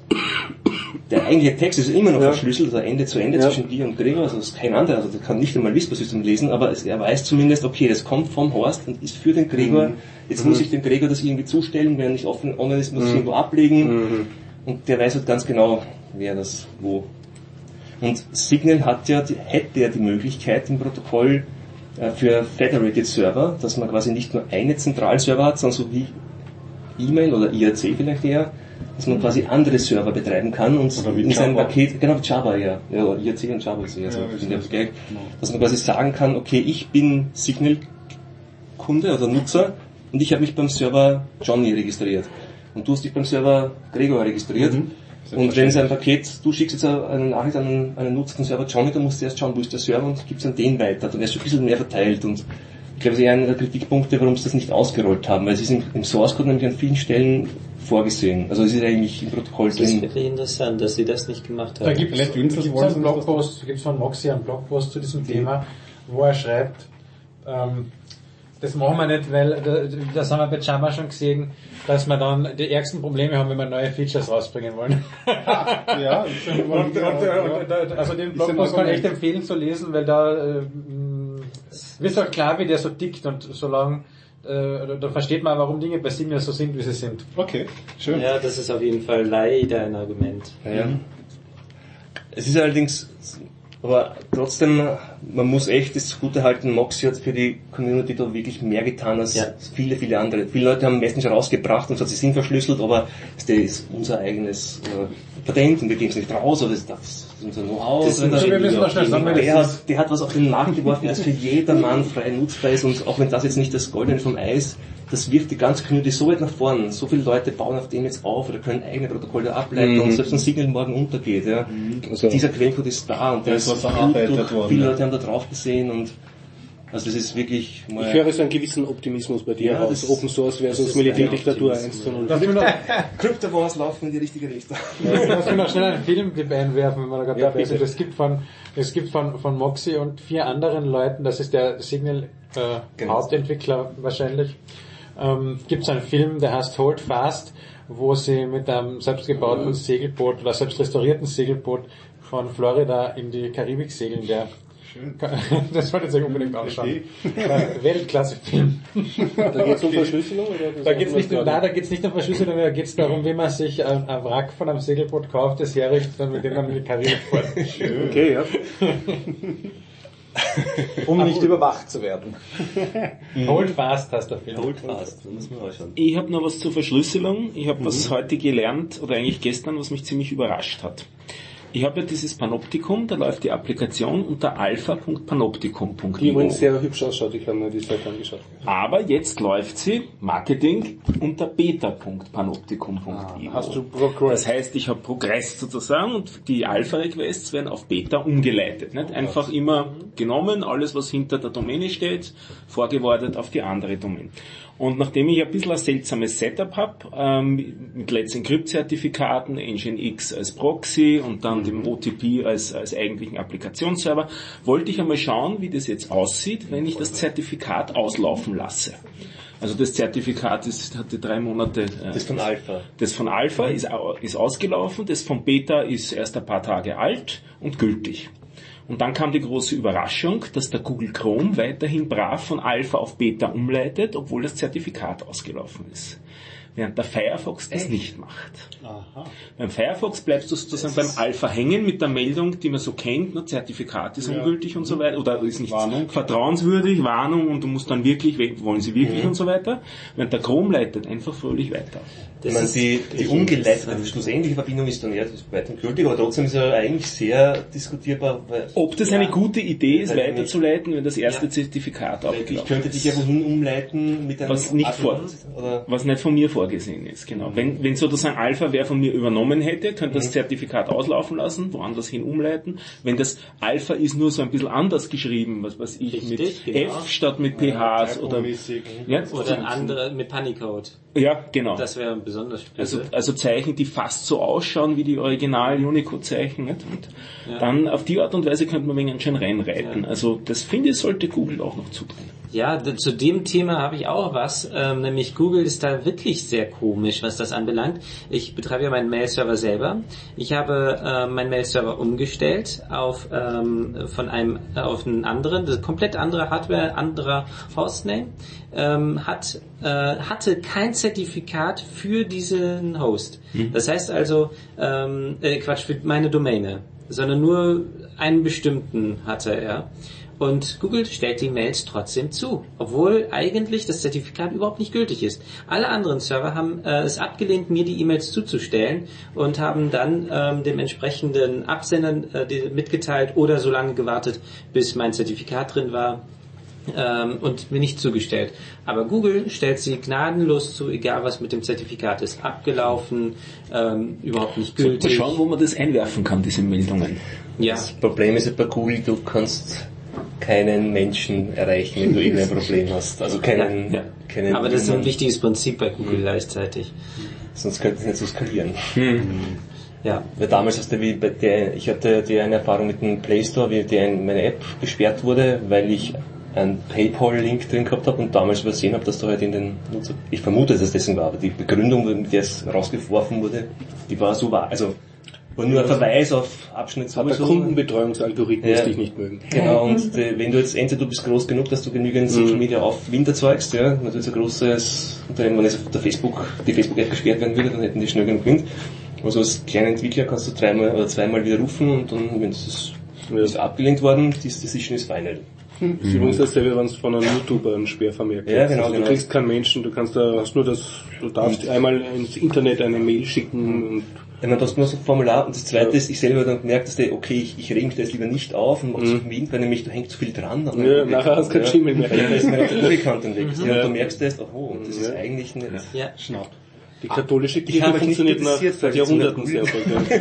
D: Der eigentliche Text ist immer noch ja. verschlüsselt, also Ende zu Ende ja. zwischen dir und Gregor, also das ist kein anderer, also der kann nicht einmal Whisper System lesen, aber es, er weiß zumindest, okay, das kommt vom Horst und ist für den Gregor, mhm. jetzt mhm. muss ich dem Gregor das irgendwie zustellen, wenn er nicht offen online ist, muss ich mhm. irgendwo ablegen mhm. und der weiß halt ganz genau, wer das wo. Und Signal hat ja, hätte ja die Möglichkeit im Protokoll äh, für Federated Server, dass man quasi nicht nur eine Zentralserver hat, sondern so wie E-Mail oder I R C vielleicht eher, dass man quasi andere Server betreiben kann und in seinem Paket, genau wie Java, ja, ja, I R C und Java ist ja, so ja, ist gleich, dass man quasi sagen kann, okay, ich bin Signal-Kunde oder Nutzer und ich habe mich beim Server Johnny registriert und du hast dich beim Server Gregor registriert mhm. und wenn sein Paket, du schickst jetzt eine Nachricht an einen, einen Nutzer vom Server Johnny, dann musst du erst schauen, wo ist der Server und gibst an den weiter, dann ist schon ein bisschen mehr verteilt und ich glaube, das ist einer der Kritikpunkte, warum sie das nicht ausgerollt haben, weil es ist im, im Source Code nämlich an vielen Stellen vorgesehen. Also es ist eigentlich im Protokoll drin.
A: Das ist wirklich interessant, dass sie das nicht gemacht haben.
G: Da gibt es einen Blogpost, gibt es von Moxie einen Blogpost zu diesem Thema, wo er schreibt, ähm, das machen wir nicht, weil da, das haben wir bei Java schon gesehen, dass wir dann die ärgsten Probleme haben, wenn wir neue Features rausbringen wollen. Ja, und, und, und, und, also den Blogpost kann ich echt empfehlen zu lesen, weil da äh, wird halt klar, wie der so tickt und solange äh, da versteht man, warum Dinge bei Signal so sind, wie sie sind.
C: Okay, schön.
A: Ja, das ist auf jeden Fall leider ein Argument.
D: Ja, ja. Es ist allerdings, aber trotzdem, man muss echt das Gute halten, Moxie hat für die Community da wirklich mehr getan als ja. viele, viele andere. Viele Leute haben Messenger rausgebracht und so, sie sind verschlüsselt, aber das ist unser eigenes äh, Patent und wir geben es nicht raus, aber das, das ist unser Know-how.
G: Das das wir müssen noch schnell sagen,
D: der, hat, der hat was auf den Markt geworfen, das für jedermann frei nutzbar ist und auch wenn das jetzt nicht das Goldene vom Eis, das wirft die ganze Community so weit nach vorne. So viele Leute bauen auf dem jetzt auf oder können eigene Protokolle ableiten mhm. und selbst ein Signal morgen untergeht. Ja. Also dieser Quellcode ist da und der ist verarbeitet worden. Viele Leute haben da drauf gesehen und also das ist wirklich
B: mal... Ich höre so einen gewissen Optimismus bei dir ja, aus Open Source versus Militärdiktatur eins zu null.
D: Crypto Wars laufen in die richtige Richtung.
G: Lass mich noch schnell einen Film einwerfen, wenn wir da gerade ja, dabei sind. Es gibt von, es gibt von, von Moxie und vier anderen Leuten, das ist der Signal äh, genau. Hauptentwickler wahrscheinlich, ähm, gibt es einen Film, der heißt Hold Fast, wo sie mit einem selbstgebauten Segelboot oder selbst restaurierten Segelboot von Florida in die Karibik segeln, der das solltet ihr euch unbedingt anschauen. Weltklasse-Film.
B: Da geht es um Verschlüsselung? Oder
G: da geht es nicht, um, nein, da geht's nicht um Verschlüsselung, da geht es darum, wie man sich ein, ein Wrack von einem Segelboot kauft, das herrichtet und mit dem man in die Karibik fährt.
B: Okay, ja.
F: Um nicht überwacht zu werden.
G: Hold fast heißt der Film.
D: Hold fast, da muss man auch schauen.
H: Ich habe noch was zur Verschlüsselung. Ich habe mhm. was heute gelernt, oder eigentlich gestern, was mich ziemlich überrascht hat. Ich habe ja dieses Panoptikum, da läuft die Applikation unter alpha punkt panoptikum punkt i o.
B: Die übrigens sehr hübsch ausschaut, ich habe mir die Seite angeschaut.
H: Aber jetzt läuft sie, Marketing, unter beta punkt panoptikum punkt i o.
B: Ah, hast du Progress?
H: Das heißt, ich habe Progress sozusagen und die Alpha-Requests werden auf Beta umgeleitet. Nicht? Einfach immer genommen, alles was hinter der Domäne steht, vorgewordet auf die andere Domäne. Und nachdem ich ein bisschen ein seltsames Setup habe, ähm, mit Let's Encrypt-Zertifikaten, Nginx als Proxy und dann dem O T P als, als eigentlichen Applikationsserver, wollte ich einmal schauen, wie das jetzt aussieht, wenn ich das Zertifikat auslaufen lasse. Also das Zertifikat ist, hatte drei Monate... Äh,
D: das von Alpha.
H: Das von Alpha ist, ist ausgelaufen, das von Beta ist erst ein paar Tage alt und gültig. Und dann kam die große Überraschung, dass der Google Chrome weiterhin brav von Alpha auf Beta umleitet, obwohl das Zertifikat ausgelaufen ist. Während der Firefox das Echt? nicht macht. Aha. Beim Firefox bleibst du sozusagen das beim Alpha hängen mit der Meldung, die man so kennt, ne, Zertifikat ist ja. ungültig und so weiter, oder ist nicht Warnung. vertrauenswürdig, Warnung, und du musst dann wirklich, wollen sie wirklich mhm. und so weiter. Während der Chrome leitet einfach fröhlich weiter.
D: Das ich meine, die, die umgeleitete, die schlussendliche Verbindung ist dann ja weiterhin gültig, aber trotzdem ist ja eigentlich sehr diskutierbar. Weil,
H: Ob das ja, eine gute Idee ist, weiterzuleiten, wenn das erste ja. Zertifikat abgelaufen ist.
D: Ich könnte dich ja wohin umleiten mit einem
H: was nicht vor, oder? Was nicht von mir vorgesehen ist, genau. Wenn, wenn sozusagen Alpha wer von mir übernommen hätte, könnte das mhm. Zertifikat auslaufen lassen, woanders hin umleiten. Wenn das Alpha ist nur so ein bisschen anders geschrieben, was weiß ich, Richtig, mit genau. F statt mit P Hs ja, oder,
A: ja, oder ein anderer mit Punycode.
H: Ja, genau.
A: Das wäre besonders spannend.
H: Also, also Zeichen, die fast so ausschauen wie die original Unicode-Zeichen. Nicht? Und ja. dann auf die Art und Weise könnte man wegen schön reinreiten. Ja. Also das finde ich, sollte Google auch noch zutun.
A: Ja, d- zu dem Thema habe ich auch was, ähm, nämlich Google ist da wirklich sehr komisch, was das anbelangt. Ich betreibe ja meinen Mail-Server selber. Ich habe äh, meinen Mail-Server umgestellt auf ähm, von einem äh, auf einen anderen, das ist komplett andere Hardware, anderer Hostname, ähm, hat äh, hatte kein Zertifikat für diesen Host. Hm. Das heißt also, ähm, äh, Quatsch, für meine Domäne, sondern nur einen bestimmten hatte er. Und Google stellt die Mails trotzdem zu, obwohl eigentlich das Zertifikat überhaupt nicht gültig ist. Alle anderen Server haben äh, es abgelehnt, mir die E-Mails zuzustellen und haben dann ähm, dem entsprechenden Absendern äh, die, mitgeteilt oder so lange gewartet, bis mein Zertifikat drin war ähm, und mir nicht zugestellt. Aber Google stellt sie gnadenlos zu, egal was mit dem Zertifikat ist. Abgelaufen, ähm, überhaupt nicht gültig.
H: Mal schauen, wo man das einwerfen kann, diese Meldungen.
A: Ja.
D: Das Problem ist ja bei Google, du kannst keinen Menschen erreichen, wenn du irgendein Problem hast. Also keinen,
A: ja.
D: keinen.
A: Aber das ist ein wichtiges Prinzip bei Google mhm. gleichzeitig.
D: Sonst könnte es nicht so skalieren.
A: Mhm. Ja.
D: Weil damals hast du wie bei der, ich hatte die eine Erfahrung mit dem Play Store, wie die meine App gesperrt wurde, weil ich einen PayPal-Link drin gehabt habe und damals übersehen habe, dass du halt in den Nutzer, ich vermute, dass es deswegen war, aber die Begründung, mit der es rausgeworfen wurde, die war so wahr, also war nur ein Verweis auf Abschnitt sowieso.
B: Aber Kundenbetreuungsalgorithmus
D: ja,
B: dich nicht mögen.
D: Genau, und äh, wenn du jetzt entweder du bist groß genug, dass du genügend mhm. Social Media Aufwind erzeugst, ja, natürlich ein großes Unternehmen, wenn jetzt auf der Facebook, die Facebook-App gesperrt werden würde, dann hätten die schnell genug Wind. Also als kleiner Entwickler kannst du dreimal oder zweimal wieder rufen und dann, wenn es ja. ist abgelehnt worden, this decision is final.
B: Hm. Das ist übrigens dasselbe, wenn es von einem YouTuber einen Sperrvermerk
D: ja, genau,
B: also, du
D: genau.
B: kriegst keinen Menschen, du kannst da, hast nur das, du darfst und einmal ins Internet eine Mail schicken und
D: ja, man hast nur so ein Formular und das zweite ja. ist, ich selber dann gemerkt, dass der, okay, ich, ich reg mich da jetzt lieber nicht auf und mach so mhm. Wind, weil nämlich da hängt zu viel dran.
B: Ja, nachher hast du kein Schimmel mehr.
D: Weil da ist mir auf der Unbekannten weg. Mhm. Ja. Und du merkst erst, oh, das ist eigentlich nicht...
A: Ja.
B: Schnapp. Die katholische Kirche funktioniert nach seit Jahrhunderten sehr erfolgreich.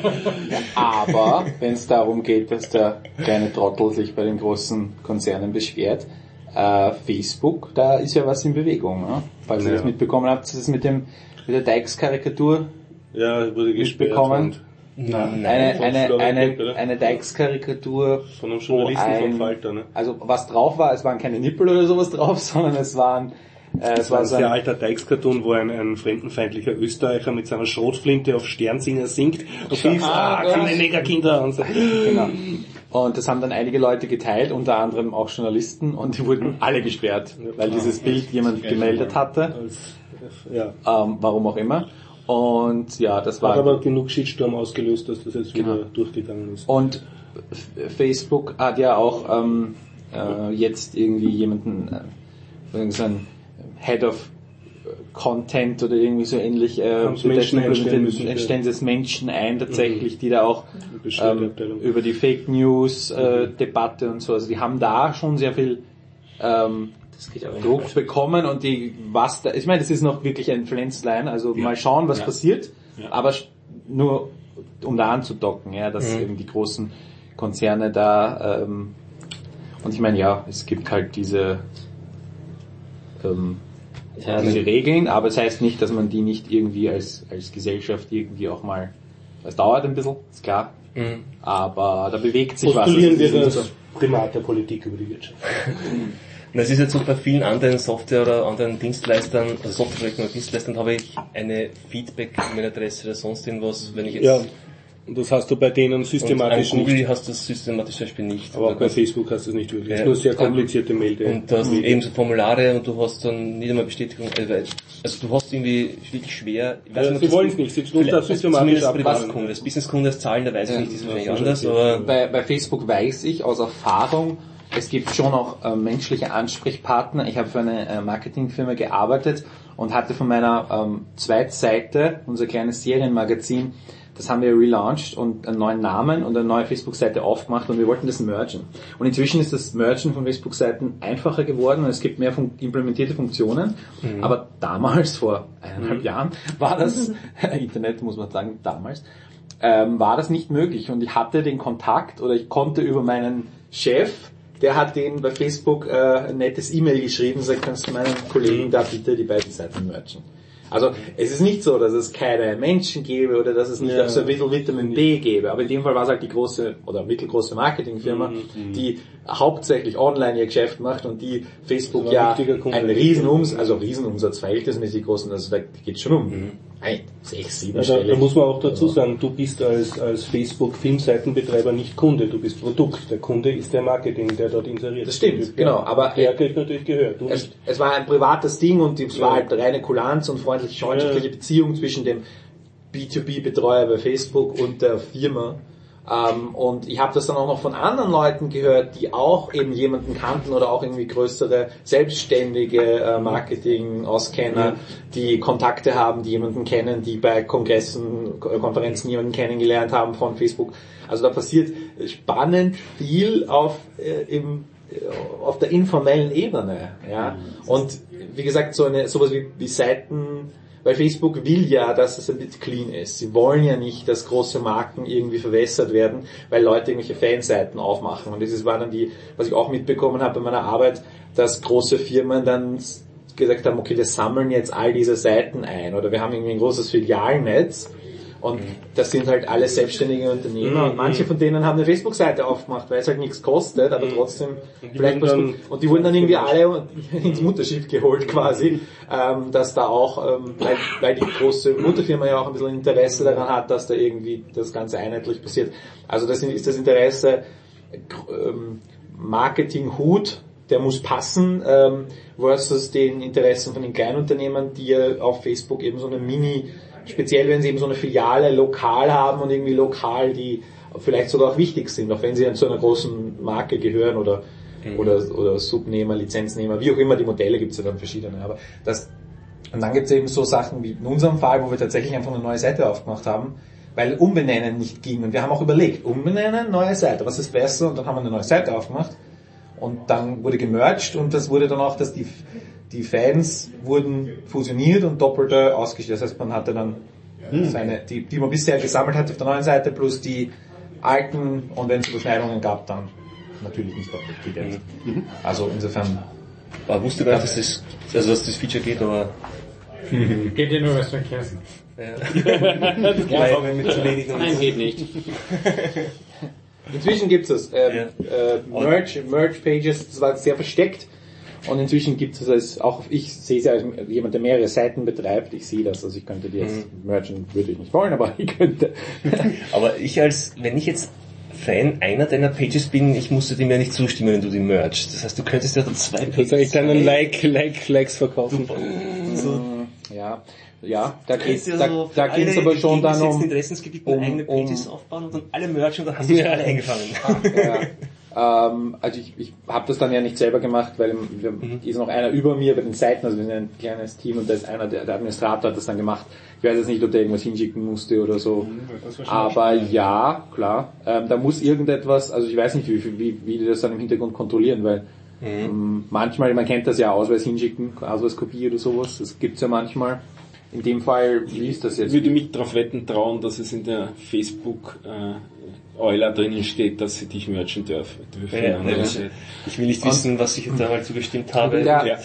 F: Aber wenn es darum geht, dass der kleine Trottel sich bei den großen Konzernen beschwert, äh, Facebook, da ist ja was in Bewegung. Ne? Falls ja. ihr das mitbekommen habt, das ist mit dem mit der Dykes-Karikatur
B: ja, wurde gesperrt.
F: Mitbekommen.
B: Nein,
F: eine eine eine eine Dykes-Karikatur
B: von einem Journalisten ein, vom Falter, ne?
F: Also was drauf war, es waren keine Nippel oder sowas drauf, sondern es waren Äh, es war
B: ein
F: so
B: sehr
F: ein,
B: alter Dykes-Cartoon, wo ein, ein fremdenfeindlicher Österreicher mit seiner Schrotflinte auf Sternsinger singt und hieß, ah, keine Negerkinder und so.
F: Genau. Und das haben dann einige Leute geteilt, unter anderem auch Journalisten, und die wurden alle gesperrt, weil dieses Bild jemand gemeldet hatte,
B: Ja.
F: ähm, warum auch immer. Und ja, das war...
B: Hat aber genug Shitstorm ausgelöst, dass das jetzt wieder
F: Genau.
B: durchgegangen ist.
F: Und F- Facebook hat ja auch ähm, äh, jetzt irgendwie jemanden, äh, so ein Head of Content oder irgendwie so ähnlich, äh,
B: Haben sie Menschen einstellen
F: müssen,
B: müssen,
F: stellen sie jetzt Menschen ein tatsächlich, die da auch ähm,
B: Beschwerdeabteilung.
F: über die Fake News äh, Debatte und so, also die haben da schon sehr viel ähm,
A: Das geht aber
F: Druck bekommen und die, was da, ich meine, das ist noch wirklich ein Pflänzlein, also mal schauen, was
B: Ja.
F: passiert,
B: Ja.
F: aber sch- nur um da anzudocken, ja, dass
B: Mhm.
F: eben die großen Konzerne da, ähm, und ich meine, ja, es gibt halt diese, ähm,
A: Ja,
F: diese Regeln, aber es das heißt nicht, dass man die nicht irgendwie als, als Gesellschaft irgendwie auch mal, es dauert ein bisschen, ist klar,
D: Mhm.
F: aber da bewegt sich was.
B: Postulieren
F: Also,
B: wir
F: das ist
B: das Primat der Politik über die Wirtschaft.
D: Und es ist jetzt so bei vielen anderen Software- oder anderen Dienstleistern, also Softwareprojekten oder Dienstleistern, habe ich eine Feedback-E-Mail-Adresse oder sonst irgendwas, wenn ich jetzt...
B: Ja, und das hast du bei denen
D: und an
B: systematisch
D: Google
B: nicht.
D: hast du das systematisch zum Beispiel nicht.
B: Aber auch bei Facebook hast du es nicht wirklich. Es
D: Ja.
B: ist nur sehr komplizierte Mail.
D: Und du hast eben so Formulare und du hast dann nicht einmal Bestätigung, also also du hast irgendwie wirklich schwer, ich weiß
B: Ja,
D: nicht, ob
B: sie
D: das-
B: wollen es nicht, sie tun
D: vielleicht-
B: das systematisch
D: zumindest
B: abbauen.
D: Privatkunde, das Businesskunde, das Zahlen, da weiß ich
F: Ja.
D: nicht, das ist wahrscheinlich
B: Ja,
D: anders,
B: okay.
D: aber
F: Bei, bei Facebook weiß ich aus Erfahrung, es gibt schon auch äh, menschliche Ansprechpartner. Ich habe für eine äh, Marketingfirma gearbeitet und hatte von meiner ähm, Zweitseite, unser kleines Serienmagazin, das haben wir relaunched und einen neuen Namen und eine neue Facebook-Seite aufgemacht und wir wollten das mergen. Und inzwischen ist das Mergen von Facebook-Seiten einfacher geworden und es gibt mehr fun- implementierte Funktionen. Mhm. Aber damals, vor eineinhalb mhm. Jahren, war das, Internet muss man sagen, damals, ähm, war das nicht möglich. Und ich hatte den Kontakt oder ich konnte über meinen Chef, der hat denen bei Facebook äh, ein nettes E-Mail geschrieben, sagt, kannst du meinen Kollegen da bitte die beiden Seiten mergen. Also es ist nicht so, dass es keine Menschen gäbe oder dass es nicht
B: ja,
F: auch so ein bisschen Vitamin B gäbe, aber in dem Fall war es halt die große oder mittelgroße Marketingfirma,
B: mhm.
F: die hauptsächlich online ihr Geschäft macht und die Facebook
B: Das war
F: ja
B: ein wichtiger Kunde.
F: einen Riesenumsatz, also Riesenumsatz verhältnismäßig groß und das geht schon um mhm. ein, sechs, sieben
B: Ja, da,
F: Stellen.
B: da muss man auch dazu sagen, du bist als, als Facebook-Filmseitenbetreiber nicht Kunde, du bist Produkt. Der Kunde ist der Marketing, der dort inseriert.
F: Das stimmt,
B: Ja,
F: genau, aber
B: der kriegt natürlich Gehör. Du
F: es, es war ein privates Ding und es war
B: Ja.
F: halt reine Kulanz und freundliche, freundschaftliche
B: Ja.
F: Beziehung zwischen dem B zwei B-Betreuer bei Facebook und der Firma. Ähm, und ich habe das dann auch noch von anderen Leuten gehört, die auch eben jemanden kannten oder auch irgendwie größere selbstständige äh, Marketing-Auskenner, die Kontakte haben, die jemanden kennen, die bei Kongressen, Konferenzen jemanden kennengelernt haben von Facebook. Also da passiert spannend viel auf äh, im auf der informellen Ebene, ja. Und wie gesagt, so eine sowas wie, wie Seiten, weil Facebook will ja, dass es ein bisschen clean ist. Sie wollen ja nicht, dass große Marken irgendwie verwässert werden, weil Leute irgendwelche Fanseiten aufmachen. Und das war dann die, was ich auch mitbekommen habe bei meiner Arbeit, dass große Firmen dann gesagt haben, okay, wir sammeln jetzt all diese Seiten ein oder wir haben irgendwie ein großes Filialnetz. Und das sind halt alle selbstständige Unternehmer und manche von denen haben eine Facebook-Seite aufgemacht, weil es halt nichts kostet, aber trotzdem vielleicht was gut. Und die wurden dann irgendwie alle ins Mutterschiff geholt quasi, ähm, dass da auch, ähm, weil, weil die große Mutterfirma ja auch ein bisschen Interesse daran hat, dass da irgendwie das Ganze einheitlich passiert. Also das ist das Interesse ähm, Marketing-Hut, der muss passen, ähm, versus den Interessen von den Kleinunternehmen, die ja auf Facebook eben so eine Mini, speziell wenn sie eben so eine Filiale lokal haben und irgendwie lokal, die vielleicht sogar auch wichtig sind, auch wenn sie dann zu einer großen Marke gehören oder mhm. oder oder Subnehmer, Lizenznehmer, wie auch immer, die Modelle gibt es ja dann verschiedene. Aber das und dann gibt es eben so Sachen wie in unserem Fall, wo wir tatsächlich einfach eine neue Seite aufgemacht haben, weil Umbenennen nicht ging. Und wir haben auch überlegt, umbenennen, neue Seite, was ist besser? Und dann haben wir eine neue Seite aufgemacht und dann wurde gemerged und das wurde dann auch, dass die Die Fans wurden fusioniert und doppelte ausgestellt. Das heißt, man hatte dann seine, die, die man bisher gesammelt hat auf der neuen Seite, plus die alten, und wenn es Überschneidungen gab, dann natürlich nicht doppelt gedeckt. Mhm. Also insofern.
D: Ich wusste gar nicht, dass das, also dass das Feature geht, aber...
G: Geht ja nur was verkehrsen.
D: Ja. Ja, mit zu wenig
A: Nein, geht nicht.
F: Inzwischen gibt es ähm,
D: ja.
F: äh, Merge, Merge Pages, das war sehr versteckt. Und inzwischen gibt es es auch, ich sehe es ja als jemand, der mehrere Seiten betreibt, ich sehe das, also ich könnte die jetzt mhm. mergen, würde ich nicht wollen, aber ich könnte.
D: Aber ich als, wenn ich jetzt Fan einer deiner Pages bin, ich musste dem ja nicht zustimmen, wenn du die mergst. Das heißt, du könntest ja da zwei Pages...
B: Soll ich dann einen Like, Like, Likes verkaufen?
F: So. Ja, ja, da geht's,
D: ja
F: da,
D: so
F: da geht's aber schon dann um...
D: Interessensgebieten
F: um,
D: eigene Pages
F: um,
D: aufbauen und dann alle mergen und dann hast du ja alle eingefangen.
F: Ja. Ähm, also ich, ich habe das dann ja nicht selber gemacht, weil wir, mhm. ist noch einer über mir bei den Seiten, also wir sind ein kleines Team und da ist einer, der, der Administrator hat das dann gemacht. Ich weiß jetzt nicht, ob der irgendwas hinschicken musste oder so. Mhm, aber ja, klar, ähm, da muss irgendetwas, also ich weiß nicht, wie, wie, wie die das dann im Hintergrund kontrollieren, weil mhm. ähm, manchmal, man kennt das ja, Ausweis hinschicken, Ausweiskopie oder sowas, das gibt's ja manchmal. In dem Fall, wie ist das jetzt?
H: Ich würde mich darauf wetten trauen, dass es in der Facebook äh, Euler drinnen steht, dass sie dich merchen dürfen. dürfen
D: ja, ja, ich will nicht wissen, und was ich da mal zugestimmt habe.
F: Der,
D: ja.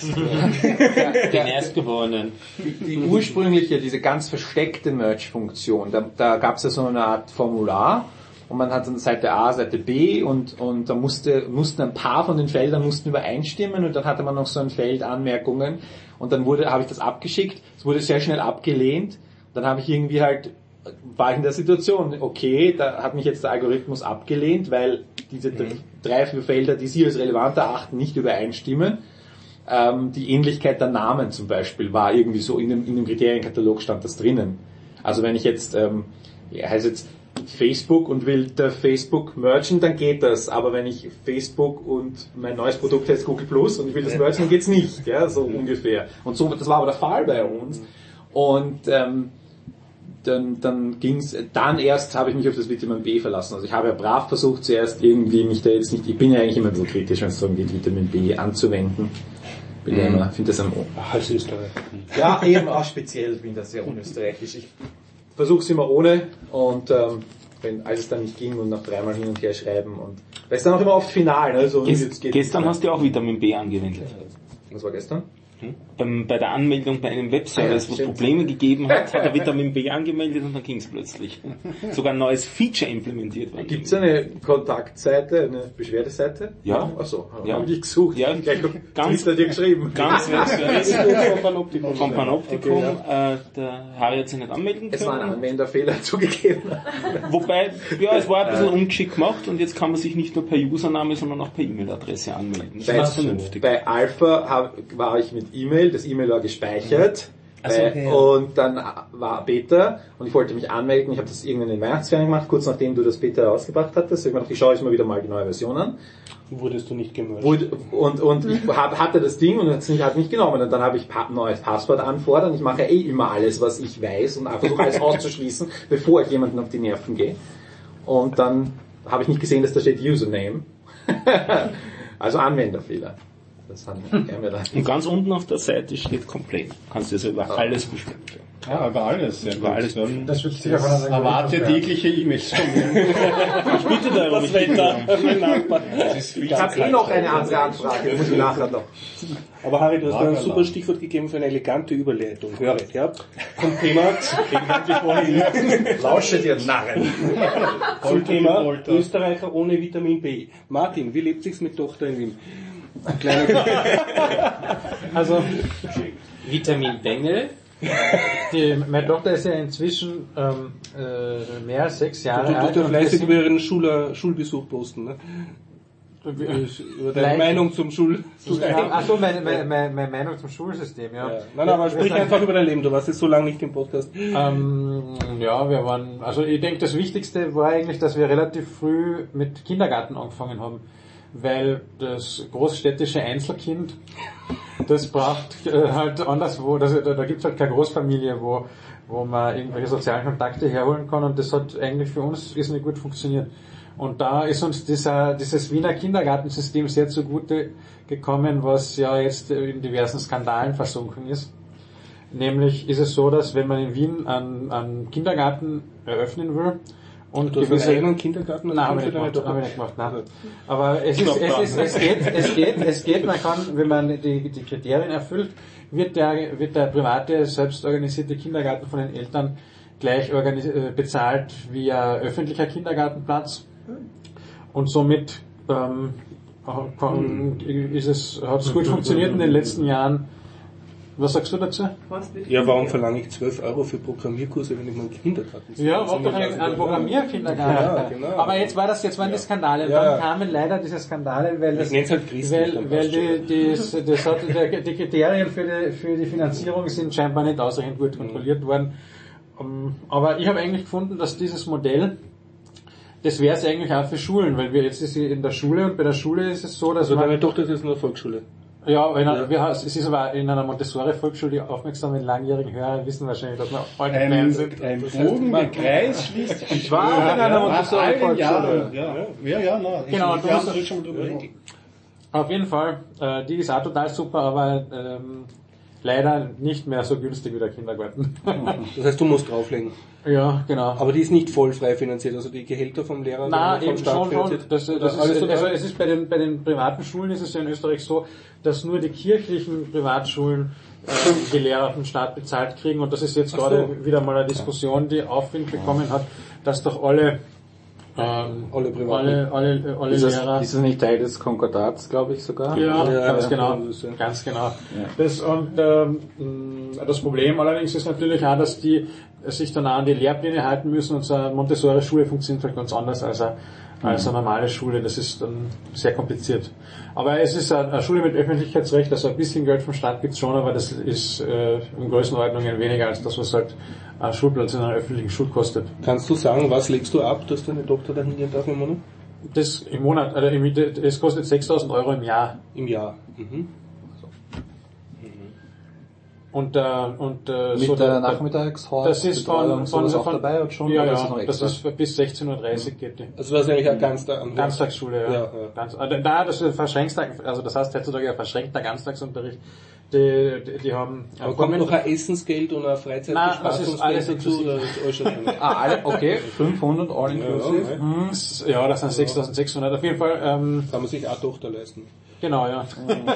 A: der, den Erstgeborenen.
F: Die, die ursprüngliche, diese ganz versteckte Merge-Funktion, da, da gab es ja so eine Art Formular und man hat dann Seite A, Seite B und, und da musste, mussten ein paar von den Feldern mussten übereinstimmen und dann hatte man noch so ein Feld Anmerkungen und dann wurde, habe ich das abgeschickt, es wurde sehr schnell abgelehnt, dann habe ich irgendwie halt war ich in der Situation, okay, da hat mich jetzt der Algorithmus abgelehnt, weil diese mhm. drei, vier Felder, die Sie als relevant erachten, nicht übereinstimmen. Ähm, die Ähnlichkeit der Namen zum Beispiel war irgendwie so, in dem, in dem Kriterienkatalog stand das drinnen. Also wenn ich jetzt, ähm, ja, heißt jetzt Facebook und will der Facebook mergen, dann geht das. Aber wenn ich Facebook und mein neues Produkt heißt Google Plus und ich will das mergen, dann geht's nicht. Ja, so ungefähr. Und so, das war aber der Fall bei uns. Und ähm, dann, dann ging's, dann erst habe ich mich auf das Vitamin B verlassen. Also ich habe ja brav versucht zuerst irgendwie mich da jetzt nicht, ich bin ja eigentlich immer ein bisschen kritisch, wenn es darum geht, Vitamin B anzuwenden. Bin ja immer, finde das am
B: als Österreich.
F: Ja, eben auch speziell bin das sehr unösterreichisch. Ich versuche es immer ohne und ähm, wenn alles dann nicht ging und noch dreimal hin und her schreiben und weil es dann auch immer oft final, ne? So,
H: Gest,
F: jetzt geht
H: gestern hast du auch Vitamin B angewendet.
F: Was war gestern?
H: Hm? Beim, bei der Anmeldung bei einem Webservice, wo es Probleme gegeben hat, hat er Vitamin B angemeldet und dann ging es plötzlich. Sogar ein neues Feature implementiert worden.
F: Gibt es eine Kontaktseite, eine Beschwerdeseite?
H: Ja.
F: Achso,
H: ja.
F: Habe ich gesucht.
H: Ja,
F: gleich
H: ganz,
F: dir geschrieben.
H: Ganz vom Panoptikum. Vom Panoptikum. Okay, ja. äh, der Harry hat sich nicht anmelden können.
F: Es war ein Anwenderfehler zugegeben.
H: Wobei, ja, es war ein bisschen ungeschickt gemacht und jetzt kann man sich nicht nur per Username, sondern auch per E-Mail-Adresse anmelden. Das
F: bei,
H: ist vernünftig.
F: Bei Alpha hab, war ich mit E-Mail, das E-Mail war gespeichert.
D: Also, okay, ja.
F: Und dann war Beta und ich wollte mich anmelden. Ich habe das irgendwann in den Weihnachtsferien gemacht, kurz nachdem du das Beta rausgebracht hattest. Ich, ich schaue jetzt mal wieder mal die neue Version an.
B: Wurdest du nicht gemerkt?
F: Und, und ich hab, hatte das Ding und es hat nicht genommen. Und dann habe ich ein neues Passwort anfordern. Ich mache eh immer alles, was ich weiß und versuche alles auszuschließen, bevor ich jemanden auf die Nerven gehe. Und dann habe ich nicht gesehen, dass da steht Username. Also Anwenderfehler. Das haben wir dann.
H: Und ganz unten auf der Seite steht Complaint. Kannst du also über alles beschweren.
C: Ja, über alles. Ja,
H: über alles.
C: Das wird sicher von einer erwarte tägliche E-Mails von mir.
H: Ich bitte darum, ich bitte darum.
F: Ich habe eh noch eine andere Anfrage, muss ich nachher noch.
B: Aber Harry, du hast mir ein super Stichwort gegeben für eine elegante Überleitung. Höret, ja? Zum Thema,
F: lausche dir Narren.
B: Zum Thema Österreicher ohne Vitamin B. Martin, wie lebt sich's mit Tochter in Wien?
G: Also, Vitamin Bengel. Die, meine Tochter ist ja inzwischen ähm, äh, mehr als sechs Jahre
B: du, du,
G: alt.
B: Du fleißig über ihren Schul, Schulbesuch posten, ne? Über deine Meinung zum Schulsystem.
G: Achso, meine, meine, meine Meinung zum Schulsystem, ja.
B: ja. Nein, aber sprich einfach über dein Leben, du warst jetzt so lange nicht im Podcast.
G: Ähm, ja, wir waren, also ich denke, das Wichtigste war eigentlich, dass wir relativ früh mit Kindergarten angefangen haben. Weil das großstädtische Einzelkind, das braucht äh, halt anderswo, das, da, da gibt's halt keine Großfamilie, wo, wo man irgendwelche sozialen Kontakte herholen kann und das hat eigentlich für uns ist nicht gut funktioniert. Und da ist uns dieser, dieses Wiener Kindergartensystem sehr zugute gekommen, was ja jetzt in diversen Skandalen versunken ist. Nämlich ist es so, dass wenn man in Wien einen, einen Kindergarten eröffnen will, und
B: du hast
G: gewisse,
B: einen eigenen Kindergarten?
G: Nein, habe ich nicht gemacht, habe ich nicht gemacht, nein. Aber es ist, es ist, es geht, es geht, es geht, man kann, wenn man die, die Kriterien erfüllt, wird der, wird der private, selbstorganisierte Kindergarten von den Eltern gleich organis- bezahlt wie ein öffentlicher Kindergartenplatz. Und somit, ähm, ist es, hat es gut funktioniert in den letzten Jahren. Was sagst du dazu?
B: Ja, warum verlange ich zwölf Euro für Programmierkurse, wenn ich meinen Kindergarten
G: Ja, mach doch einen, einen Programmierkindergarten.
B: Ja, genau.
G: Aber jetzt war das, jetzt waren die Skandale.
B: Ja.
G: Dann kamen leider diese Skandale, weil das,
B: Ich nenn's halt christlich,
G: weil, weil die, die, das hat, die, die Kriterien für die, für die Finanzierung sind scheinbar nicht ausreichend gut kontrolliert worden. Um, aber ich habe eigentlich gefunden, dass dieses Modell, das wäre es eigentlich auch für Schulen, weil wir jetzt ist sie in der Schule und bei der Schule ist es so, dass
B: Also
G: man,
B: deine Tochter ist jetzt in der Volksschule.
G: ja, in einer, wir, es ist aber in einer Montessori-Volksschule, die aufmerksamen langjährigen Hörer wissen wahrscheinlich, dass wir heute Fans sind.
C: Ein Bogen, der Kreis schließt.
G: Ich war auch in einer Montessori-Volksschule.
C: Ja, ja, ja, na,
G: Genau,
C: ich,
G: du
C: wir
G: musst-
C: haben schon drüber reden.
G: Auf jeden Fall, äh, die ist auch total super, aber ähm, leider nicht mehr so günstig wie der Kindergarten.
B: Das heißt, du musst drauflegen.
G: Ja, genau.
B: Aber die ist nicht voll frei finanziert, also die Gehälter vom Lehrer
G: Na,
B: werden
G: eben
B: vom Staat
G: schon, schon.
B: finanziert.
G: Das, das
B: Alles
G: ist,
B: so
G: also
B: dabei?
G: es ist bei den, bei den privaten Schulen ist es ja in Österreich so, dass nur die kirchlichen Privatschulen äh, die Lehrer vom Staat bezahlt kriegen und das ist jetzt
B: Ach
G: gerade
B: so.
G: wieder mal eine Diskussion, die Aufwind bekommen hat, dass doch alle ähm,
B: Alle privaten.
G: alle, alle, alle
F: Ist das,
G: Lehrer
F: ist das nicht Teil des Konkordats, glaube ich sogar?
G: ja,
B: Ja,
G: ganz
B: ja,
G: genau,
B: das ist, ja.
G: ganz genau. Das, und ähm, mh, das Problem allerdings ist natürlich auch, dass die sich dann auch an die Lehrpläne halten müssen und so eine Montessori-Schule funktioniert halt ganz anders als eine, als eine normale Schule. Das ist dann sehr kompliziert. Aber es ist eine Schule mit Öffentlichkeitsrecht, also ein bisschen Geld vom Staat gibt's schon, aber das ist äh, in Größenordnungen weniger als das, was halt ein Schulplatz in einer öffentlichen Schule kostet.
B: Kannst du sagen, was legst du ab, dass deine Tochter dahin gehen darf im Monat?
G: Das im Monat, also im, es kostet sechstausend Euro im Jahr.
B: Im Jahr. Mhm.
G: Und, äh, und äh,
F: Mit
G: so
F: der
G: der-
F: Nachmittagshort,
G: Das ist von,
F: Betreuung,
G: von,
F: sowas auch
G: von
F: dabei und schon?
G: ja,
F: oder
G: ja,
F: ist das noch
G: das
F: extra?
G: ist bis sechzehn Uhr dreißig geht die.
B: Also das ist eigentlich ein Ganztag.
G: Ganztagsschule, ja.
B: Ja, ja.
G: Ganz, äh, da, das ist verschränkter, also das heißt heutzutage ein verschränkter Ganztagsunterricht. Die, die, die haben,
B: Aber kommt noch ein Essensgeld und ein
G: Nein,
B: Freizeitbespaßungsgeld
G: das ist alles
B: dazu?
G: inklusive.
B: Oder ist alles schon drin?
F: Ah, alle, okay, fünfhundert all inclusive.
B: Ja, ja.
G: Hm, s- ja, das sind sechstausendsechshundert. Auf jeden Fall, ähm,
B: Kann man sich auch Tochter leisten.
G: genau, ja.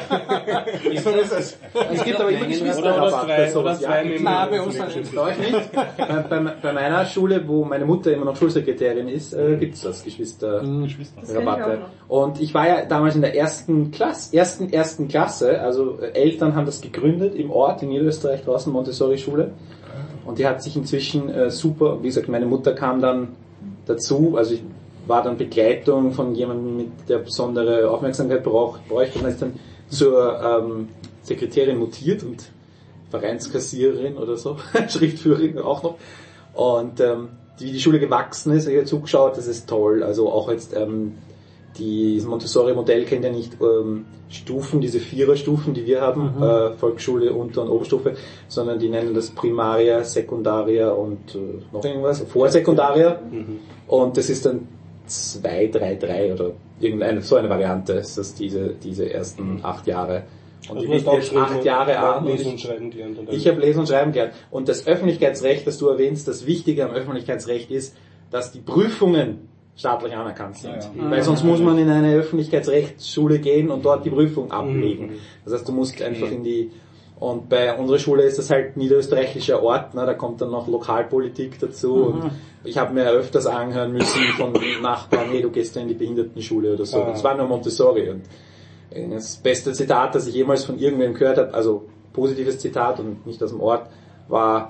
F: So ist es. Es gibt aber immer
B: Oder, oder
F: Geschwisterrabatt
B: zwei,
F: bei
B: oder
F: sowas.
B: zwei
F: Ja,
B: mit
G: Nein,
B: dem-
G: bei uns dann nicht.
F: bei euch nicht. bei, bei, bei meiner Schule, wo meine Mutter immer noch Schulsekretärin ist, äh, gibt's das, Geschwisterrabatte. Und ich war ja damals in der ersten Klasse, ersten, ersten Klasse, also äh, Eltern haben das gegründet im Ort in Niederösterreich draußen, Montessori-Schule. Und die hat sich inzwischen äh, super, wie gesagt, meine Mutter kam dann dazu, also ich war dann Begleitung von jemandem, mit der besondere Aufmerksamkeit braucht, bräuchte, und ist dann zur ähm, Sekretärin mutiert und Vereinskassiererin oder so, Schriftführerin auch noch. Und ähm, wie die Schule gewachsen ist, habe ich zugeschaut, das ist toll. Also auch jetzt ähm, die, das Montessori-Modell kennt ja nicht ähm, Stufen, diese Viererstufen, die wir haben, mhm. äh, Volksschule, Unter- und Oberstufe, sondern die nennen das Primaria, Sekundaria und äh, noch irgendwas, Vorsekundaria. Mhm. Und das ist dann zwei, drei, drei oder irgendeine, so eine Variante ist das diese, diese ersten acht Jahre. Und
B: Also
F: die wird jetzt acht Jahre an.
B: Lesen und Schreiben gelernt. Und
F: Ich habe Lesen und Schreiben gelernt. Und das Öffentlichkeitsrecht, das du erwähnst, das Wichtige am Öffentlichkeitsrecht ist, dass die Prüfungen staatlich anerkannt sind. Ja, ja. Weil sonst muss man in eine Öffentlichkeitsrechtsschule gehen und dort die Prüfung ablegen. Mhm. Das heißt, du musst einfach in die... Und bei unserer Schule ist das halt niederösterreichischer Ort, ne? Da kommt dann noch Lokalpolitik dazu. Mhm. Und ich habe mir öfters anhören müssen von Nachbarn, hey, du gehst ja in die Behindertenschule oder so. Ah. Das war nur Montessori. Und das beste Zitat, das ich jemals von irgendwem gehört habe, also positives Zitat und nicht aus dem Ort, war: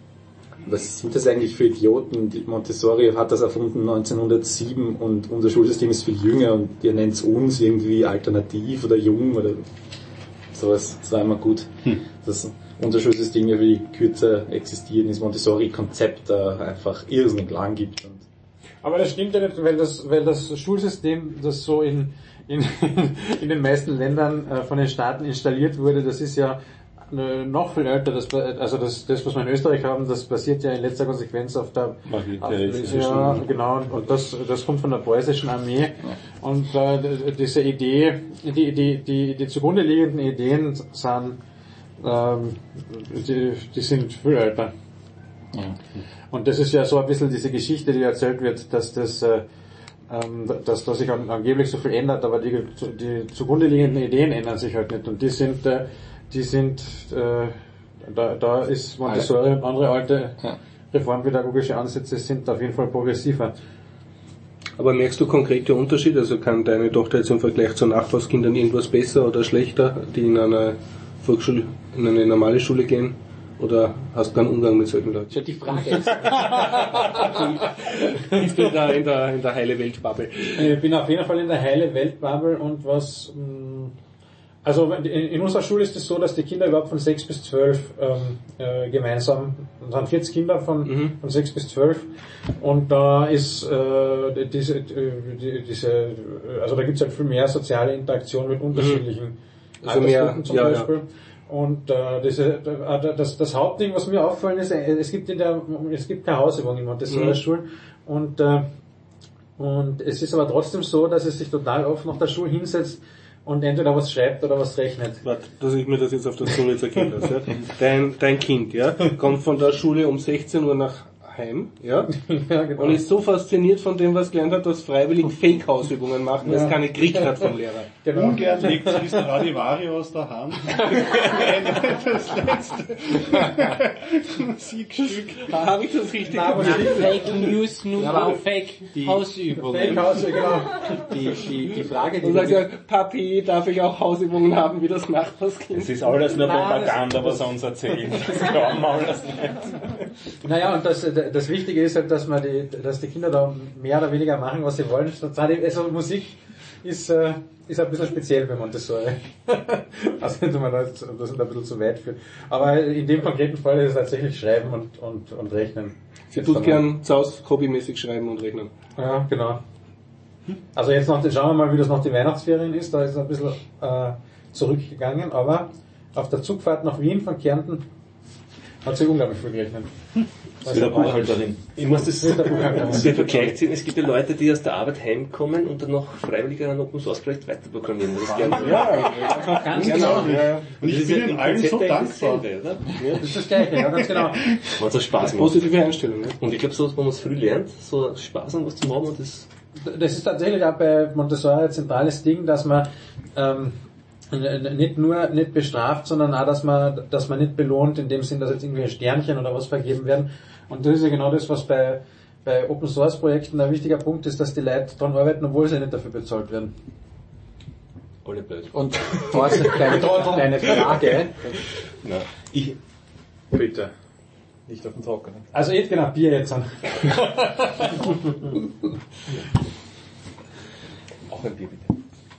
F: Was sind das eigentlich für Idioten? Die Montessori hat das erfunden neunzehnhundertsieben und unser Schulsystem ist viel jünger und ihr nennt es uns irgendwie alternativ oder jung oder sowas. Das war immer gut. Hm. Dass unser Schulsystem ja viel kürzer existiert und das Montessori-Konzept da einfach irrsinnig lang gibt. Und
G: aber das stimmt ja nicht, weil das, weil das Schulsystem, das so in, in, in den meisten Ländern äh, von den Staaten installiert wurde, das ist ja äh, noch viel älter. Das, also das, das, was wir in Österreich haben, das basiert ja in letzter Konsequenz auf der, auf, ja, genau, und das, das kommt von der preußischen Armee. Und äh, diese Idee, die, die, die, die zugrunde liegenden Ideen sind, ähm, die, die sind viel älter. Ja. Und das ist ja so ein bisschen diese Geschichte, die erzählt wird, dass das, äh, ähm, dass da sich an, angeblich so viel ändert, aber die, die zugrunde liegenden Ideen ändern sich halt nicht. Und die sind, äh, die sind, äh, da, da ist Montessori und andere alte reformpädagogische Ansätze sind auf jeden Fall progressiver.
B: Aber merkst du konkrete Unterschiede? Also kann deine Tochter jetzt im Vergleich zu Nachbarskindern irgendwas besser oder schlechter, die in einer Volksschule, in eine normale Schule gehen? Oder hast du keinen Umgang mit solchen Leuten?
A: Schon die Frage ist.
B: Bist du da in der, in der heile Welt-Bubble?
G: Ich bin auf jeden Fall in der heile Welt-Bubble und was, also in unserer Schule ist es so, dass die Kinder überhaupt von sechs bis zwölf ähm, äh, gemeinsam, es sind vierzig Kinder von, mhm. von sechs bis zwölf und da ist äh, diese, die, diese, also da gibt es halt viel mehr soziale Interaktion mit unterschiedlichen
B: mhm. also mehr,
G: zum
B: ja,
G: Beispiel.
B: Ja.
G: Und äh, diese, das, das Hauptding, was mir auffallen ist, es gibt in der, es gibt keine Hausübung in Montessori-Schulen und äh, und es ist aber trotzdem so, dass es sich total oft nach der Schule hinsetzt und entweder was schreibt oder was rechnet.
B: Warte, dass ich mir das jetzt auf der Zunge zergehen lasse. Ja? Dein, dein Kind, ja, kommt von der Schule um sechzehn Uhr nach heim, ja,
G: ja genau.
B: Und ist so fasziniert von dem, was gelernt hat, dass freiwillig Fake-Hausübungen machen, weil
G: ja.
B: es keine gekriegt hat vom Lehrer.
C: Genau. Ungern legt sich das Stradivari aus der Hand. Das letzte Musikstück.
B: Habe ich das richtig
A: gemacht? Fake News, nur ja, auch Fake Hausübungen.
G: Fake Hausübungen, genau.
A: Die, die, die Frage, die...
B: Und sagt ja, Papi, darf ich auch Hausübungen haben wie das Nachbarskind?
H: Es ist alles nur Propaganda, was er uns erzählt. Das glauben wir alles nicht.
G: Naja, und das, das Wichtige ist halt, dass man die, dass die Kinder da mehr oder weniger machen, was sie wollen. Also Musik ist, äh, ist ein bisschen speziell bei Montessori. Also wenn man das, das ein bisschen zu weit führt. Aber in dem konkreten Fall ist es tatsächlich Schreiben und, und, und Rechnen.
B: Sie tut gern zu Hause hobbymäßig schreiben und rechnen.
G: Ja, genau. Also jetzt noch, schauen wir mal, wie das noch die Weihnachtsferien ist. Da ist es ein bisschen äh, zurückgegangen, aber auf der Zugfahrt nach Wien von Kärnten hat sie unglaublich viel gerechnet.
D: Das ist wieder Buchhalterin. Ich muss das, das der Vergleich ziehen. Es gibt ja Leute, die aus der Arbeit heimkommen und dann noch freiwillig an einem Open Source Projekt weiter programmieren. Das gerne.
B: Ja,
G: ganz genau.
C: Ja. Und ich bin Ihnen allen so dankbar.
G: Das ist das Gleiche, ja, ganz genau.
D: Man hat so Spaß macht.
B: Positive Einstellung, ne?
D: Und ich glaube, so, wenn man es früh lernt, so Spaß an was zu haben und das...
G: Das ist tatsächlich auch bei Montessori ein zentrales Ding, dass man, ähm, nicht nur nicht bestraft, sondern auch, dass man, dass man nicht belohnt, in dem Sinn, dass jetzt irgendwelche Sternchen oder was vergeben werden. Und das ist ja genau das, was bei, bei Open Source Projekten ein wichtiger Punkt ist, dass die Leute daran arbeiten, obwohl sie nicht dafür bezahlt werden.
D: Alle blöd.
A: Und da ist eine kleine, kleine Frage.
D: Na, ich,
I: Bitte. Nicht auf dem Trockenen.
G: Also jetzt genau, Bier jetzt an.
D: auch ein Bier bitte.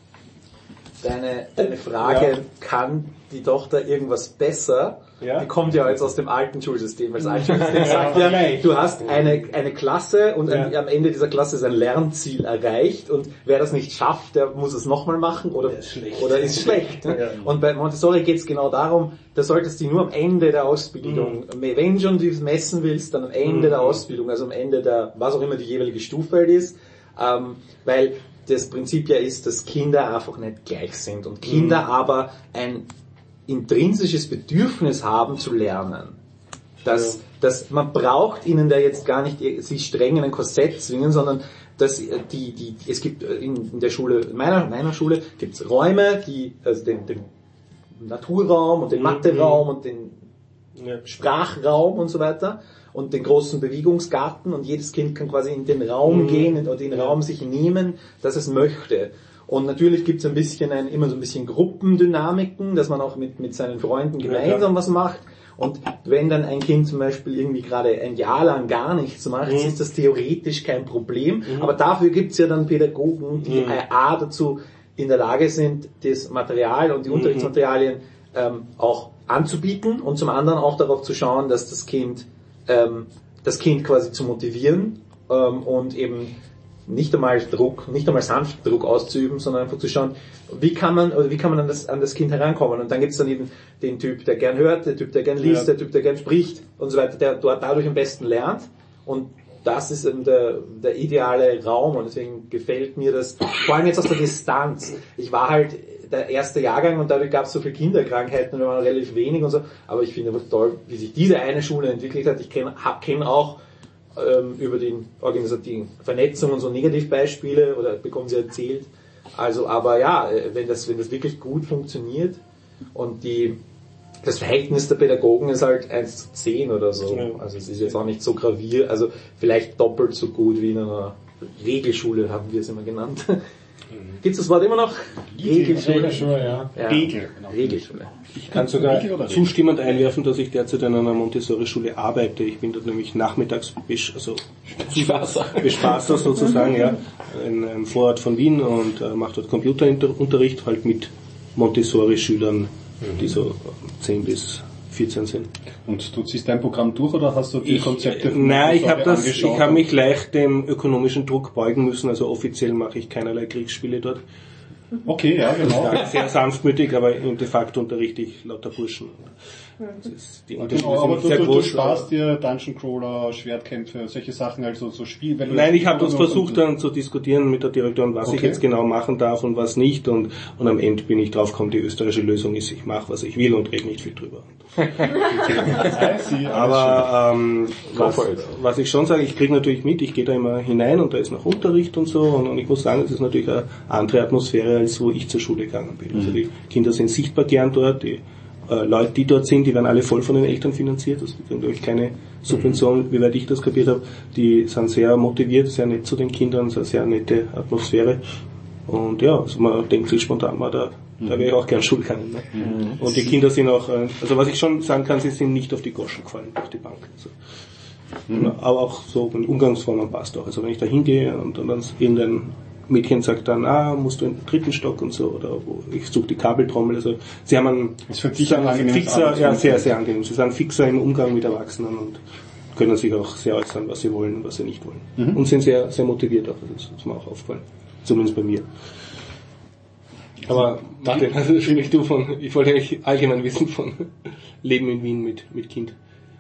I: Deine, deine Frage, ja. Kann die Tochter irgendwas besser? Ja. Die kommt ja jetzt aus dem alten Schulsystem. Weil das alte Schulsystem sagt ja, du hast eine, eine Klasse und ja. am Ende dieser Klasse ist ein Lernziel erreicht und wer das nicht schafft, der muss es nochmal machen oder ist schlecht. Oder ist schlecht. Ja. Und bei Montessori geht es genau darum, da solltest du nur am Ende der Ausbildung, mhm. wenn schon du es messen willst, dann am Ende mhm. der Ausbildung, also am Ende der, was auch immer die jeweilige Stufe halt ist, ähm, weil das Prinzip ja ist, dass Kinder einfach nicht gleich sind und Kinder mhm. aber ein intrinsisches Bedürfnis haben zu lernen. Dass, ja. dass man braucht ihnen da jetzt gar nicht sie streng in ein Korsett zwingen, sondern dass die, die, es gibt in, in der Schule, in meiner, meiner Schule gibt es Räume, die, also den, den Naturraum und den Matheraum und den ja. Sprachraum und so weiter. Und den großen Bewegungsgarten und jedes Kind kann quasi in den Raum mhm. gehen oder den Raum sich nehmen, dass es möchte. Und natürlich gibt es ein bisschen ein, immer so ein bisschen Gruppendynamiken, dass man auch mit, mit seinen Freunden gemeinsam ja, was macht. Und wenn dann ein Kind zum Beispiel irgendwie gerade ein Jahr lang gar nichts macht, mhm. ist das theoretisch kein Problem. Mhm. Aber dafür gibt es ja dann Pädagogen, die mhm. A dazu in der Lage sind, das Material und die mhm. Unterrichtsmaterialien ähm, auch anzubieten und zum anderen auch darauf zu schauen, dass das Kind Ähm, das Kind quasi zu motivieren ähm, und eben nicht einmal Druck, nicht einmal sanft Druck auszuüben, sondern einfach zu schauen, wie kann man oder wie kann man an das, an das Kind herankommen. Und dann gibt es dann eben den Typ, der gern hört, der Typ, der gern liest, ja. der Typ, der gern spricht und so weiter, der dort dadurch am besten lernt. Und das ist eben der, der ideale Raum und deswegen gefällt mir das, vor allem jetzt aus der Distanz. Ich war halt der erste Jahrgang und dadurch gab es so viele Kinderkrankheiten und wir waren relativ wenig und so, aber ich finde es toll, wie sich diese eine Schule entwickelt hat. Ich kenne kenn auch ähm, über die organisativen Vernetzung und so Negativbeispiele oder bekommen sie erzählt. Also, aber ja, wenn das, wenn das wirklich gut funktioniert und die das Verhältnis der Pädagogen ist halt eins zu zehn oder so. Also es ist jetzt auch nicht so gravierend, also vielleicht doppelt so gut wie in einer Regelschule haben wir es immer genannt. Gibt es das Wort immer noch? Regelschule.
G: Regelschule, ja.
I: Ja.
C: Regel.
I: Regelschule.
B: Ich kann sogar
C: Regel oder Regel?
B: zustimmend einwerfen, dass ich derzeit an einer Montessori-Schule arbeite. Ich bin dort nämlich nachmittags besch also Bespaßer sozusagen, ja, in einem Vorort von Wien und äh, mache dort Computerunterricht halt mit Montessori-Schülern, die so zehn bis vierzehn sind.
C: Und du ziehst dein Programm durch oder hast du die
B: Ich,
C: Konzepte von
B: nein, ich
C: Montessori
B: habe das,
C: angeschaut?
B: ich habe mich leicht dem ökonomischen Druck beugen müssen, also offiziell mache ich keinerlei Kriegsspiele dort.
C: Okay, ja, genau.
B: Ja, sehr sanftmütig, aber de facto unterrichte ich lauter Burschen. Das ist die Unterschiede
C: Genau, aber
B: sind
C: du,
B: sehr
C: du, du
B: groß.
C: sparst dir Dungeon Crawler, Schwertkämpfe, solche Sachen, also so Spiel. Wenn du
B: Nein, ich habe das
C: und-
B: versucht dann zu diskutieren mit der Direktorin, was ich
C: Okay.
B: jetzt genau machen darf und was nicht und, und am Ende bin ich drauf gekommen, die österreichische Lösung ist, ich mache, was ich will und rede nicht viel drüber.
C: Sie,
B: Aber ähm, was,
I: for it.
B: was ich schon sage, ich kriege natürlich mit, ich gehe da immer hinein und da ist noch Unterricht und so und, und ich muss sagen, es ist natürlich eine andere Atmosphäre, als wo ich zur Schule gegangen bin. Also die Kinder sind sichtbar gern dort, die äh, Leute, die dort sind, die werden alle voll von den Eltern finanziert, also die kriegen durch keine Subvention, wie weit ich das kapiert habe, die sind sehr motiviert, sehr nett zu den Kindern, es ist eine sehr nette Atmosphäre und ja, also man denkt sich spontan mal, da, da wäre ich auch gern Schule gegangen. Ne? Mhm. Und die Kinder sind auch, äh, also was ich schon sagen kann, sie sind nicht auf die Goschen gefallen, durch die Bank. Also, mhm. Aber auch so in Umgangsformen passt auch. Also wenn ich da hingehe und, und dann irgendein Mädchen sagt dann, ah, musst du in den dritten Stock und so, oder wo ich suche die Kabeltrommel. Also sie haben einen,
C: ist für dich
B: sie sind
C: ein angenehmes
B: Fixer, ja,
C: Arbeitsumfeld.
B: sehr, sehr angenehm. Sie sind Fixer im Umgang mit Erwachsenen und können sich auch sehr äußern, was sie wollen und was sie nicht wollen. Mhm. Und sind sehr, sehr motiviert auch. Das ist mir auch aufgefallen. Zumindest bei mir. Aber Martin, also sprich du von, ich wollte eigentlich allgemein wissen von Leben in Wien mit, mit Kind.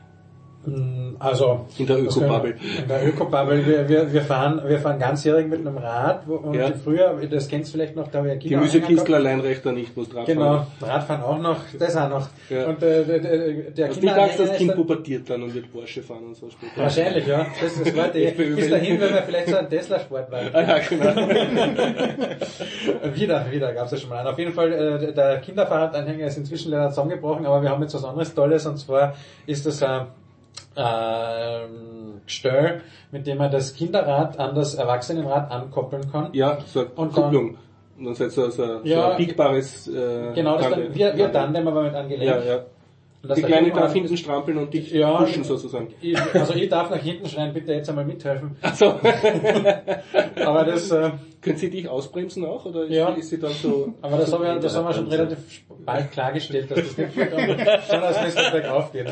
G: Also
B: in der Ökobubble.
G: In der Ökobubble. Wir, wir, wir fahren, wir fahren ganzjährig mit einem Rad. Wo, und
B: ja.
G: Früher, das kennst du vielleicht noch, da wir Kinder.
B: Gemüsekistler allein reicht da nicht, muss Radfahren.
G: Genau, Radfahren auch noch, das auch noch.
B: Ja.
G: Und äh, der, der, der
B: Hast du nicht Angst, das Kind pubertiert dann und wird Porsche fahren und so später?
G: Wahrscheinlich, ja. Das ist das Wort. Bis dahin werden wir vielleicht so ein Tesla-Sportwagen.
B: Ah, ja, genau.
G: wieder, wieder gab's ja schon mal einen. Auf jeden Fall, äh, der Kinderfahrradanhänger ist inzwischen leider zusammengebrochen, aber wir haben jetzt was anderes Tolles, und zwar ist das ein ähm, Gestell, mit dem man das Kinderrad an das Erwachsenenrad ankoppeln kann.
B: Ja, so eine
G: und
B: Kupplung. Und dann setzt du so, so
G: ja,
B: ein biegbares äh,
G: genau, das dann, wir, wir Tandem, aber mit angelegt.
B: Ja, ja. Die Kleine darf hinten strampeln und dich ja, pushen sozusagen.
G: Ich, also ich darf nach hinten schreien, bitte jetzt einmal mithelfen.
B: Ach so.
G: Aber das... Äh,
B: Können Sie dich ausbremsen auch? Oder
G: ja.
B: ist sie dann so...
G: Aber das haben wir, das haben wir schon relativ bald klargestellt, dass das nicht geht, aber schon als nächstes bergauf geht.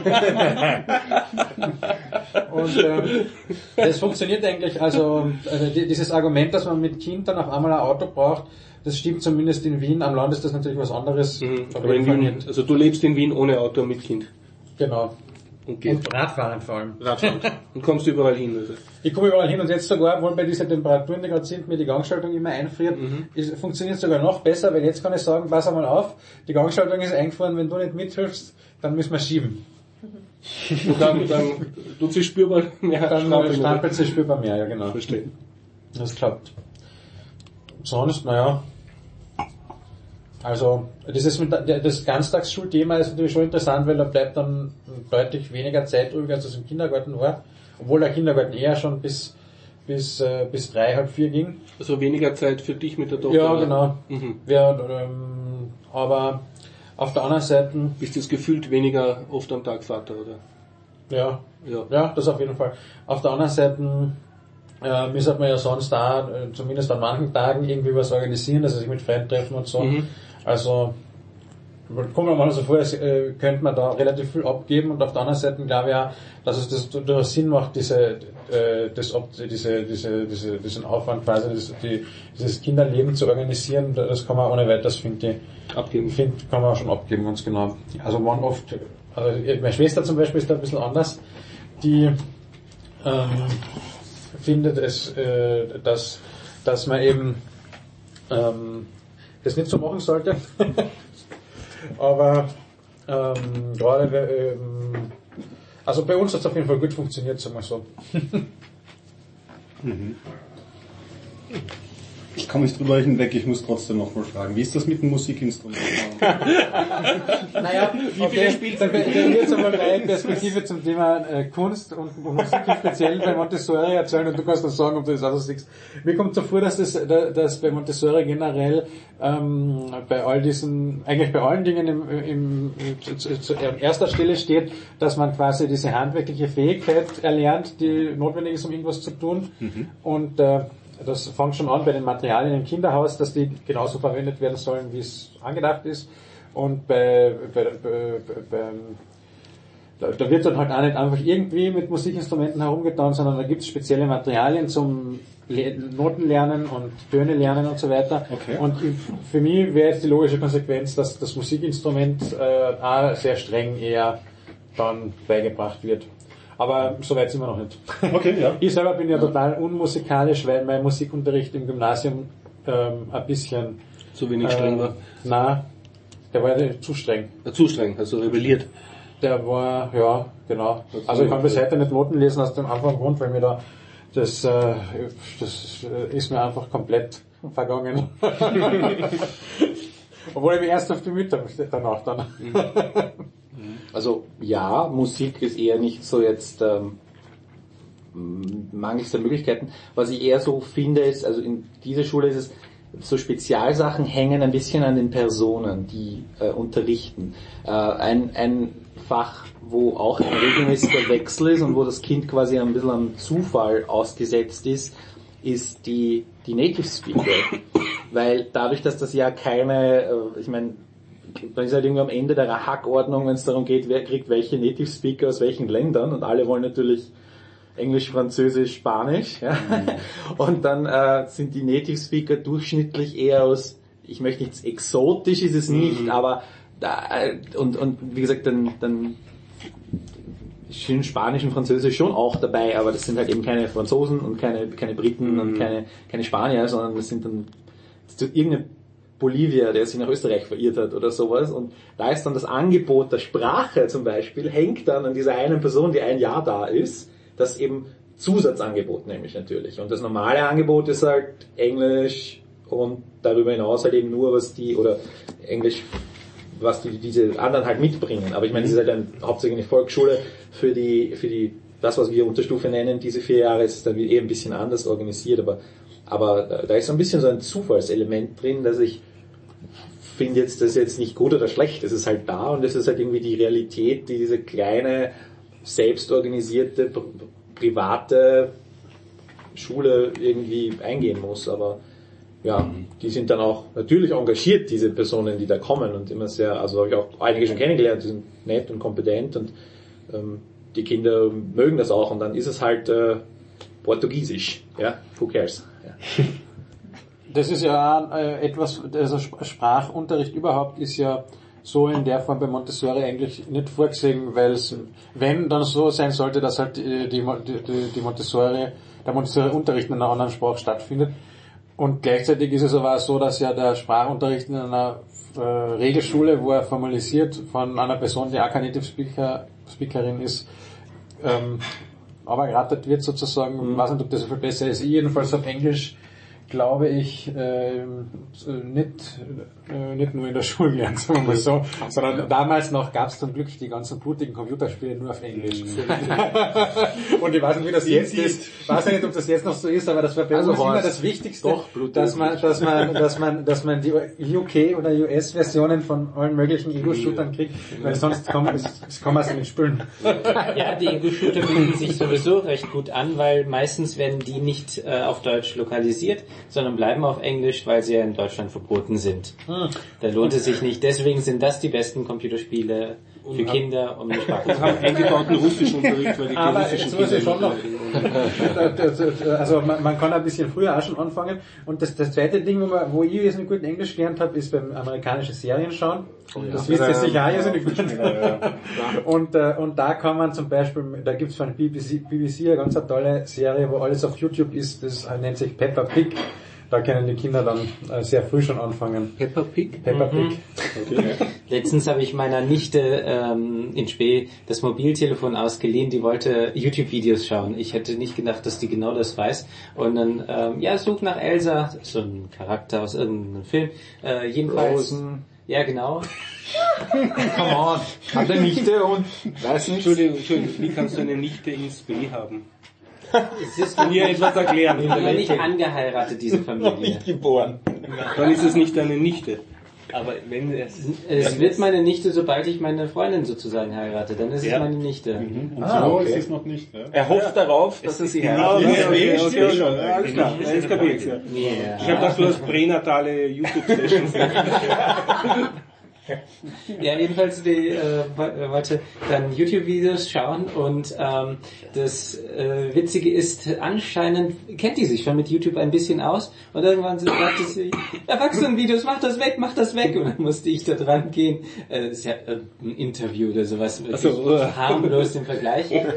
G: Und ähm, das funktioniert eigentlich, also äh, dieses Argument, dass man mit Kind dann auf einmal ein Auto braucht, das stimmt zumindest in Wien. Am Land ist das natürlich was anderes.
B: Mhm. Aber in Wien, also du lebst in Wien ohne Auto mit Kind.
G: Genau.
B: Und, geht.
G: Und Radfahren vor allem.
B: Radfahren. Und kommst du überall hin, also.
G: Ich komme überall hin und jetzt sogar, obwohl bei diesen Temperaturen, die gerade sind, mir die Gangschaltung immer einfriert, mhm. ist, funktioniert sogar noch besser, weil jetzt kann ich sagen, pass einmal auf, die Gangschaltung ist eingefahren, wenn du nicht mithilfst, dann müssen wir schieben.
B: Und dann, dann tut sie spürbar mehr.
G: Dann strampelt sie spürbar mehr, ja genau.
B: Verstehe.
G: Das klappt. Sonst, naja. Also, dieses mit, das Ganztagsschulthema ist natürlich schon interessant, weil da bleibt dann deutlich weniger Zeit übrig, als es im Kindergarten war. Obwohl der Kindergarten eher schon bis, bis, äh, bis drei, halb vier ging.
B: Also weniger Zeit für dich mit der Tochter?
G: Ja, genau.
B: Mhm.
G: Ja, ähm, aber auf der anderen Seite...
B: Bist du gefühlt weniger oft am Tag Vater, oder?
G: Ja.
B: Ja.
G: Ja, das auf jeden Fall. Auf der anderen Seite... Äh, müsste man ja sonst da, äh, zumindest an manchen Tagen, irgendwie was organisieren, also sich mit Freunden treffen und so. Mhm. Also, kommt mir mal so vor, als äh, könnte man da relativ viel abgeben, und auf der anderen Seite glaube ich auch, dass es das durchaus Sinn macht, diese, äh, das, diese, diese, diese, diesen Aufwand quasi, das, die, dieses Kinderleben zu organisieren, das kann man ohne weiteres, finde ich,
B: abgeben.
G: Find, kann man schon abgeben, ganz genau. Also man oft, also meine Schwester zum Beispiel ist da ein bisschen anders, die, ähm, findet es, äh, dass, dass man eben ähm, das nicht so machen sollte. Aber ähm, gerade, ähm, also bei uns hat es auf jeden Fall gut funktioniert, sagen wir so.
C: Mhm. Ich komme nicht drüber hinweg, ich muss trotzdem nochmal fragen, wie ist das mit dem Musikinstrument?
G: Naja, wie viele Spiele dann werden wir jetzt einmal eine Perspektive zum Thema äh, Kunst und, und Musik im Speziellen bei Montessori erzählen und du kannst dann sagen, ob du das auch so siehst. Mir kommt so vor, dass das, dass bei Montessori generell ähm, bei all diesen, eigentlich bei allen Dingen im, im, im zu, zu, an erster Stelle steht, dass man quasi diese handwerkliche Fähigkeit erlernt, die notwendig ist, um irgendwas zu tun. Mhm. Und äh, das fängt schon an bei den Materialien im Kinderhaus, dass die genauso verwendet werden sollen, wie es angedacht ist. Und bei, bei, bei, bei da, da wird dann halt auch nicht einfach irgendwie mit Musikinstrumenten herumgetan, sondern da gibt es spezielle Materialien zum Le- Notenlernen und Töne lernen und so weiter. Okay. Und für mich wäre jetzt die logische Konsequenz, dass das Musikinstrument äh, auch sehr streng eher dann beigebracht wird. Aber so weit sind wir noch nicht.
C: Okay, ja.
G: Ich selber bin ja total unmusikalisch, weil mein Musikunterricht im Gymnasium ähm, ein bisschen...
B: Zu wenig streng war?
G: Äh, nein, der war ja zu streng.
B: Ja, zu streng, also rebelliert.
G: Der war, ja, genau. Also ich kann bis heute nicht Noten lesen aus dem einfachen Grund, weil mir da das, äh, das ist mir einfach komplett vergangen. Obwohl ich mich erst auf die Mütter danach dann.
I: Also ja, Musik ist eher nicht so jetzt ähm, mangels der Möglichkeiten. Was ich eher so finde ist, also in dieser Schule ist es, so Spezialsachen hängen ein bisschen an den Personen, die äh, unterrichten. Äh, ein, ein Fach, wo auch ein regelmäßiger Wechsel ist und wo das Kind quasi ein bisschen am Zufall ausgesetzt ist, ist die, die Native Speaker. Weil dadurch, dass das ja keine, äh, ich meine, dann ist halt irgendwie am Ende der Hackordnung, wenn es darum geht, wer kriegt welche Native Speaker aus welchen Ländern und alle wollen natürlich Englisch, Französisch, Spanisch. Ja. Mhm. Und dann äh, sind die Native Speaker durchschnittlich eher aus, ich möchte nichts exotisch ist es nicht, mhm. aber da, und, und wie gesagt, dann, dann sind Spanisch und Französisch schon auch dabei, aber das sind halt eben keine Franzosen und keine, keine Briten mhm. und keine, keine Spanier, sondern das sind dann das ist irgendeine Bolivia, der sich nach Österreich verirrt hat oder sowas. Und da ist dann das Angebot der Sprache zum Beispiel, hängt dann an dieser einen Person, die ein Jahr da ist, das eben Zusatzangebot nämlich natürlich. Und das normale Angebot ist halt Englisch und darüber hinaus halt eben nur, was die, oder Englisch, was die, diese anderen halt mitbringen. Aber ich meine, es ist halt ein, hauptsächlich eine Volksschule für die, für die, das was wir Unterstufe nennen, diese vier Jahre ist es dann eh ein bisschen anders organisiert, aber Aber da ist so ein bisschen so ein Zufallselement drin, dass ich finde jetzt, das ist jetzt nicht gut oder schlecht, es ist halt da und es ist halt irgendwie die Realität, die diese kleine, selbstorganisierte, private Schule irgendwie eingehen muss. Aber ja, die sind dann auch natürlich engagiert, diese Personen, die da kommen und immer sehr, also habe ich auch einige schon kennengelernt, die sind nett und kompetent und ähm, die Kinder mögen das auch und dann ist es halt äh, Portugiesisch, ja, who cares? Ja.
G: Das ist ja äh, etwas, also Sprachunterricht überhaupt ist ja so in der Form bei Montessori eigentlich nicht vorgesehen, weil es, wenn dann so sein sollte, dass halt die, die, die, die Montessori, der Montessori-Unterricht in einer anderen Sprache stattfindet. Und gleichzeitig ist es aber auch so, dass ja der Sprachunterricht in einer äh, Regelschule, wo er formalisiert von einer Person, die auch keine Native Speaker, Speakerin ist, ähm, aber geratet wird sozusagen, ich weiß nicht, ob das so viel besser ist. Ich jedenfalls auf Englisch, glaube ich, äh, nicht, äh, nicht nur in der Schule gelernt, sagen wir mal so, sondern damals noch gab es zum Glück die ganzen blutigen Computerspiele nur auf Englisch. Und ich weiß nicht, wie das jetzt ist. Ich weiß nicht, ob das jetzt noch so ist, aber das war bei uns also immer das Wichtigste, doch, dass man, dass man, dass man, dass man die U K oder U S-Versionen von allen möglichen Ego-Shootern kriegt, weil sonst kann man es kann man es nicht spielen.
A: Ja, die Ego-Shooter bieten sich sowieso recht gut an, weil meistens werden die nicht äh, auf Deutsch lokalisiert, sondern bleiben auf Englisch, weil sie ja in Deutschland verboten sind. Hm. Da lohnt es sich nicht. Deswegen sind das die besten Computerspiele für Kinder, um die Sprache zu lernen.
B: Eingebauten russischen Unterricht, weil die
G: aber
B: russischen
G: so ist es schon noch. Also man, man kann ein bisschen früher auch schon anfangen. Und das, das zweite Ding, wo, man, wo ich jetzt einen guten Englisch gelernt habe, ist beim amerikanischen Serien schauen. Oh ja. Das wisst ihr sicher auch irrsinnig gut. Und, äh, und da kann man zum Beispiel, da gibt's von B B C, B B C eine ganz tolle Serie, wo alles auf YouTube ist, das nennt sich Peppa Pig. Da können die Kinder dann äh, sehr früh schon anfangen.
B: Peppa Pig?
G: Peppa Pig.
A: Mhm. Okay. Letztens habe ich meiner Nichte ähm, in Spee das Mobiltelefon ausgeliehen, die wollte YouTube-Videos schauen. Ich hätte nicht gedacht, dass die genau das weiß. Und dann, ähm, ja, such nach Elsa, so ein Charakter aus irgendeinem Film. Äh, jedenfalls...
B: Rosen.
A: Ja, genau.
F: Come on. Hat eine Nichte und weiß nicht.
B: Entschuldigung, Entschuldigung, wie kannst du eine Nichte ins B haben?
A: Es ist
B: Mir etwas erklären.
A: noch nicht angeheiratet, diese Familie.
F: Geboren.
B: Dann ist es nicht deine Nichte.
D: Aber wenn es...
A: Es wird meine Nichte, sobald ich meine Freundin sozusagen heirate. Dann ist es
D: Ja.
A: meine Nichte.
C: Und
F: Ah,
C: so
F: okay.
C: ist es noch nicht. Ja.
F: Er hofft darauf, dass er sie
B: Ah,
F: heiratet.
B: okay, okay, okay,
C: schon.
B: alles klar. Ja, ist kapiert, ja.
A: Yeah.
B: Ich habe gedacht, du hast pränatale YouTube-Sessions.
A: Ja, jedenfalls die, äh, wollte dann YouTube-Videos schauen und ähm, das äh, Witzige ist, anscheinend kennt die sich schon mit YouTube ein bisschen aus und irgendwann sagte sie, Erwachsenenvideos, mach das weg, mach das weg und dann musste ich da dran gehen. Äh, das ist ja äh, ein Interview oder sowas,
B: so, uh.
A: harmlos im Vergleich. Äh,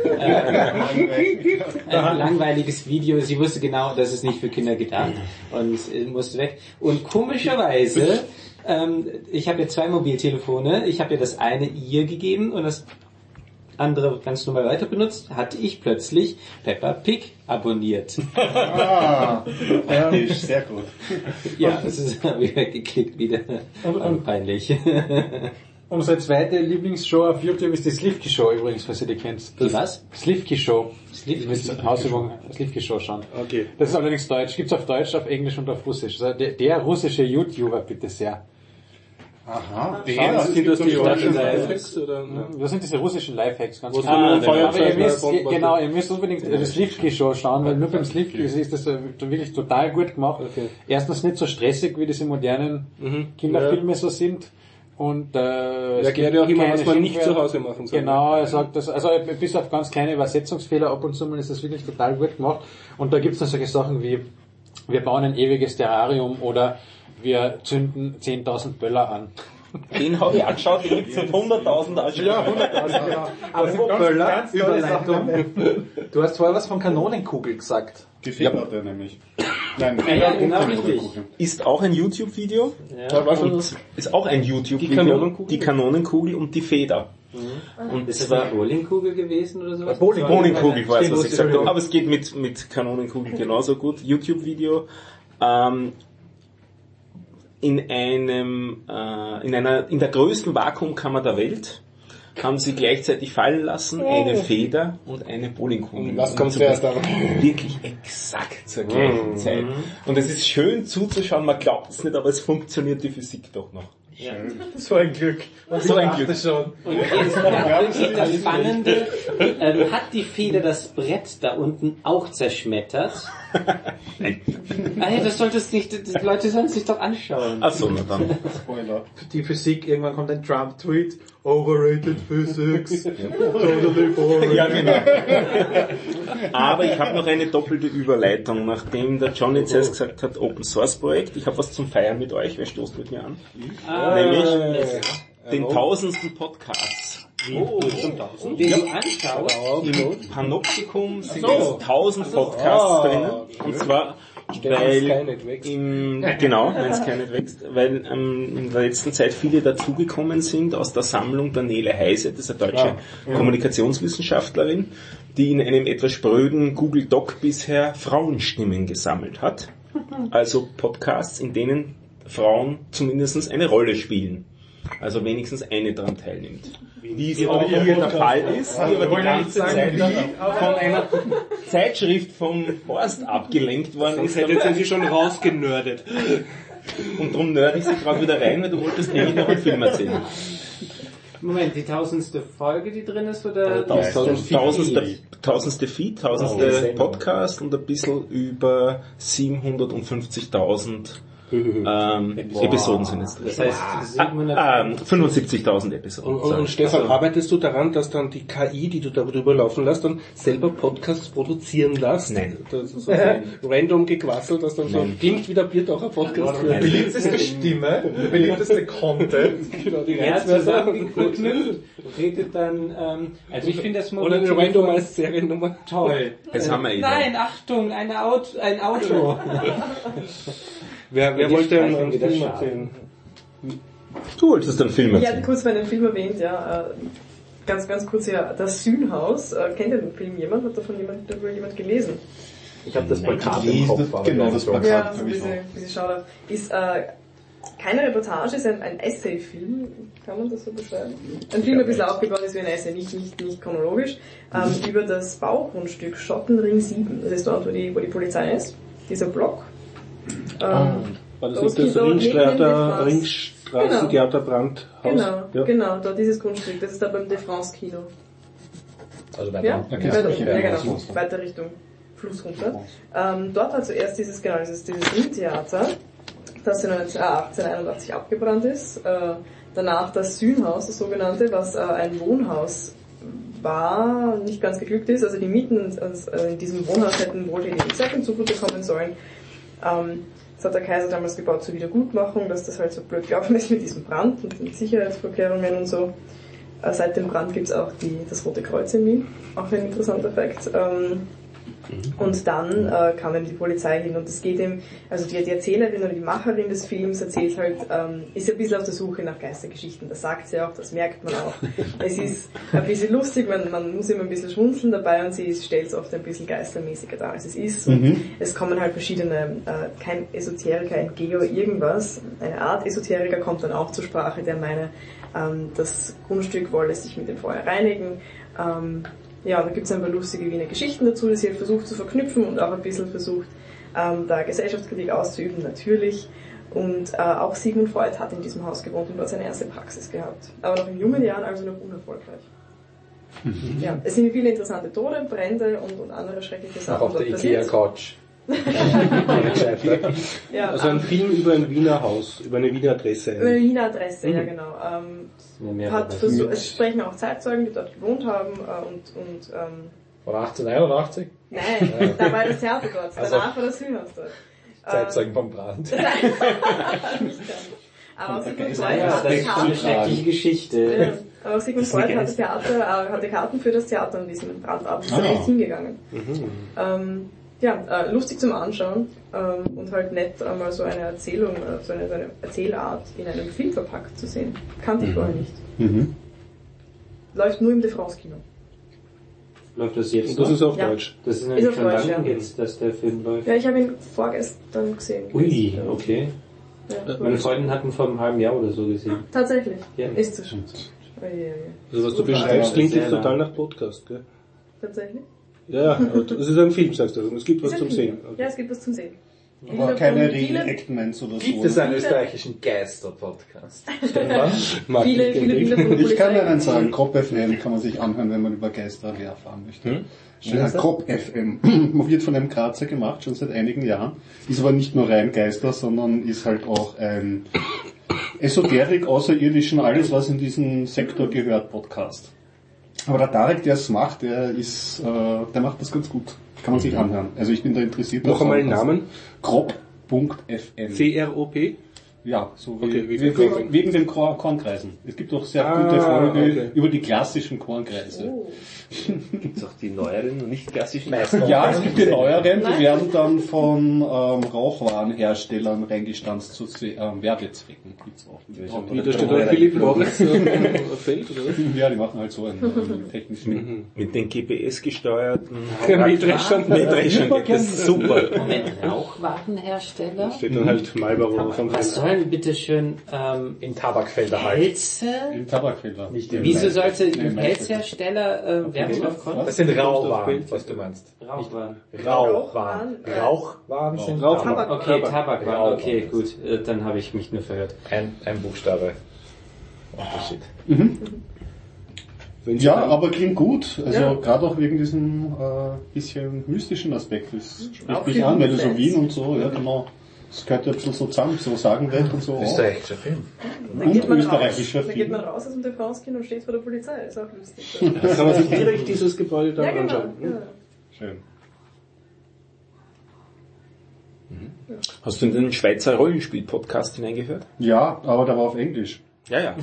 A: ein langweiliges Video, sie wusste genau, das ist nicht für Kinder gedacht und äh, musste weg. Und komischerweise Ähm, ich habe ja zwei Mobiltelefone. Ich habe ja das eine ihr gegeben und das andere ganz normal weiter benutzt. Hatte ich plötzlich Peppa Pig abonniert.
C: Ah, praktisch, sehr gut.
A: Ja, das ist wieder weggeklickt wieder. Und peinlich.
G: Unsere zweite Lieblingsshow auf YouTube ist die Slivki Show übrigens, falls ihr die kennt.
A: Die was?
G: Slivki Show.
A: Slivki
G: Mit Ausübung Slivki Show schauen.
B: Okay.
G: Das ist allerdings Deutsch. Gibt's auf Deutsch, auf Englisch und auf Russisch. Also der, der russische YouTuber, bitte sehr.
C: Aha,
B: Ja, sind das die deutschen Lifehacks oder?
G: Das sind diese russischen Lifehacks, ganz
B: Was
G: genau.
B: von einem
G: Aber
B: Feuerzeug
G: ihr müsst,
B: bei Bomben-
G: genau, ihr müsst unbedingt die Slivki Show schauen, weil nur beim Slivki ist das äh, wirklich total gut gemacht.
B: Okay.
G: Erstens nicht so stressig, wie diese modernen
B: Mhm.
G: Kinderfilme so sind. Und äh,
B: Er
G: es
B: erklärt
G: gibt
B: ja auch immer,
G: keine
B: was man nicht
G: Schimpfwörter.
B: zu Hause machen soll.
G: Genau, er sagt das, also bis auf ganz kleine Übersetzungsfehler ab und zu mal ist das wirklich total gut gemacht. Und da gibt's dann solche Sachen wie, wir bauen ein ewiges Terrarium oder wir zünden zehntausend Böller an.
F: Den habe ich angeschaut, den gibt's mit hunderttausend Anschauungen.
G: Ja, hunderttausend, genau.
F: Aber
G: ganz-
F: Böller,
G: ganz tolle
F: Überleitung. Du hast vorher was von Kanonenkugel gesagt.
C: Die Fehler nämlich. Nein,
A: ja, genau richtig.
F: Ist auch ein YouTube-Video.
B: Ja, was
F: Und
B: das?
F: ist auch ein YouTube-Video.
B: Die Kanonenkugel?
F: Die Kanonenkugel und die Feder. Und
A: Ist
F: es
A: das eine
F: war
A: Bowlingkugel gewesen oder sowas?
F: Bowlingkugel, ich weiß,
A: Stimmt,
F: was ich gesagt habe.
A: Entschuldigung.
F: Aber es geht mit, mit Kanonenkugel genauso gut. YouTube-Video. Ähm, in einem, äh, in einer, in der größten Vakuumkammer der Welt haben sie gleichzeitig fallen lassen eine Feder und eine Bowlingkugel.
B: Und was kommt
F: Und
B: zuerst an?
F: Wirklich exakt zur gleichen Zeit. Und es ist schön zuzuschauen, man glaubt es nicht, aber es funktioniert die Physik doch noch.
A: Ja.
F: So ein Glück. So ein Glück.
A: Und jetzt wirklich das Spannende, ähm, hat die Feder das Brett da unten auch zerschmettert?
F: Nein.
A: Ey, das solltest nicht, die Leute sollen es sich doch anschauen.
F: Ach so, na dann.
C: Spoiler.
I: Die Physik, irgendwann kommt ein Trump-Tweet, overrated physics, totally boring.
F: Ja, genau. Aber ich habe noch eine doppelte Überleitung, nachdem der John jetzt erst gesagt hat, Open Source Projekt. Ich habe was zum Feiern mit euch, wer stoßt mit mir an?
A: Ah,
F: Nämlich
B: Äh,
F: den tausendsten Podcast.
A: oh, den du anschaust.
F: Im Panoptikum sind jetzt tausend Podcasts drinnen. Und zwar, weil
B: Sky nicht wächst.
F: im, genau, wenn Sky nicht wächst, weil ähm, in der letzten Zeit viele dazugekommen sind aus der Sammlung der Nele Heise, das ist eine deutsche Kommunikationswissenschaftlerin, die in einem etwas spröden Google Doc bisher Frauenstimmen gesammelt hat. Also Podcasts, in denen Frauen zumindest eine Rolle spielen. Also wenigstens eine daran teilnimmt. Wie es auch hier der Fall ist, die aber die ganze Zeit von einer Zeitschrift vom Horst abgelenkt worden ist.
B: Jetzt sind sie schon rausgenördet.
F: Und darum nörd ich sie gerade wieder rein, weil du wolltest nämlich noch einen Film erzählen.
A: Moment, die tausendste Folge, die drin ist, oder?
F: Tausendste, tausendste, tausendste Feed, tausendste Podcast und ein bisschen über siebenhundertfünfzigtausend ähm, Episoden sind es drin.
A: Das heißt, siebenhundert...
F: Ah, ähm, fünfundsiebzigtausend Episoden.
B: Und, und, und Stefan, arbeitest du daran, dass dann die K I, die du darüber laufen lässt, dann selber Podcasts produzieren lässt?
F: Nein.
B: Das ist so ein random Gequassel, das dann so klingt wie der Biertaucher Podcast.
F: Nein.
I: Beliebteste Stimme, beliebteste Content.
B: Genau, die
A: Ja,
B: Reizwörter.
A: zusammengeknüpft, redet dann, ähm, also ich finde das
B: Oder eine random als Seriennummer.
A: toll.
F: Jetzt haben wir ihn.
A: Nein, Achtung, ein Auto, ein Auto.
B: Wer, wer
A: Die
B: wollte
A: streichen
B: einen
A: wieder
B: Film
A: Schaden.
B: erzählen?
F: Du wolltest einen Film
E: Ja,
F: erzählen.
E: kurz meinen Film erwähnt, ja. äh, Ganz, ganz kurz hier, das Sühnhaus. Äh, Kennt ihr den Film jemand? Hat davon jemand, darüber jemand gelesen?
I: Ich habe das Plakat im Kopf. aber
C: Genau,
I: nicht
C: das
I: so.
C: Plakat.
E: Ja, so ein
C: hab ich
E: bisschen, bisschen schade. Ist äh, keine Reportage, es ist ein, ein Essay-Film, kann man das so beschreiben? Ein Film, ein bisschen aufgebaut ist wie ein Essay, nicht, nicht, nicht chronologisch, ähm, über das Baugrundstück Schottenring sieben. Das ist dort, wo die, wo die Polizei ist, dieser Block. Ähm,
B: War das nicht das Ringstraße, Ringstraßentheaterbrandhaus?
E: Genau,
B: ja.
E: genau, dort dieses Grundstück, das ist da beim De France Kino.
I: Also weiter.
E: Ja,
I: Okay.
E: weiter,
I: Okay.
E: ja, genau, weiter Richtung Fluss runter. Ähm, dort war zuerst dieses, genau, dieses, dieses Ringtheater, das in achtzehnhunderteinundachtzig abgebrannt ist. Äh, danach das Sühnhaus, das sogenannte, was äh, ein Wohnhaus war, nicht ganz geglückt ist. Also die Mieten also, äh, in diesem Wohnhaus hätten wohl den Insekten zugute kommen sollen. Ähm, das hat der Kaiser damals gebaut zur Wiedergutmachung, dass das halt so blöd gelaufen ist mit diesem Brand und den Sicherheitsvorkehrungen und so. Äh, seit dem Brand gibt's auch die, das Rote Kreuz in Wien. Auch ein interessanter Fakt. Ähm, Und dann äh, kam eben die Polizei hin und es geht eben, also die, die Erzählerin oder die Macherin des Films erzählt halt, ähm, ist ja ein bisschen auf der Suche nach Geistergeschichten, das sagt sie auch, das merkt man auch. Es ist ein bisschen lustig, man, man muss immer ein bisschen schmunzeln dabei und sie stellt es oft ein bisschen geistermäßiger dar, als es ist. Und
H: Mhm.
E: es kommen halt verschiedene, äh, kein Esoteriker, ein Geo, irgendwas, eine Art Esoteriker kommt dann auch zur Sprache, der meine, ähm, das Grundstück wolle sich mit dem Feuer reinigen. Ähm, Ja, da gibt es ein paar lustige Wiener Geschichten dazu, die sie versucht zu verknüpfen und auch ein bisschen versucht, ähm, da Gesellschaftskritik auszuüben, natürlich. Und äh, auch Sigmund Freud hat in diesem Haus gewohnt und dort seine erste Praxis gehabt. Aber noch in jungen Jahren, also noch unerfolgreich. Mhm. Ja, es sind viele interessante Tode, Brände und, und andere schreckliche Sachen.
I: Auch auf der Ikea-Couch.
E: Ja,
B: Also ein Film über ein Wiener Haus, über eine Wiener Adresse.
E: Über eine Wiener Adresse,
B: Mhm.
E: ja genau. Ähm,
A: Ja,
E: hat versucht, es sprechen auch Zeitzeugen, die dort gewohnt haben äh, und, und ähm,
I: Von achtzehnhunderteinundachtzig?
E: nein, da war das Theater dort,
I: Also-
E: danach war das Filmhaus dort.
I: Zeitzeugen vom Brand.
E: Nicht ganz. Aber auch Sigmund Freud
A: Ja,
E: hatte
A: das ist eine schreckliche
E: Karten.
A: Geschichte.
E: Ja, aber auch Sigmund Freud hatte, Theater, äh, hatte Karten für das Theater an diesem Brandabend. Ist
H: Ah.
E: er nicht hingegangen. Ähm, ja, äh, lustig zum Anschauen ähm, und halt nett einmal so eine Erzählung, äh, so, eine, so eine Erzählart in einem Film verpackt zu sehen. Kannte ich vorher nicht.
H: Mhm.
E: Läuft nur im De France Kino.
A: Läuft das jetzt
B: Und das
A: noch?
B: ist auf
E: Ja.
B: Deutsch.
A: Das ist
E: Ist
A: nämlich
E: auf
A: schon
E: Deutsch,
A: lange
E: ja.
A: jetzt, dass der Film läuft.
E: Ja, ich habe ihn vorgestern gesehen.
A: Ui, okay.
E: Ja,
A: Meine Freundin hat ihn vor einem halben Jahr oder so gesehen.
E: Tatsächlich.
A: Ja.
E: Ist das schon. Oh, je, je.
B: Also was du
E: Super.
B: beschreibst, klingt
A: Sehr
B: jetzt
A: lang.
B: total nach Podcast, gell?
E: Tatsächlich?
B: Ja, aber das ist ein Film, sagst du. Und es gibt was
E: Ist ein
B: zum
E: Film.
B: Sehen.
E: Ja, es gibt was zum Sehen.
H: Aber
E: Bilder
H: keine
E: von vielen-
H: Reenactments oder so.
I: Gibt es einen österreichischen Geister-Podcast?
E: Viele, viele Bilder von
H: Ich kann
E: Polizei.
H: einen sagen, Krop F M kann man sich anhören, wenn man über Geister erfahren möchte.
I: Hm?
H: Ja, Krop F M. Man wird von einem Grazer gemacht, schon seit einigen Jahren. Ist aber nicht nur rein Geister, sondern ist halt auch ein Esoterik, Außerirdischen, alles was in diesen Sektor gehört, Podcast. Aber der Tarek, der es macht, der ist, äh, der macht das ganz gut. Kann man sich anhören. Also ich bin da interessiert.
B: Noch einmal den Namen?
H: Krop Punkt F M.
B: C R O P?
H: Ja, so wie,
B: Okay, wie
H: wegen,
B: viel Korn?
H: wegen den Korn, Kornkreisen. Es gibt auch sehr
B: Ah,
H: gute Folge
B: okay.
H: über die klassischen Kornkreise.
E: Oh.
D: Gibt's auch die neueren und nicht klassischen?
H: Ja, es gibt die neueren, die werden dann von ähm, Rauchwarenherstellern reingestanzt zu ähm, Werbezwecken. Gibt's auch.
B: Wie, da steht da Philipp Moritz auf Feld, oder was?
H: Ja, die machen halt so einen ähm, technischen.
D: Mit den G P S gesteuerten
B: Mähdreschern.
D: Mähdreschern geht das super.
A: Moment, Rauchwarenhersteller?
B: Steht dann halt Marlboro vom
A: Was
B: Feld.
A: sollen bitteschön ähm,
I: In Tabakfelder halt.
A: Pilze?
H: Im Tabakfelder.
I: Nicht im
A: Wieso
I: Maisfeld.
A: sollte
H: Nee,
A: ein
H: Maisfeld.
A: Pilzhersteller äh, Werbung auf Konto?
I: Das sind Rauchwaren, was du meinst.
A: Rauchwaren.
I: Rauchwaren.
E: Rauchwaren.
I: Rauchwaren sind
B: Rauch-
I: Tabak.
A: Okay, Tabakwaren. Okay,
I: Rauchwaren.
A: gut. Äh, dann habe ich mich nur verhört.
I: Ein, ein Buchstabe. Unterschied.
B: Wenn Sie
H: Ja,
B: dann-
H: aber klingt gut. Also
E: Ja.
H: gerade auch wegen diesem äh, bisschen mystischen Aspekt. Das spricht
E: Auch
H: mich
E: für
H: an, weil du so
E: Fans.
H: Wien und so, ja genau. Das gehört ja ein bisschen so zusammen, so Sagenwelt und so auch.
I: Österreichischer Film.
E: Dann geht,
H: Und
E: man raus,
H: österreichischer
E: dann geht man
H: Film.
E: raus aus dem De France Kino und steht vor der Polizei. Ist auch lustig.
B: Dann kann man sich direkt dieses Gebäude da
E: Ja, genau.
B: anschauen.
E: Ja.
H: Schön.
F: Hast du in den Schweizer Rollenspiel-Podcast hineingehört?
H: Ja, aber der war auf Englisch.
F: Ja, ja.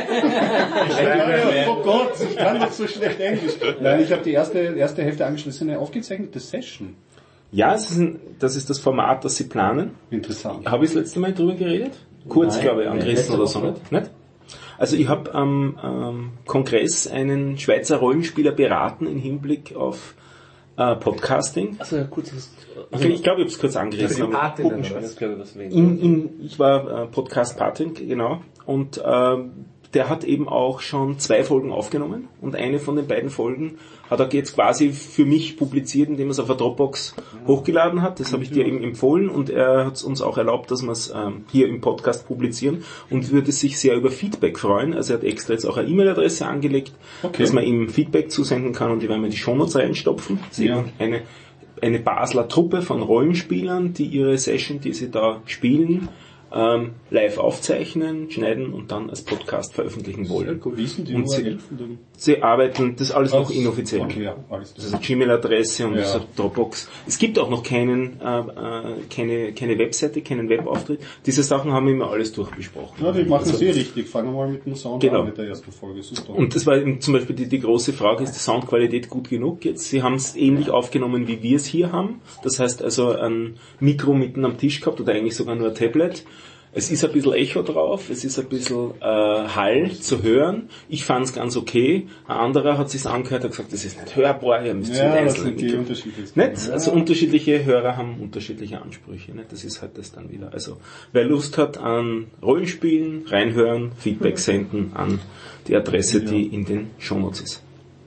H: Oh Gott, ich kann doch so schlecht Englisch. Nein, ich habe die erste, erste Hälfte angeschlossen, eine aufgezeichnete Session.
F: Ja, es ist ein, das ist das Format, das sie planen.
H: Interessant.
F: Habe ich das letzte Mal drüber geredet? Kurz,
A: Nein,
F: glaube ich,
A: nein,
F: angerissen
A: letzte
F: oder so,
A: Woche.
F: nicht? nicht? Also ich habe am ähm, Kongress einen Schweizer Rollenspieler beraten im Hinblick auf
H: äh, Podcasting.
D: Also ja, kurzes.
H: Also ich glaube, ich habe es kurz angerissen.
I: Das
H: aber
I: Patin,
D: Das glaube ich, was wir
H: in, in, ich war äh, Podcast-Patin, genau. Und ähm, der hat eben auch schon zwei Folgen aufgenommen. Und eine von den beiden Folgen hat er jetzt quasi für mich publiziert, indem er es auf der Dropbox hochgeladen hat. Das habe ich dir eben empfohlen. Und er hat es uns auch erlaubt, dass wir es ähm, hier im Podcast publizieren. Und würde sich sehr über Feedback freuen. Also er hat extra jetzt auch eine E-Mail-Adresse angelegt, okay, dass man ihm Feedback zusenden kann. Und die werden wir in die Shownotes reinstopfen. Das ist eben eine, eine Basler Truppe von Rollenspielern, die ihre Session, die sie da spielen, ähm, live aufzeichnen, schneiden und dann als Podcast veröffentlichen wollen.
C: Cool. Wie sind die
H: und
C: U R
H: sie,
C: L von dem?
H: sie arbeiten, das ist alles noch
C: Aus-
H: inoffiziell.
C: Okay, ja, alles klar.
H: Das ist eine Gmail-Adresse und
C: Ja.
H: das ist eine Dropbox. Es gibt auch noch keinen, äh, äh, keine, keine Webseite, keinen Webauftritt. Diese Sachen haben wir immer alles durchbesprochen.
C: Ja, die machen
H: Also-
C: es eh richtig. Fangen wir mal mit dem Sound
H: Genau.
C: an, mit der ersten Folge. Super.
H: Und das war eben zum Beispiel die, die große Frage, ist die Soundqualität gut genug jetzt? Sie haben es ähnlich aufgenommen, wie wir es hier haben. Das heißt also ein Mikro mitten am Tisch gehabt oder eigentlich sogar nur ein Tablet. Es ist ein bisschen Echo drauf, es ist ein bisschen äh, Hall zu hören. Ich fand es ganz okay. Ein anderer hat sich's angehört und gesagt, das ist nicht hörbar, ihr müsst
C: ja,
H: mit
C: das
H: einzelnen
C: sind die
H: Mikro-
C: Unterschiede.
H: Nicht?
C: Ja.
H: Also unterschiedliche Hörer haben unterschiedliche Ansprüche. Nicht? Das ist halt das dann wieder. Also wer Lust hat an Rollenspielen, reinhören, Feedback senden an die Adresse, die in den Shownotes ist.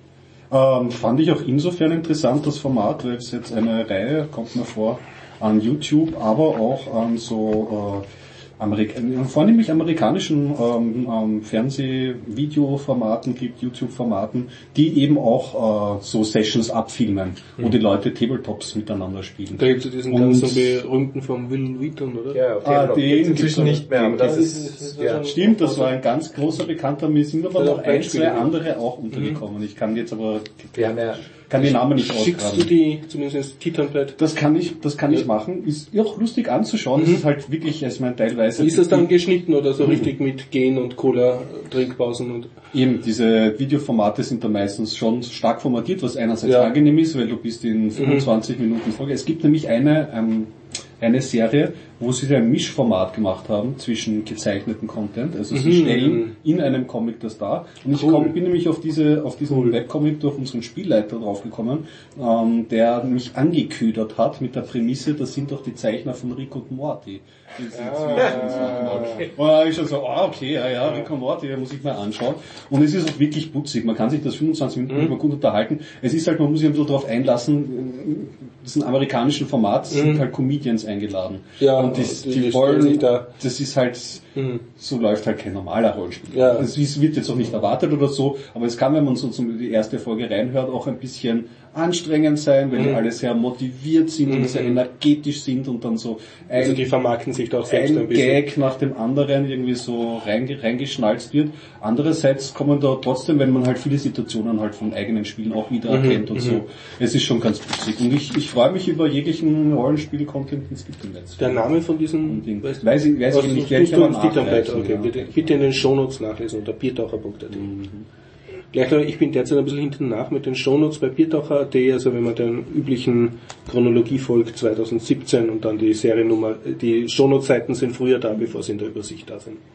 C: Ähm, fand ich auch insofern interessant, das Format, weil es jetzt eine Reihe, kommt mir vor, an YouTube, aber auch an so äh, Amerik vornehmlich amerikanischen ähm, ähm, Fernseh-Video-Formaten gibt, YouTube-Formaten, die eben auch äh, so Sessions abfilmen, wo die Leute Tabletops miteinander spielen.
B: Da gibt es diesen
C: Und-
B: ganzen berühmten vom Will Wheaton, oder?
I: Ja, okay,
C: Ah,
I: aber
C: den
I: gibt's inzwischen
C: gibt's
I: nicht mehr, aber
C: aber-
I: das
C: das
I: ist,
B: ist-
I: ja.
C: Stimmt, das war ein ganz großer Bekannter. Mir sind aber
B: Ja,
C: noch
B: auch
C: ein,
B: Beispiele.
C: zwei andere auch untergekommen. Ich kann jetzt aber
I: Wir haben ja,
C: kann die Namen nicht
B: Schickst du
C: ausgraben.
B: die zumindest ins Titanpad?
C: Das kann ich, das kann ich machen. Ist ja auch lustig anzuschauen. Es ist halt wirklich, ich meine, teilweise.
B: Ist das dann geschnitten oder so richtig mit Gehen und Cola, Trinkpausen und...
C: Eben, diese Videoformate sind da meistens schon stark formatiert, was einerseits
B: Ja.
C: angenehm ist, weil du bist in fünfundzwanzig Minuten Folge. Es gibt nämlich eine, ähm, eine Serie, wo sie ein Mischformat gemacht haben zwischen gezeichneten Content. Also sie
B: Mhm.
C: stellen in einem Comic das dar. Und ich
B: Cool.
C: komm, bin nämlich auf diese, auf diesen Webcomic durch unseren Spielleiter draufgekommen, ähm, der mich angeködert hat mit der Prämisse, das sind doch die Zeichner von Rick und Morty. Die sind
B: Ah,
C: okay. Und da habe ich schon so, ah, okay, ja, ja, Rick und Morty, muss ich mal anschauen. Und es ist auch wirklich putzig. Man kann sich das fünfundzwanzig Minuten mhm. gut unterhalten. Es ist halt, man muss sich ein bisschen darauf einlassen, diesen amerikanischen Format sind
B: Mhm.
C: halt Comedians eingeladen.
B: Ja,
C: und die,
B: die-
C: die,
B: die
C: wollen,
B: stellen sich da-
C: das ist halt,
B: Mhm.
C: so läuft halt kein normaler Rollenspiel.
B: Ja.
C: Es ist- wird jetzt auch nicht erwartet oder so, aber es kann, wenn man so zum die erste Folge reinhört, auch ein bisschen anstrengend sein, weil die
B: Mhm.
C: alle sehr motiviert sind und
B: Mhm.
C: sehr energetisch sind und dann so ein,
B: Also die vermarkten sich da auch selbst ein
C: ein
B: bisschen.
C: Gag nach dem anderen irgendwie so reinge reingeschnalzt wird. Andererseits kommen da trotzdem, wenn man halt viele Situationen halt von eigenen Spielen auch wieder
B: Mhm.
C: erkennt und
B: Mhm.
C: so, es ist schon ganz putzig. Und ich, ich freue mich über jeglichen Rollenspiel-Content, den es gibt im Netz.
B: Der Name von diesem...
C: Unbedingt. Weiß ich, weiß
B: Also
C: ich nicht,
B: nicht,
C: werde ich
B: du
C: aber
B: ins Titanpad,
C: nachreichen,
B: okay,
C: ja.
B: bitte, bitte in den Shownotes nachlesen unter biertaucher punkt a t. Gleich noch, ich bin derzeit ein bisschen hinten nach mit den Shownotes bei biertaucher punkt a t, also wenn man den üblichen Chronologie folgt, zwanzig siebzehn und dann die Seriennummer, die Shownotes-Seiten sind früher da, bevor sie in der Übersicht da sind.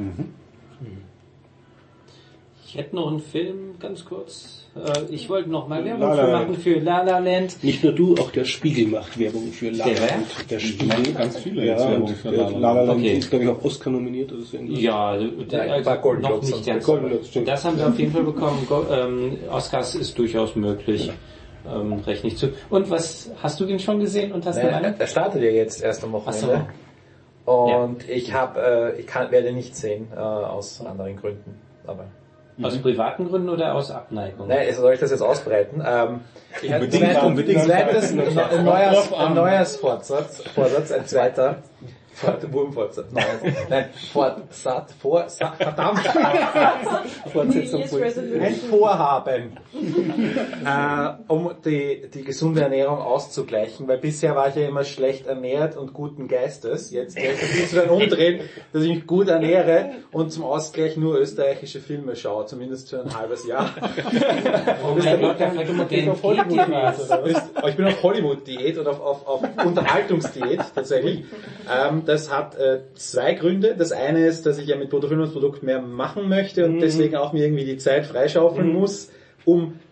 A: Ich hätte noch einen Film, ganz kurz. Äh, Ich wollte noch mal
B: La
A: Werbung
B: La
A: für
B: Land.
A: machen für La La Land.
B: Nicht nur du, auch der Spiegel macht Werbung für La La
A: Der
B: Land. Der
C: Die
B: Spiegel.
C: machen ganz viele jetzt
B: Ja,
C: Werbung
B: und
C: für
B: der
C: La La
B: La La Land
A: Okay.
B: ist, glaube ich, auch Oscar nominiert oder so ähnlich.
A: Ja,
I: Ja,
A: der,
I: ein
A: also
I: paar Golden
A: noch
I: Globes
A: nicht
I: und
A: ganz.
B: Golden Globes, stimmt.
A: Das haben sie auf jeden Fall bekommen. Go ähm, Oscars ist durchaus möglich. Ähm, rechne ich zu. Und was, hast du den schon gesehen und hast eine
I: Nein,
A: Meinung?
I: er startet ja jetzt erst am Wochenende. Und ich habe, äh, ich kann, werde nicht sehen, äh, aus anderen Gründen. Aber
A: Aus privaten Gründen oder aus Abneigung?
I: Nein, soll ich das jetzt ausbreiten? Ähm, ich habe
B: Unbedingt,
I: zweit-
B: unbedingt.
I: zweites, ein, ein, Neujahrs, ein Neujahrsvorsatz, Vorsatz, ein zweiter, Wurmvorsatz, nein, nein, Vorsatz, Vorsatz, verdammt,
E: Fortsetzung.
I: ein Vorhaben, äh, um die, die gesunde Ernährung auszugleichen, weil bisher war ich ja immer schlecht ernährt und guten Geistes. Jetzt werde ich ein bisschen umdrehen, dass ich mich gut ernähre und zum Ausgleich nur österreichische Filme schaue, zumindest für ein halbes Jahr.
A: Oh mein Gott, da fällt mir den
I: auf Hollywood
A: Diät was.
I: Aber ich bin auf Hollywood-Diät und auf, auf, auf Unterhaltungsdiät tatsächlich. Ähm, das hat äh, zwei Gründe. Das eine ist, dass ich ja mit Bruttoinlandsprodukt mehr machen möchte und deswegen auch mir irgendwie die Zeit freischaufeln muss, um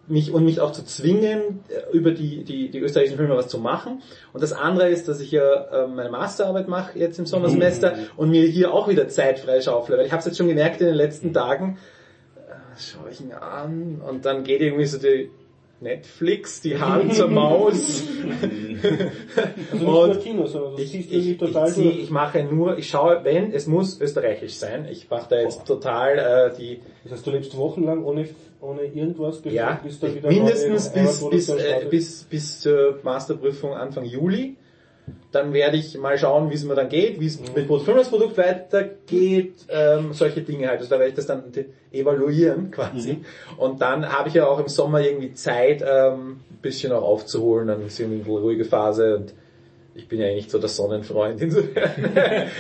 I: mich und mich auch zu zwingen, über die, die, die österreichischen Filme was zu machen. Und das andere ist, dass ich ja äh, meine Masterarbeit mache jetzt im Sommersemester mhm. und mir hier auch wieder Zeit freischaufle, weil ich habe es jetzt schon gemerkt in den letzten Tagen, äh, schaue ich ihn an und dann geht irgendwie so die Netflix, die Hand zur Maus.
B: Also und nicht Kino, sondern das
I: ich,
B: siehst
I: ich,
B: du total
I: ich, zieh, ich mache nur, ich schaue, wenn, es muss österreichisch sein. Ich mache da jetzt oh. total äh, die...
B: Das heißt, du lebst wochenlang ohne, ohne irgendwas, bis,
I: ja,
B: bis da wieder
I: mindestens bis, bis, äh, bis, bis zur Masterprüfung Anfang Juli. Dann werde ich mal schauen, wie es mir dann geht, wie es mhm. mit das Produkt weitergeht, ähm, solche Dinge halt. Also da werde ich das dann evaluieren quasi. Mhm. Und dann habe ich ja auch im Sommer irgendwie Zeit, ähm, ein bisschen auch aufzuholen. Dann ist irgendwie eine ruhige Phase und ich bin ja nicht so der Sonnenfreund. Insofern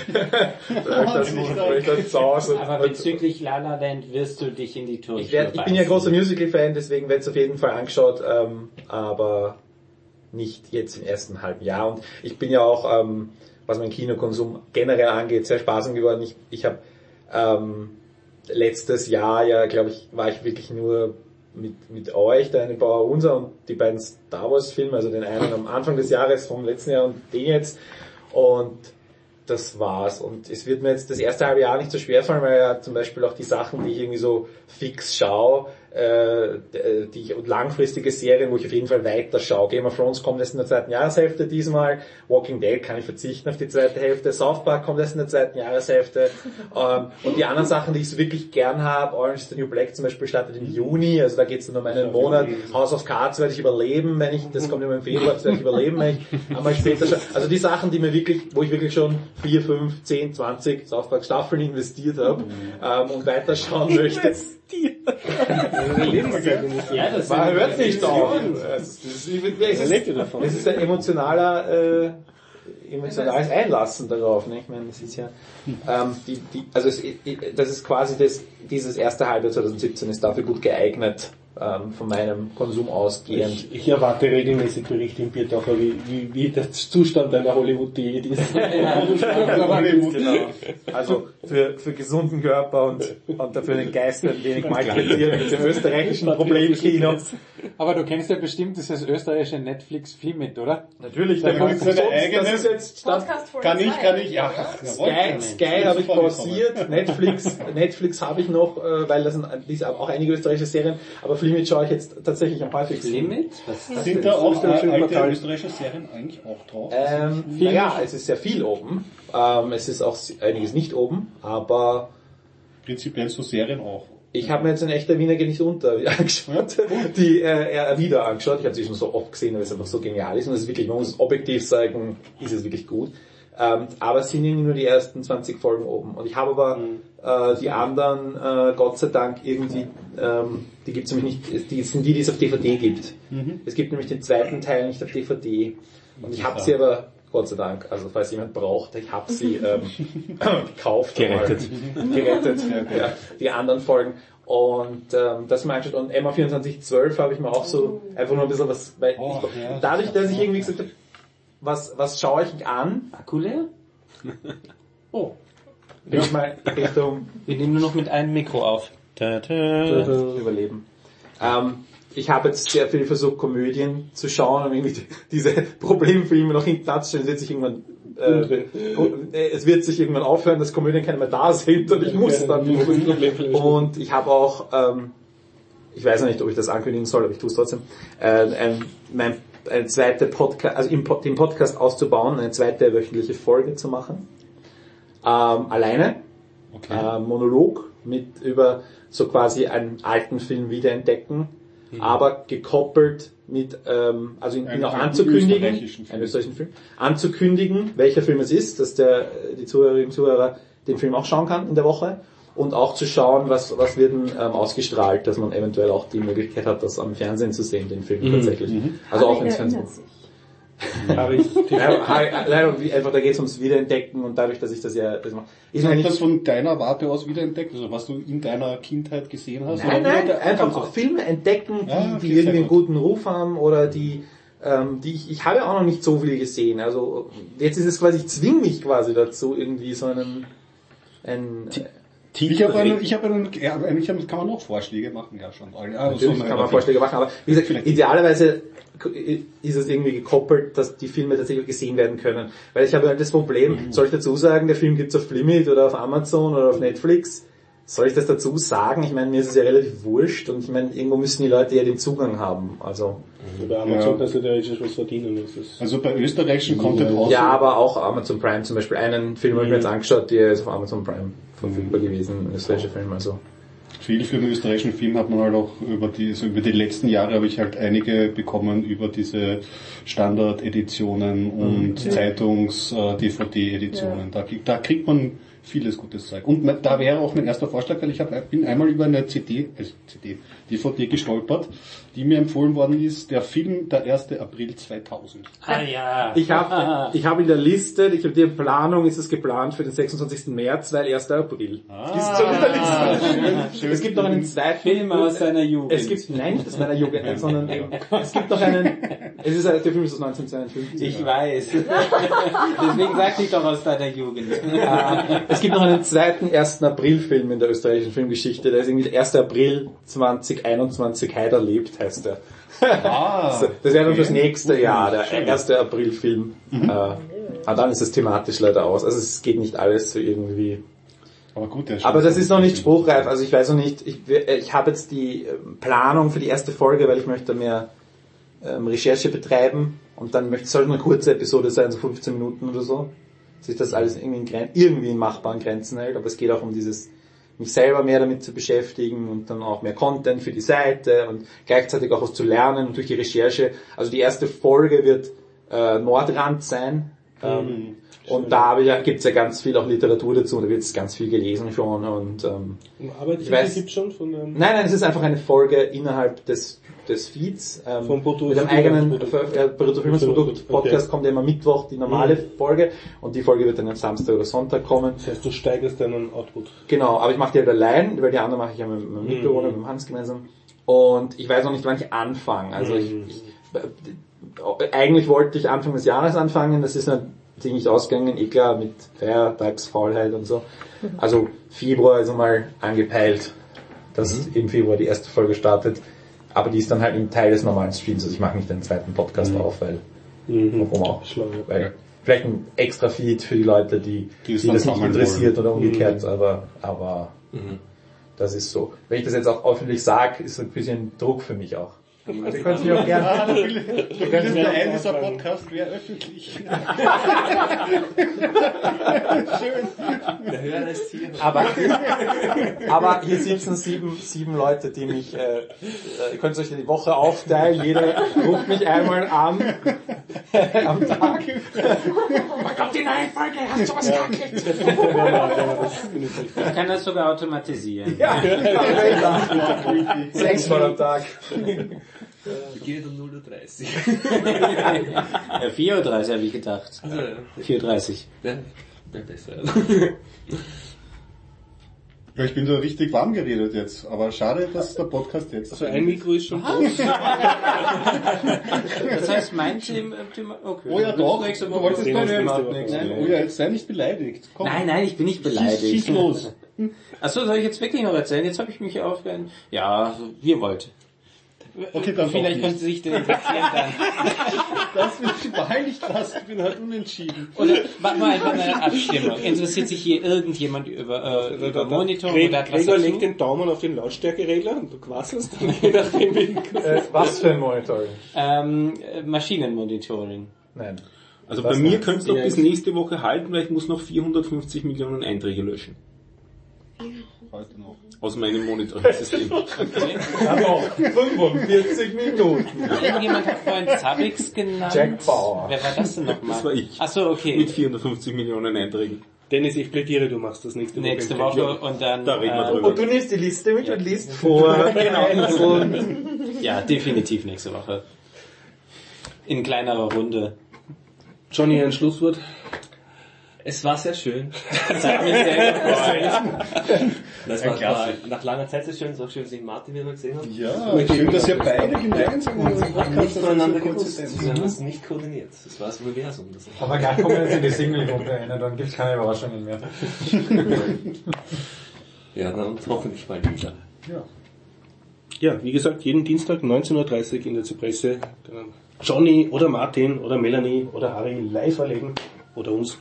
A: aber bezüglich La La Land wirst du dich in die Tour
I: ich, werd, ich bin ja großer Musical-Fan, deswegen werde es auf jeden Fall angeschaut, ähm, aber nicht jetzt im ersten halben Jahr. Und ich bin ja auch, ähm, was mein Kinokonsum generell angeht, sehr sparsam geworden. Ich, ich habe ähm, letztes Jahr ja, glaube ich, war ich wirklich nur mit mit euch, der eine Bauer Unser und die beiden Star Wars Filme, also den einen am Anfang des Jahres vom letzten Jahr und den jetzt. Und das war's. Und es wird mir jetzt das erste halbe Jahr nicht so schwer fallen, weil ja zum Beispiel auch die Sachen, die ich irgendwie so fix schaue, äh, die ich, und langfristige Serien, wo ich auf jeden Fall weiter schaue. Game of Thrones kommt erst in der zweiten Jahreshälfte diesmal. Walking Dead kann ich verzichten auf die zweite Hälfte. South Park kommt erst in der zweiten Jahreshälfte. ähm, und die anderen Sachen, die ich so wirklich gern habe, Orange is the New Black zum Beispiel startet im Juni, also da geht's dann um einen Monat. House of Cards werde ich überleben, wenn ich, das kommt immer im Februar, das werde ich überleben, wenn ich einmal später schon, also die Sachen, die mir wirklich, wo ich wirklich schon vier, fünf, zehn, zwanzig South Park Staffeln investiert habe, ähm, und weiterschauen möchte.
A: Ja, das
I: man hört nicht auf. Es ist ein emotionaler, äh, emotionales Einlassen darauf. Ne? Ich meine, das ist ja, ähm, die, die, also es, das ist quasi das, dieses erste Halbjahr zwanzig siebzehn ist dafür gut geeignet, ähm, von meinem Konsum ausgehend.
B: Ich, ich erwarte regelmäßig Berichte im Biertaucher, wie, wie, wie der Zustand einer Hollywood-Diät ist.
I: Ja, genau. Also für, für gesunden Körper und, und dafür den Geist ein wenig malträtieren mit dem österreichischen Problemkino.
G: Aber du kennst ja bestimmt dieses österreichische Netflix Filmit, oder?
I: Natürlich,
B: da
I: da ist
B: eine eigene.
I: Das ist jetzt
B: kann ich, kann ich, ja.
I: Sky, Sky habe ich pausiert, Netflix, Netflix habe ich noch, äh, weil das sind auch einige österreichische Serien, aber Filmit schaue ich jetzt tatsächlich am häufigsten.
A: Filmit? Was
B: sind da auch alte österreichische Serien eigentlich auch drauf?
I: Ähm, ja, es ist sehr viel oben. Ähm, es ist auch einiges nicht oben, aber
B: prinzipiell so Serien auch.
I: Ich habe mir jetzt ein echter Wiener geht nicht unter angeschaut, die äh, wieder angeschaut. Ich habe sie schon so oft gesehen, weil es einfach so genial ist und es ist wirklich, man muss es objektiv sagen, ist es wirklich gut. Ähm, aber es sind irgendwie nur die ersten zwanzig Folgen oben. Und ich habe aber mhm. äh, die anderen, äh, Gott sei Dank, irgendwie, ähm, die gibt's nämlich nicht, die sind die, die es auf D V D gibt. Mhm. Es gibt nämlich den zweiten Teil nicht auf D V D. Und ich habe sie aber, Gott sei Dank, also falls jemand braucht, ich habe sie ähm, gekauft.
F: Gerettet.
I: Gerettet, ja, die anderen Folgen. Und ähm, das mal angeschaut. Und M A vierundzwanzig zwölf habe ich mir auch so einfach nur ein bisschen was, weil oh, ich, ja, dadurch, dass ich irgendwie gesagt habe, was, was schaue ich an?
A: Akku leer?
I: Oh. Bin ich mal Richtung...
A: Wir nehmen nur noch mit einem Mikro auf. Da, da.
I: Überleben. Ähm, ich habe jetzt sehr viel versucht, Komödien zu schauen und irgendwie diese Problemfilme noch hinten abzustellen. Es wird sich irgendwann, äh, es wird sich irgendwann aufhören, dass Komödien keine mehr da sind und ich muss dann. Und ich habe auch, ähm, ich weiß noch nicht, ob ich das ankündigen soll, aber ich tue es trotzdem, äh, ein, mein, eine zweite Podcast, also im, den Podcast auszubauen, eine zweite wöchentliche Folge zu machen. Ähm, alleine. Okay. Äh, Monolog mit über so quasi einen alten Film wiederentdecken. Mhm. Aber gekoppelt mit, ähm, also ihn auch anzukündigen, einen österreichischen Film, anzukündigen, welcher Film es ist, dass der, die Zuhörerinnen und Zuhörer den Film auch schauen kann in der Woche und auch zu schauen, was, was wird denn ähm, ausgestrahlt, dass man eventuell auch die Möglichkeit hat, das am Fernsehen zu sehen, den Film mhm. tatsächlich. Mhm. Also auch ins Fernsehen. Aber ich, leider, einfach, da geht es ums Wiederentdecken und dadurch, dass ich das ja, das mache.
B: Ist das nicht von deiner Warte aus wiederentdeckt, also was du in deiner Kindheit gesehen hast?
I: Nein, nein, einfach auch Filme entdecken, die, ja, die irgendwie einen guten Ruf haben oder die, ähm, die ich, ich habe auch noch nicht so viele gesehen, also, jetzt ist es quasi, ich zwinge mich quasi dazu, irgendwie so einen, ein,
C: Ich habe einen, ich habe einen, ja, eigentlich kann man noch Vorschläge machen, ja schon. Also
I: Natürlich kann man Vorschläge machen, aber wie gesagt, idealerweise ist es irgendwie gekoppelt, dass die Filme tatsächlich gesehen werden können. Weil ich habe halt das Problem, mhm. soll ich dazu sagen, der Film gibt's auf Flimit oder auf Amazon oder auf Netflix? Soll ich das dazu sagen? Ich meine, mir ist es ja relativ wurscht und ich meine, irgendwo müssen die Leute ja den Zugang haben. Also
B: bei Amazon kannst du theoretisch was verdienen. Ist
C: also bei österreichischen Content
I: auch. Ja, aber auch Amazon Prime zum Beispiel. Einen Film habe ich mir jetzt angeschaut, der ist auf Amazon Prime verfügbar gewesen, ein österreichischer Film. Also
C: viel für den österreichischen Film hat man halt auch über die, so über die letzten Jahre habe ich halt einige bekommen über diese Standard-Editionen und mhm. Zeitungs-D V D-Editionen. Ja. Da, da kriegt man vieles gutes Zeug. Und da wäre auch mein erster Vorschlag, weil ich hab, bin einmal über eine C D, äh, C D, D V D gestolpert, die mir empfohlen worden ist, der Film der erste April zweitausend.
A: Ah ja.
I: Ich habe ich hab in der Liste, ich habe die Planung, ist es geplant für den sechsundzwanzigsten März, weil erster April.
C: Ah,
I: ist schon in der Liste.
C: Schön.
I: Es gibt noch einen zweiten
A: Film aus seiner Jugend.
I: Es gibt, nein, nicht aus meiner Jugend, sondern eben, es gibt noch einen, es ist der Film ist aus neunzehnhundertzweiundfünfzig.
A: Ich weiß. Deswegen sagte ich doch aus deiner Jugend.
I: Es gibt noch einen zweiten ersten April-Film in der österreichischen Filmgeschichte, der ist irgendwie der erste April zweitausendeinundzwanzig, Heider lebt, heißt der. Ah, das wäre dann fürs nächste Jahr, der erste April-Film. Mhm. Äh, aber dann ist es thematisch leider aus. Also es geht nicht alles so irgendwie.
C: Aber gut, der
I: Aber das ist noch nicht spruchreif, also ich weiß noch nicht, ich, ich habe jetzt die Planung für die erste Folge, weil ich möchte mehr ähm, Recherche betreiben und dann möchte es soll eine kurze Episode sein, so fünfzehn Minuten oder so. Sich das alles irgendwie in, Gren- irgendwie in machbaren Grenzen hält, aber es geht auch um dieses, mich selber mehr damit zu beschäftigen und dann auch mehr Content für die Seite und gleichzeitig auch was zu lernen und durch die Recherche. Also die erste Folge wird äh, Nordrand sein, ähm, mhm. und da ja, gibt's ja ganz viel auch Literatur dazu und da wird ganz viel gelesen schon und ähm,
B: aber
I: ich weiß,
B: gibt's schon von ähm
I: nein, nein, es ist einfach eine Folge innerhalb des des Feeds, ähm,
B: vom Brutto
I: mit einem eigenen Brutto-Filmers-Produkt-Podcast okay. Kommt ja immer Mittwoch die normale mhm. Folge und die Folge wird dann am Samstag oder Sonntag kommen.
B: Das heißt, du steigerst deinen Output.
I: Genau, aber ich mache die halt allein, weil die andere mache ich ja mit meinem Mitbewohner, mhm. mit dem Hans gemeinsam. Und ich weiß noch nicht, wann ich anfange. Also mhm. ich, ich, eigentlich wollte ich Anfang des Jahres anfangen, das ist natürlich nicht ausgegangen, eh klar, mit Feiertagsfaulheit und so. Also Februar ist einmal angepeilt, dass mhm. im Februar die erste Folge startet. Aber die ist dann halt ein Teil des normalen Streams, also ich mache nicht den zweiten Podcast mhm. auf, weil, mhm. warum auch? Weil vielleicht ein extra Feed für die Leute, die, die, die das nicht interessiert wollen. Oder umgekehrt, mhm. aber, aber mhm. das ist so. Wenn ich das jetzt auch öffentlich sage, ist ein bisschen Druck für mich auch. Also, könnt ihr auch gerne.
C: Der ein dieser Podcast wäre öffentlich. Schön.
A: Der Hörer ist hier.
I: Aber, aber hier sitzen sieben, sieben Leute, die mich, äh, ihr könnt euch die Woche aufteilen, jeder ruft mich einmal an, am Tag. Was kommt die neue Folge? Hast du was gekriegt?
A: Ich kann das sogar automatisieren.
I: Ja, sechsmal am Tag.
D: Ich gehe um null Uhr dreißig.
A: Ja, vier Uhr dreißig habe ich gedacht. vier Uhr dreißig.
D: Ja, wäre besser.
C: Ja, ich bin so richtig warm geredet jetzt, aber schade, dass der Podcast jetzt...
B: Also ein Mikro ist schon
A: aus. Das heißt, mein Thema... Okay.
C: Oh ja, doch, du wolltest
A: doch
C: nicht. Oh ja, jetzt sei nicht beleidigt.
A: Komm. Nein, nein, ich bin nicht beleidigt.
C: Schieß, schieß los.
A: Achso, soll ich jetzt wirklich noch erzählen? Jetzt habe ich mich aufgehört. Ja, wie ihr wollt.
C: Okay, dann
A: vielleicht könnte sich den interessieren dann.
C: Das wird wahrlich was, ich bin halt unentschieden.
A: Oder machen wir einfach eine Abstimmung. Interessiert sich hier irgendjemand über, äh, über Monitor?
B: Greg, oder Gregor legt den Daumen auf den Lautstärkeregler und du quasselst dann je nachdem wie
I: äh, was für ein Monitoring?
A: Ähm, Maschinenmonitoring.
I: Nein.
H: Also bei mir könnte es noch bis nächste Woche halten, weil ich muss noch vierhundertfünfzig Millionen Einträge löschen.
C: Heute noch.
H: Aus meinem Monitoring-System.
I: Okay. Aber fünfundvierzig Minuten.
A: Irgendjemand hat vorhin Zabbix genannt.
I: Jack Bauer.
A: Wer war das denn nochmal?
H: Das war ich.
A: Achso, okay.
H: Mit vierhundertfünfzig Millionen Einträgen.
B: Dennis, ich plädiere, du machst das nächste Woche.
A: Nächste Woche und dann...
H: Da reden wir
A: äh,
H: drüber.
I: Und du nimmst die Liste mit und liest vor. Genau.
A: Und ja, definitiv nächste Woche. In kleinerer Runde.
B: Johnny, ein Schlusswort?
D: Es war sehr schön.
A: Das hat mich sehr gefreut.
D: Das war klar. Nach langer Zeit sehr schön. Es ist auch schön, dass ich Martin wieder mal gesehen habe.
C: Ja, schön, dass ihr beide gemeinsam
D: nicht voneinander gewusst. Wir haben es nicht koordiniert. Das war das Universum. Das
I: aber gleich kommen wir jetzt in die Single-Runde rein, dann gibt es keine Überraschungen mehr.
D: Ja, dann hoffentlich bald wieder.
C: Ja.
B: Ja, wie gesagt, jeden Dienstag neunzehn Uhr dreißig in der Zypresse Johnny oder Martin oder Melanie oder Harry live erleben. Oder uns.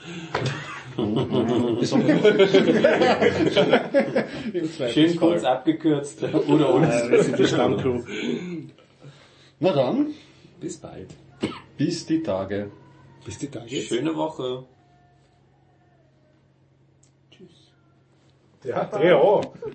A: Schön kurz abgekürzt. Oder uns.
B: Wir sind die Stammcrew.
C: Na dann,
A: Bis bald.
C: bis die Tage.
B: Bis die Tage.
A: Schöne Woche.
I: Ja, dreh auf.